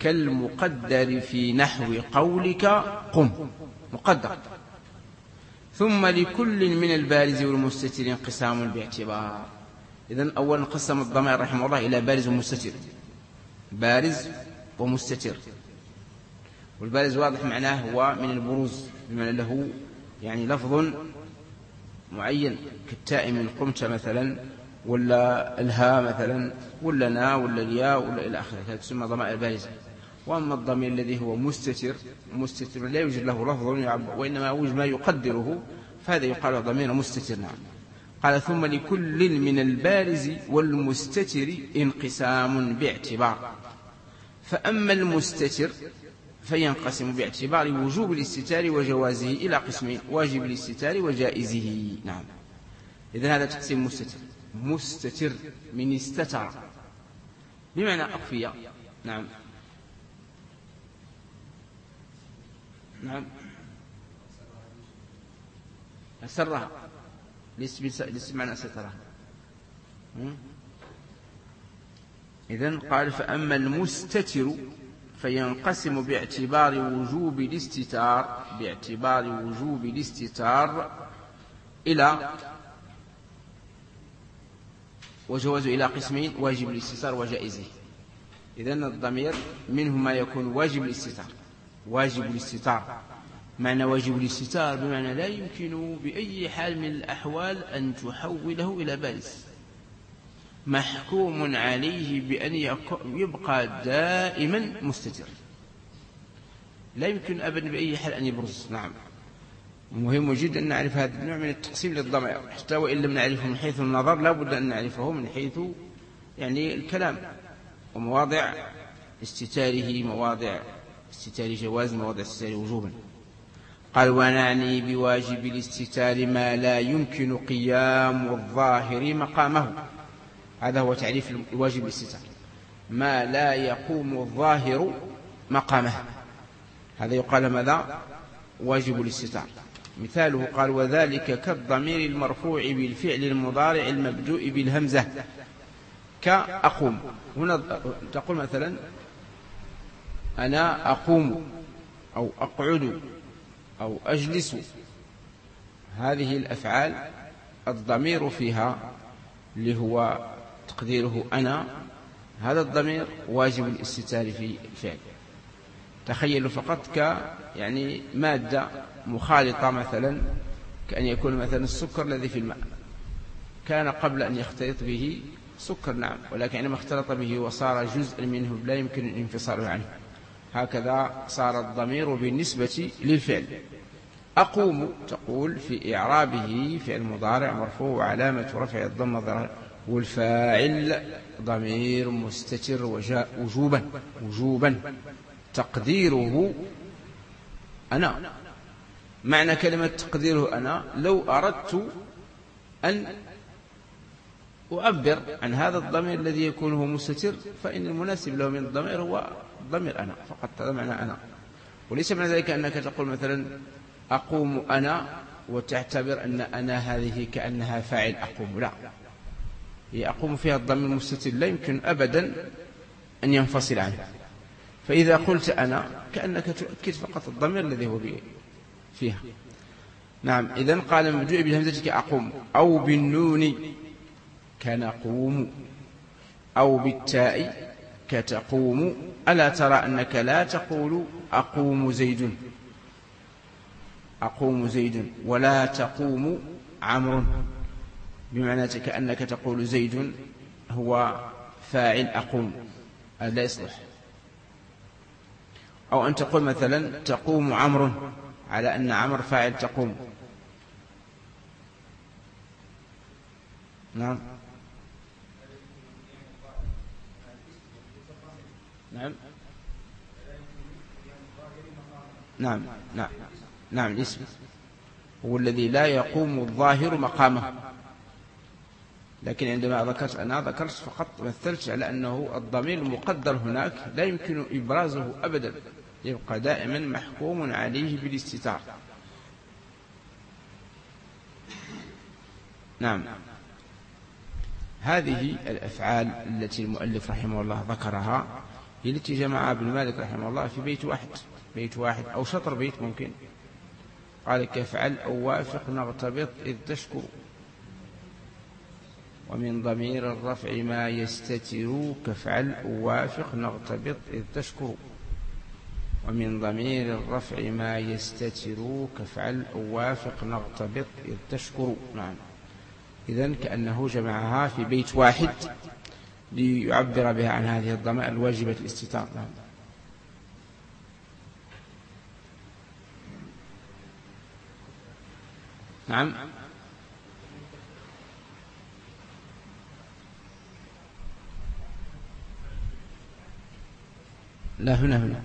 كالمقدر في نحو قولك قم، مقدر ثم لكل من البارز والمستتر انقسام باعتبار. إذن أولا قسم الضمائر رحمه الله إلى بارز ومستتر. بارز ومستتر. والبارز واضح معناه هو من البروز، بمعنى له يعني لفظ معين كالتاء من قمت مثلا، ولا الهاء مثلا، ولا نا، ولا الياء، ولا إلى آخره، هذا تسمى ضمائر بارزة. وأما الضمير الذي هو مستتر لا يوجد له لفظ وإنما يوجد ما يقدره، فهذا يقال ضمير مستتر. نعم. قال ثم لكل من البارز والمستتر انقسام باعتبار. فأما المستتر فينقسم باعتبار وجوب الاستتار وجوازه إلى قسمين: واجب الاستتار وجائزه. نعم. إذن هذا تقسيم مستتر. مستتر من استتر بمعنى أخفية. نعم. نعم. أسرها ليس معنى سترها. إذن قال فأما المستتر فينقسم باعتبار وجوب الاستتار إلى وجوازه إلى قسمين: واجب الاستتار وجائزه. إذن الضمير منه ما يكون واجب الاستتار. معنى واجب الاستتار بمعنى لا يمكن بأي حال من الأحوال أن تحوله إلى بارز، محكوم عليه بأن يبقى دائما مستتر، لا يمكن أبدا بأي حال أن يبرز. نعم. مهم جدا أن نعرف هذا النوع من التقسيم للضمائر، حتى وإن لم نعرفه من حيث النظر لا بد أن نعرفه من حيث يعني الكلام، ومواضع استتاره، مواضع استتار جواز، مواضع استتار وجوبا. قال ونعني بواجب الاستتار ما لا يمكن قيام الظاهر مقامه. هذا هو تعريف الواجب الاستتار: ما لا يقوم الظاهر مقامه، هذا يقال ماذا؟ واجب الاستتار. مثاله قال وذلك كالضمير المرفوع بالفعل المضارع المبدوء بالهمزة كأقوم. هنا تقول مثلا أنا أقوم أو أقعد أو أجلس، هذه الأفعال الضمير فيها اللي هو تقديره أنا، هذا الضمير واجب الاستتار في الفعل. تخيلوا فقط يعني مادة مخالطة مثلا، كأن يكون مثلا السكر الذي في الماء كان قبل أن يختلط به سكر، نعم، ولكن عندما اختلط به وصار جزء منه لا يمكن الانفصال عنه، هكذا صار الضمير بالنسبة للفعل. أقوم تقول في إعرابه فعل مضارع مرفوع وعلامة رفع الضمة الظاهرة، والفاعل ضمير مستتر وجاء وجوبا تقديره أنا. معنى كلمة تقديره أنا لو أردت أن أعبر عن هذا الضمير الذي يكون هو مستتر، فإن المناسب له من الضمير هو ضمير أنا فقط، هذا معنى أنا. وليس معنى ذلك أنك تقول مثلا أقوم أنا وتعتبر أن أنا هذه كأنها فاعل أقوم، لا، هي أقوم فيها الضمير المستتر لا يمكن أبدا أن ينفصل عنه. فإذا قلت أنا كأنك تؤكد فقط الضمير الذي هو فيها. نعم. إذن قال مبدوء بالهمزة كأقوم، أو بالنون كنقوم، أو بالتاء كتقوم. ألا ترى أنك لا تقول أقوم زيد ولا تقوم عمرو، بمعنى كأنك تقول زيد هو فاعل أقوم، هذا لا يصلح. أو أن تقول مثلا تقوم عمرو على أن عمرو فاعل تقوم. نعم. نعم. نعم. نعم. نعم. الاسم هو الذي لا يقوم الظاهر مقامه، لكن عندما ذكرت أنا ذكرت فقط مثلت على أنه الضمير المقدر هناك لا يمكن إبرازه أبدا، يبقى دائما محكوم عليه بالاستتار. نعم. هذه الأفعال التي المؤلف رحمه الله ذكرها هي التي جمعها ابن مالك رحمه الله في بيت واحد أو شطر بيت ممكن. قال كافعل أو وافق نغتبط إذ تشكر. ومن ضمير الرفع ما يستتر كافعل أو وافق نغتبط إذ تشكر. ومن ضمير الرفع ما يستتر كافعل أو وافق نغتبط إذ تشكر. نعم. إذن كأنه جمعها في بيت واحد ليعبر بها عن هذه الضمائر الواجبة الاستتار. نعم. نعم. لا، هنا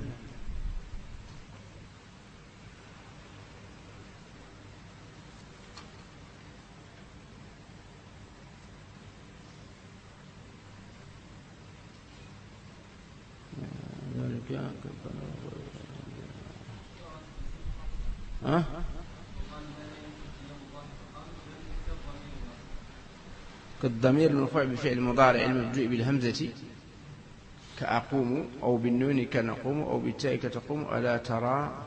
كالضمير المرفوع بفعل مضارع المبدوء بالهمزة كأقوم، أو بالنون كنقوم، أو بالتاء كتقوم. ألا ترى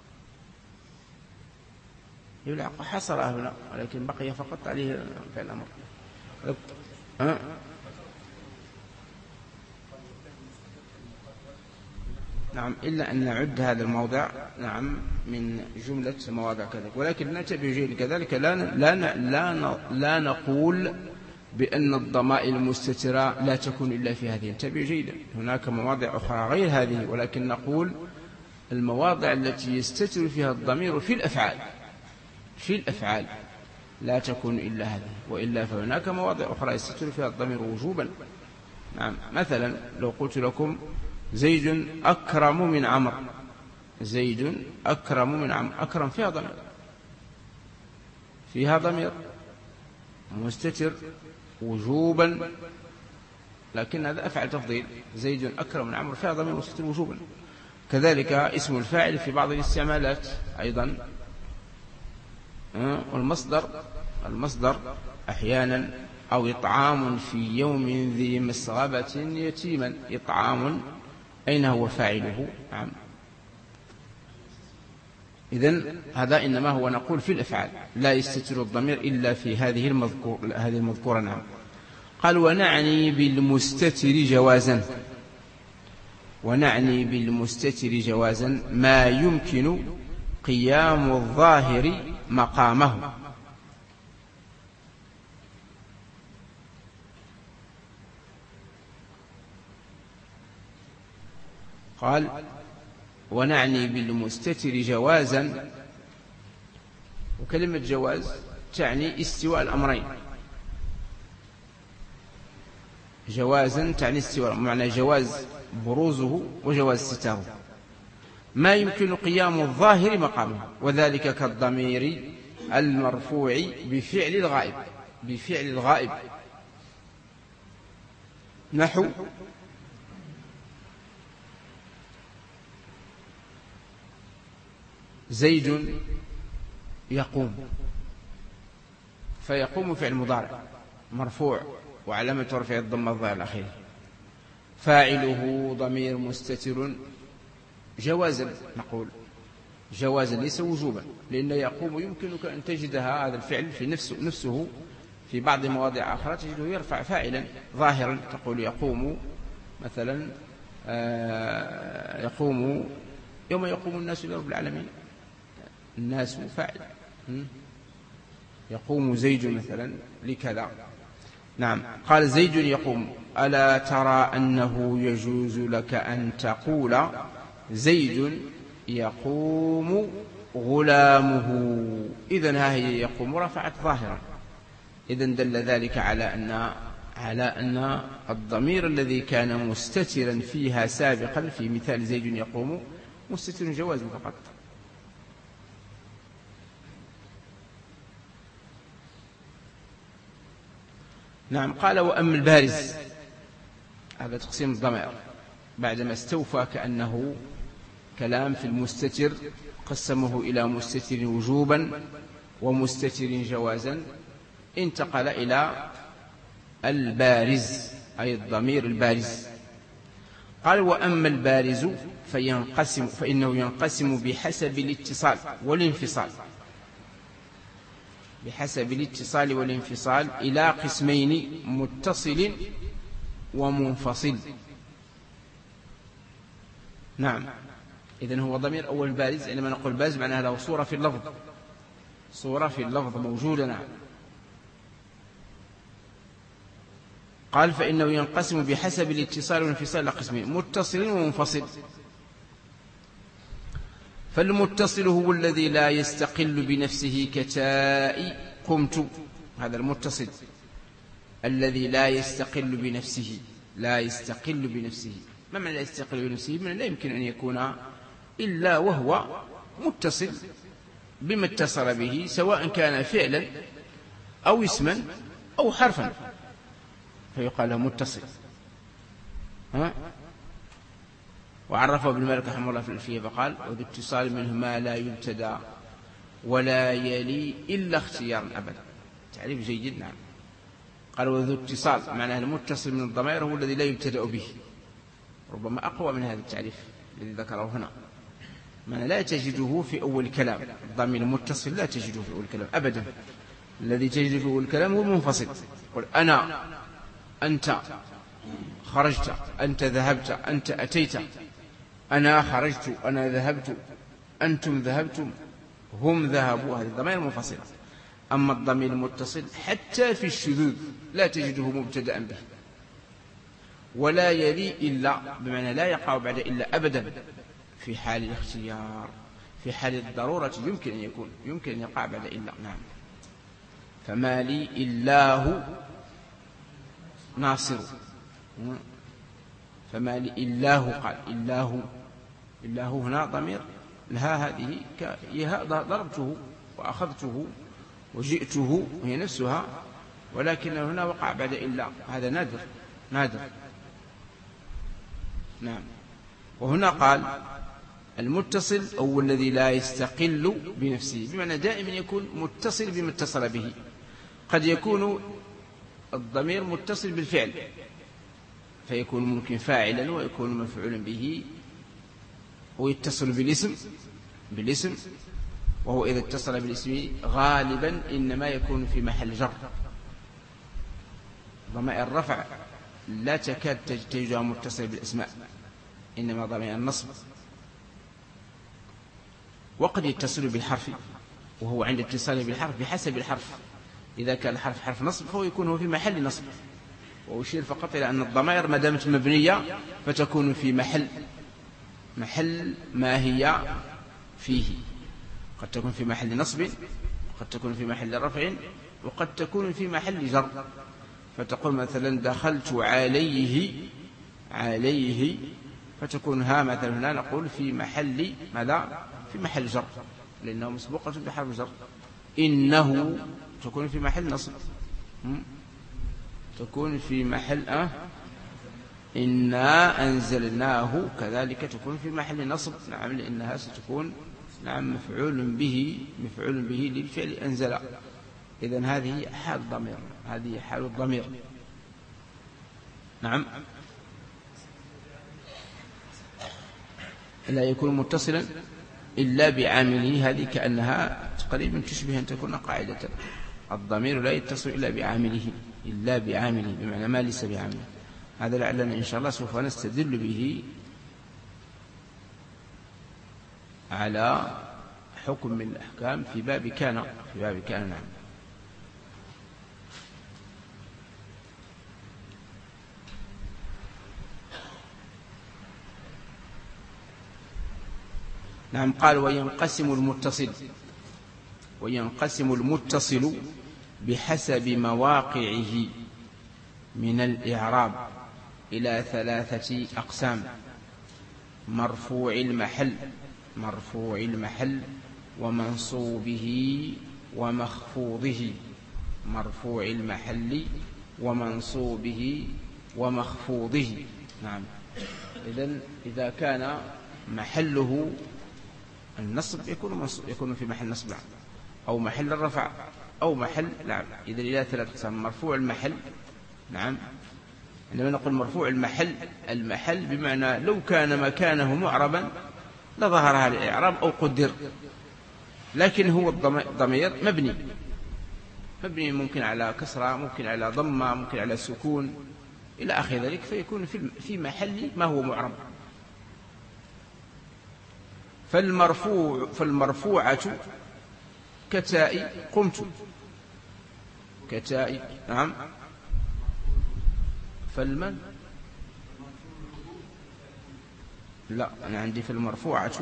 يلعق حصرها هنا، ولكن بقي فقط عليه فعل الأمر. نعم، إلا أن نعد هذا الموضع نعم من جملة مواضع كذلك، ولكن ننتبه جيدا كذلك لا نقول بأن الضمائر المستترة لا تكون إلا في هذه. انتبه جيدا، هناك مواضع أخرى غير هذه، ولكن نقول المواضع التي يستتر فيها الضمير في الأفعال لا تكون إلا هذه، وإلا فهناك مواضع أخرى يستتر فيها الضمير وجوبا. نعم. مثلا لو قلت لكم زيد أكرم من عمرو، زيد أكرم من عمرو، أكرم فيها ضمير مستتر وجوبا، لكن هذا أفعل تفضيل. زيد أكرم من عمرو فيها ضمير مستتر وجوبا. كذلك اسم الفاعل في بعض الاستعمالات أيضا. والمصدر أحيانا، أو إطعام في يوم ذي مسغبة يتيما. إطعام أين هو فاعله؟ نعم. إذن هذا إنما هو نقول في الأفعال لا يستتر الضمير إلا في هذه المذكورة. نعم. قال ونعني بالمستتر جوازا ما يمكن قيام الظاهر مقامه. قال ونعني بالمستتر جوازا، وكلمة جواز تعني استواء الأمرين. جوازا تعني استواء، معنى جواز بروزه وجواز ستاره. ما يمكن قيام الظاهر مقامه، وذلك كالضمير المرفوع بفعل الغائب نحو زيد يقوم، فيقوم فعل مضارع مرفوع وعلامة رفعه الضمة الظاهرة الأخيرة، فاعله ضمير مستتر جوازا. نقول جوازا ليس وجوبا، لأن يقوم يمكنك أن تجدها هذا الفعل في نفسه في بعض مواضع أخرى تجده يرفع فاعلا ظاهرا. تقول يقوم مثلا يقوم يوم يقوم الناس لرب العالمين، الناس فاعل. يقوم زيد مثلا لكذا. نعم. قال زيد يقوم. ألا ترى أنه يجوز لك أن تقول زيد يقوم غلامه. إذن ها هي يقوم رفعت ظاهرا. إذن دل ذلك على أن الضمير الذي كان مستترا فيها سابقا في مثال زيد يقوم مستتر جواز فقط. نعم. قال وأما البارز، هذا تقسيم الضمائر بعدما استوفى كأنه كلام في المستتر قسمه إلى مستتر وجوبا ومستتر جوازا، انتقل إلى البارز أي الضمير البارز. قال وأما البارز فإنه ينقسم بحسب الاتصال والانفصال. بحسب الاتصال والانفصال إلى قسمين: متصل ومنفصل. نعم. إذن هو ضمير أول بارز. عندما نقول بارز معناها له صورة في اللفظ، صورة في اللفظ موجودة. نعم. قال: فإنه ينقسم بحسب الاتصال والانفصال إلى قسمين: متصل ومنفصل. فالمتصل هو الذي لا يستقل بنفسه كتاء قمت. هذا المتصل الذي لا يستقل بنفسه. لا يستقل بنفسه. ما معنى لا يستقل بنفسه؟ من لا يمكن أن يكون إلا وهو متصل بما اتصل به، سواء كان فعلا أو اسما أو حرفا، فيقال له متصل. وعرفه ابن مالك رحمه الله في الألفية فقال: وذو اتصال منه ما لا يبتدى ولا يلي إلا اختيارا أبدا. تعريف جيد. نعم. قال: وذو اتصال معناه المتصل من الضمير هو الذي لا يبتدأ به. ربما أقوى من هذا التعريف الذي ذكره هنا. معنى لا تجده في أول كلام. الضمير المتصل لا تجده في أول كلام أبدا. الذي تجده في أول كلام هو المنفصل. قل: أنا، أنت خرجت، أنت ذهبت، أنت أتيت، أنا خرجت، أنا ذهبت، أنتم ذهبتم، هم ذهبوا. هذه الضمائر المنفصلة. أما الضمير المتصل حتى في الشذوذ لا تجده مبتدأ به، ولا يلي إلا، بمعنى لا يقع بعد إلا أبدا. في حال الاختيار، في حال الضرورة يمكن أن يكون، يمكن أن يقع بعد إلا. نعم. فما لي إلا هو ناصر. فما لي إلا هو. قال: إلا هو. إلا هو هنا ضمير لها هذه ضربته وأخذته وجئته، هي نفسها، ولكن هنا وقع بعد إلا. هذا نادر نادر. نعم. وهنا قال: المتصل هو الذي لا يستقل بنفسه، بمعنى دائما يكون متصل بما اتصل به. قد يكون الضمير متصل بالفعل فيكون ممكن فاعلا، ويكون مفعولا به، ويتصل بالاسم، وهو إذا اتصل بالاسم غالبا إنما يكون في محل جر. ضمائر الرفع لا تكاد تجدها متصل بالأسماء، إنما ضمائر النصب. وقد يتصل بالحرف، وهو عند اتصاله بالحرف بحسب الحرف. إذا كان الحرف حرف نصب فهو يكون في محل نصب. وأشير فقط إلى أن الضمائر ما دامت مبنية فتكون في محل ما هي فيه. قد تكون في محل نصب، وقد تكون في محل رفع، وقد تكون في محل جر. فتقول مثلا: دخلت عليه، فتكون ها مثلا هنا نقول في محل ماذا؟ في محل جر، لأنه مسبوقة بحرف جر. إنه تكون في محل نصب، تكون في محل إنا أنزلناه كذلك تكون في محل نصب. نعم، لأنها ستكون نعم مفعول به للفعل أنزل. إذن هذه حال الضمير، هذه حال الضمير. نعم. لا يكون متصلا إلا بعامله. هذه كأنها تقريبا تشبه أن تكون قاعدة. الضمير لا يتصل إلا بعامله، بمعنى ما ليس بعامله. هذا لعلنا إن شاء الله سوف نستدل به على حكم من الأحكام في باب كان. نعم. نعم. قال: وينقسم المتصل بحسب مواقعه من الإعراب إلى 3 أقسام: مرفوع المحل ومنصوبه ومخفوضه. مرفوع المحل ومنصوبه ومخفوضه. نعم. إذن إذا كان محله النصب يكون في محل نصب، أو محل الرفع، أو محل نعم. إذن إلى 3 أقسام: مرفوع المحل. نعم. عندما نقول مرفوع المحل بمعنى لو كان مكانه معربا لظهر هذا الإعراب أو قدر، لكن هو الضمير مبني مبني ممكن على كسرة، ممكن على ضمة، ممكن على سكون إلى آخر ذلك، فيكون في محل ما هو معرب. فالمرفوعة كتاء قمت، كتاء. نعم. فالمن لا، أنا عندي في المرفوعة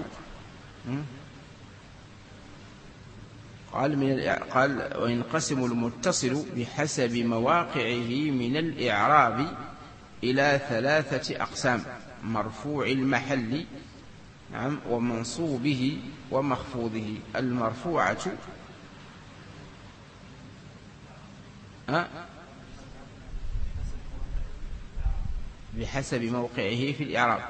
قال وينقسم المتصل بحسب مواقعه من الإعراب إلى 3 أقسام: مرفوع المحل، نعم، ومنصوبه ومخفوضه. المرفوعة بحسب موقعه في الإعراب.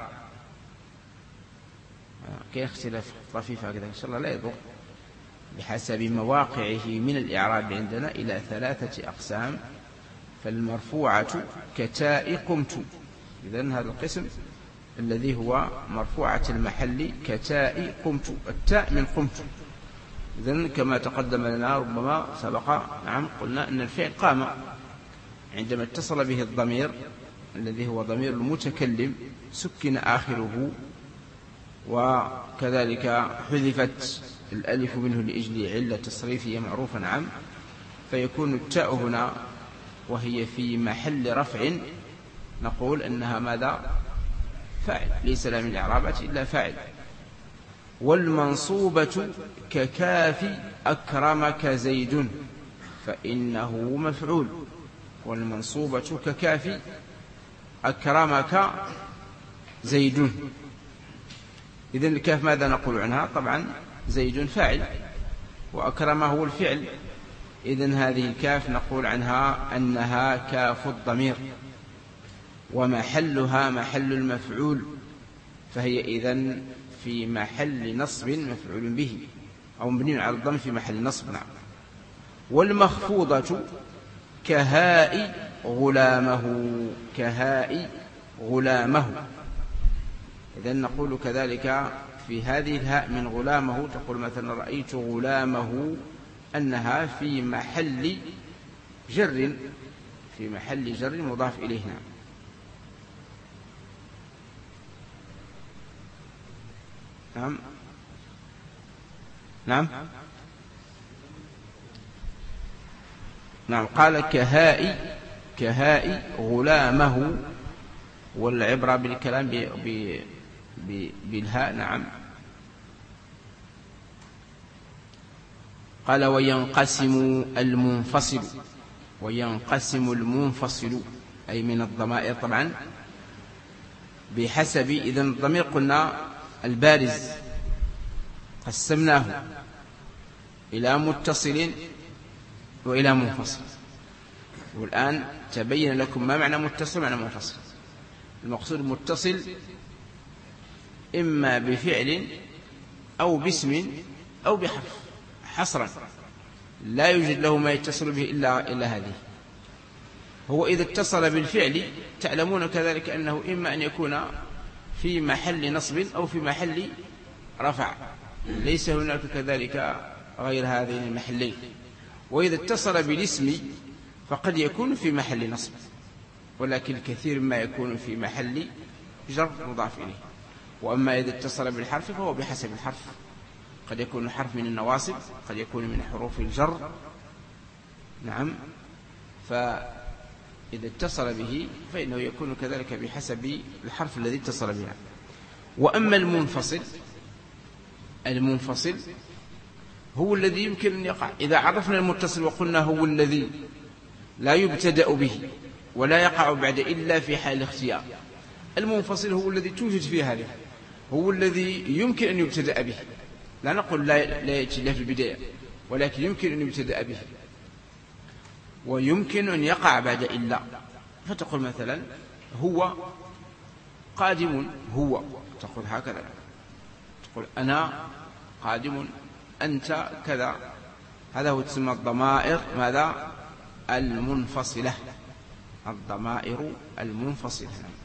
كاين اختلاف طفيف هكذا إن شاء الله لا يضر. بحسب مواقعه من الإعراب عندنا إلى 3 أقسام. فالمرفوعة كتاء قمت، إذن هذا القسم الذي هو مرفوعة المحل كتاء قمت، التاء من قمت. إذن كما تقدم لنا ربما سبق، نعم، قلنا أن الفعل قام عندما اتصل به الضمير الذي هو ضمير المتكلم سكن آخره، وكذلك حذفت الألف منه لأجل علة تصريفية معروفة، نعم، فيكون التاء هنا وهي في محل رفع نقول أنها ماذا؟ فاعل، ليس لها من الإعرابات إلا فاعل. والمنصوبة ككاف أكرمك زيد فإنه مفعول. والمنصوبة ككاف أكرمك زيد. إذن الكاف ماذا نقول عنها؟ طبعا زيد فاعل وأكرمه هو الفعل. إذن هذه الكاف نقول عنها أنها كاف الضمير ومحلها محل المفعول، فهي إذن في محل نصب مفعول به أو مبني على الضم في محل نصب. نعم. والمخفوضة كهاء غلامه، كهاء غلامه. إذن نقول كذلك في هذه الهاء من غلامه، تقول مثلا رأيت غلامه، أنها في محل جر، في محل جر مضاف إليه. نعم. نعم. نعم. قال كهاء غلامه، والعبرة بالكلام بالهاء. نعم. قال وينقسم المنفصل، وينقسم المنفصل أي من الضمائر طبعا بحسب. إذن الضمير قلنا البارز قسمناه إلى متصل وإلى منفصل، والآن تبين لكم ما معنى متصل ومعنى منفصل. المقصود متصل إما بفعل أو باسم أو بحرف حصرا، لا يوجد له ما يتصل به إلا هذه. هو إذا اتصل بالفعل تعلمون كذلك أنه إما أن يكون في محل نصب أو في محل رفع، ليس هناك كذلك غير هذين المحلين. وإذا اتصل بالاسم فقد يكون في محل نصب، ولكن كثير ما يكون في محل جر مضاف إليه. وأما إذا اتصل بالحرف فهو بحسب الحرف، قد يكون حرف من النواصب، قد يكون من حروف الجر. نعم. فإذا اتصل به فإنه يكون كذلك بحسب الحرف الذي اتصل به. وأما المنفصل هو الذي يمكن أن يقع. إذا عرفنا المتصل وقلنا هو الذي لا يبتدأ به ولا يقع بعد إلا في حال الاختيار. المنفصل هو الذي توجد فيه هذه، هو الذي يمكن أن يبتدأ به، لا نقول لا يأتي له في البداية، ولكن يمكن أن يبتدأ به ويمكن أن يقع بعد إلا. فتقول مثلا هو قادم، هو تقول هكذا، تقول أنا قادم، أنت كذا. هذا هو تسمى الضمائر ماذا؟ المنفصلة، الضمائر المنفصلة.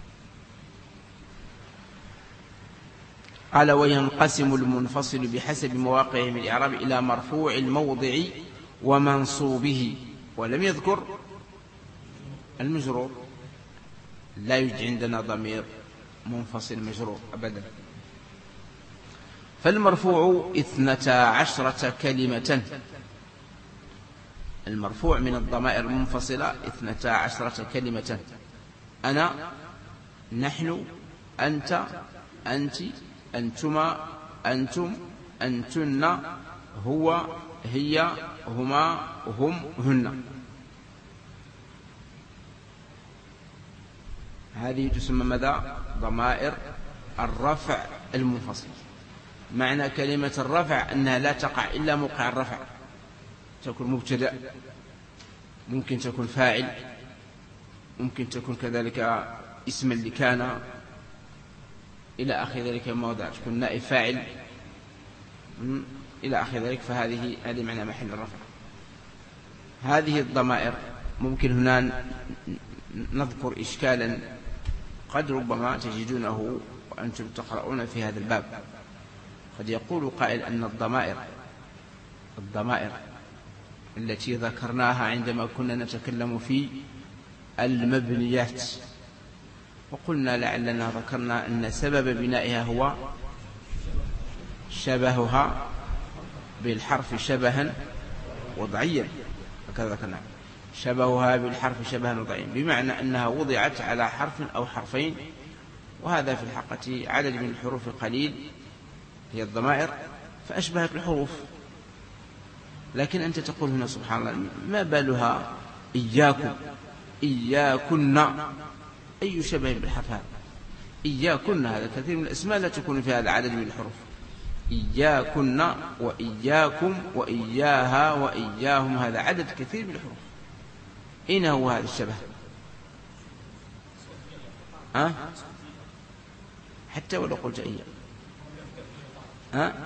قال وينقسم المنفصل بحسب مواقعه من الإعراب إلى مرفوع الموضع ومنصوبه. ولم يذكر المجرور. لا يوجد عندنا ضمير منفصل مجرور أبدا. فالمرفوع 12 كلمة. المرفوع من الضمائر المنفصلة 12 كلمة. أنا، نحن، أنت، أنت، أنتما، أنتم، أنتن، هو، هي، هما، هم، هن. هذه تسمى ماذا؟ ضمائر الرفع المنفصل. معنى كلمة الرفع أنها لا تقع إلا موقع الرفع، تكون مبتدأ، ممكن تكون فاعل، ممكن تكون كذلك اسما لكان إلى آخر ذلك الموضع، تكون نائب فاعل إلى آخر ذلك. فهذه معنى محل الرفع. هذه الضمائر ممكن هنا نذكر إشكالا قد ربما تجدونه وأنتم تقرؤون في هذا الباب. قد يقول قائل أن الضمائر التي ذكرناها عندما كنا نتكلم في المبنيات، وقلنا لعلنا ذكرنا أن سبب بنائها هو شبهها بالحرف شبها وضعيا، هكذا ذكرنا، شبهها بالحرف شبها وضعيا، بمعنى أنها وضعت على حرف أو حرفين، وهذا في الحقيقة عدد من الحروف قليل هي الضمائر، فأشبهت الحروف. لكن أنت تقول هنا سبحان الله ما بالها إياكم، إياكن، أي شبه بالحرف هذا؟ إياكن هذا كثير من الأسماء لا تكون في هذا العدد من الحروف. إياكن وإياكم وإياها وإياهم، هذا عدد كثير من الحروف. أين هو هذا الشبه؟ حتى ولو قلت إياه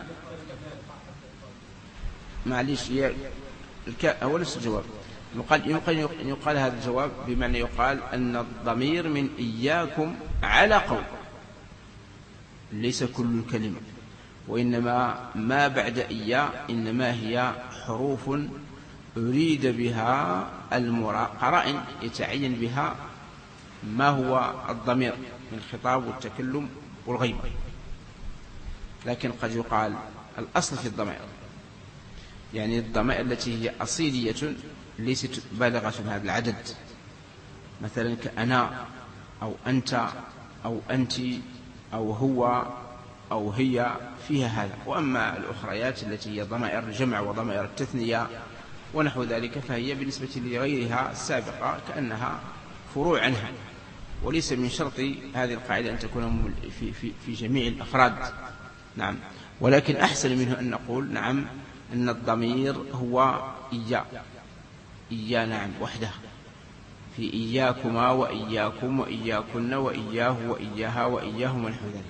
معليش هو نفس الجواب. يمكن أن يقال هذا الجواب بمعنى يقال أن الضمير من إياكم على قول، ليس كل الكلمة، وإنما ما بعد إياه إنما هي حروف أريد بها قرائن يتعين بها ما هو الضمير من الخطاب والتكلم والغيبة. لكن قد يقال الأصل في الضمائر، يعني الضمائر التي هي أصيلية ليست بالغة في هذا العدد، مثلا كأنا أو أنت أو أنت أو هو أو هي، فيها هذا. وأما الأخريات التي هي ضمائر الجمع وضمائر التثنية ونحو ذلك فهي بالنسبة لغيرها السابقة كأنها فروع عنها، وليس من شرط هذه القاعدة أن تكون في جميع الأفراد. نعم، ولكن أحسن منه أن نقول نعم أن الضمير هو إيا نعم وحده، في إياكما وإياكم وإياكن وإياه وإياها وإياهم ونحو ذلك.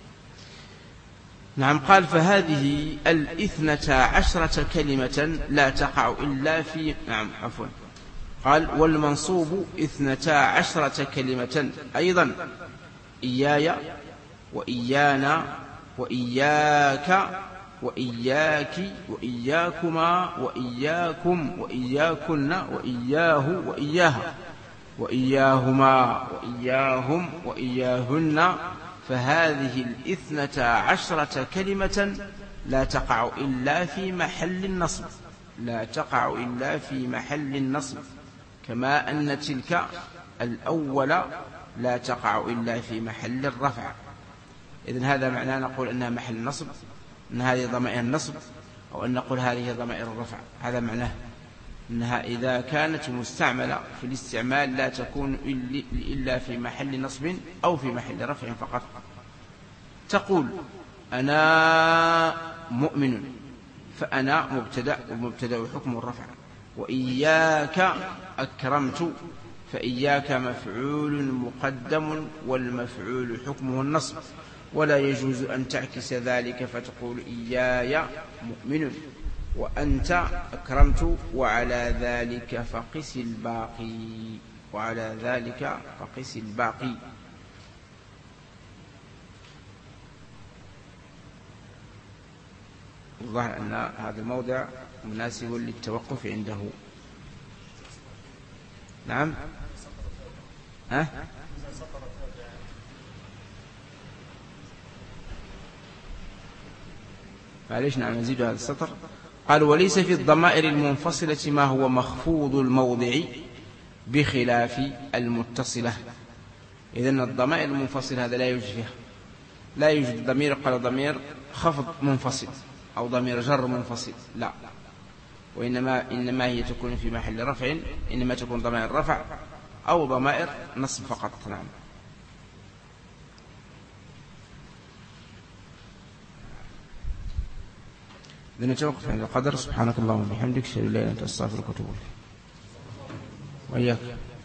نعم، قال فهذه 12 كلمة لا تقع إلا في قال والمنصوب 12 كلمة أيضا، إياي وإيانا وإياك وإياك وإياكما وإياكم وإياكن وإياه وإياها وإياهما وإياهم وإياهن. فهذه 12 كلمة لا تقع إلا في محل النصب، لا تقع إلا في محل النصب، كما أن تلك الأول لا تقع إلا في محل الرفع. إذن هذا معناه نقول أنها محل النصب، أن هذه ضمائر النصب، أو أن نقول هذه ضمائر الرفع. هذا معناه أنها إذا كانت مستعملة في الاستعمال لا تكون إلا في محل نصب أو في محل رفع فقط. تقول أنا مؤمن، فأنا مبتدأ، ومبتدأ حكم الرفع. وإياك أكرمت، فإياك مفعول مقدم والمفعول حكمه النصب، ولا يجوز أن تعكس ذلك فتقول إياي مؤمن وأنت أكرمت، وعلى ذلك فقس الباقي، وعلى ذلك فقس الباقي. الظاهر أن هذا الموضع مناسب للتوقف عنده. نعم. ها؟ معليش. نعم نزيد هذا السطر. قال وليس في الضمائر المنفصلة ما هو مخفوض الموضع بخلاف المتصلة. إذن الضمائر المنفصلة هذا لا يوجد فيها، لا يوجد ضمير قال ضمير خفض منفصل أو ضمير جر منفصل، لا، وإنما هي تكون في محل رفع، إنما تكون ضمائر رفع أو ضمائر نصب فقط. نعم. إذن نتوقف عند القدر. سبحانك اللهم وبحمدك، أشهد أن لا إله إلا أنت، أستغفرك وأتوب إليك. وإياك.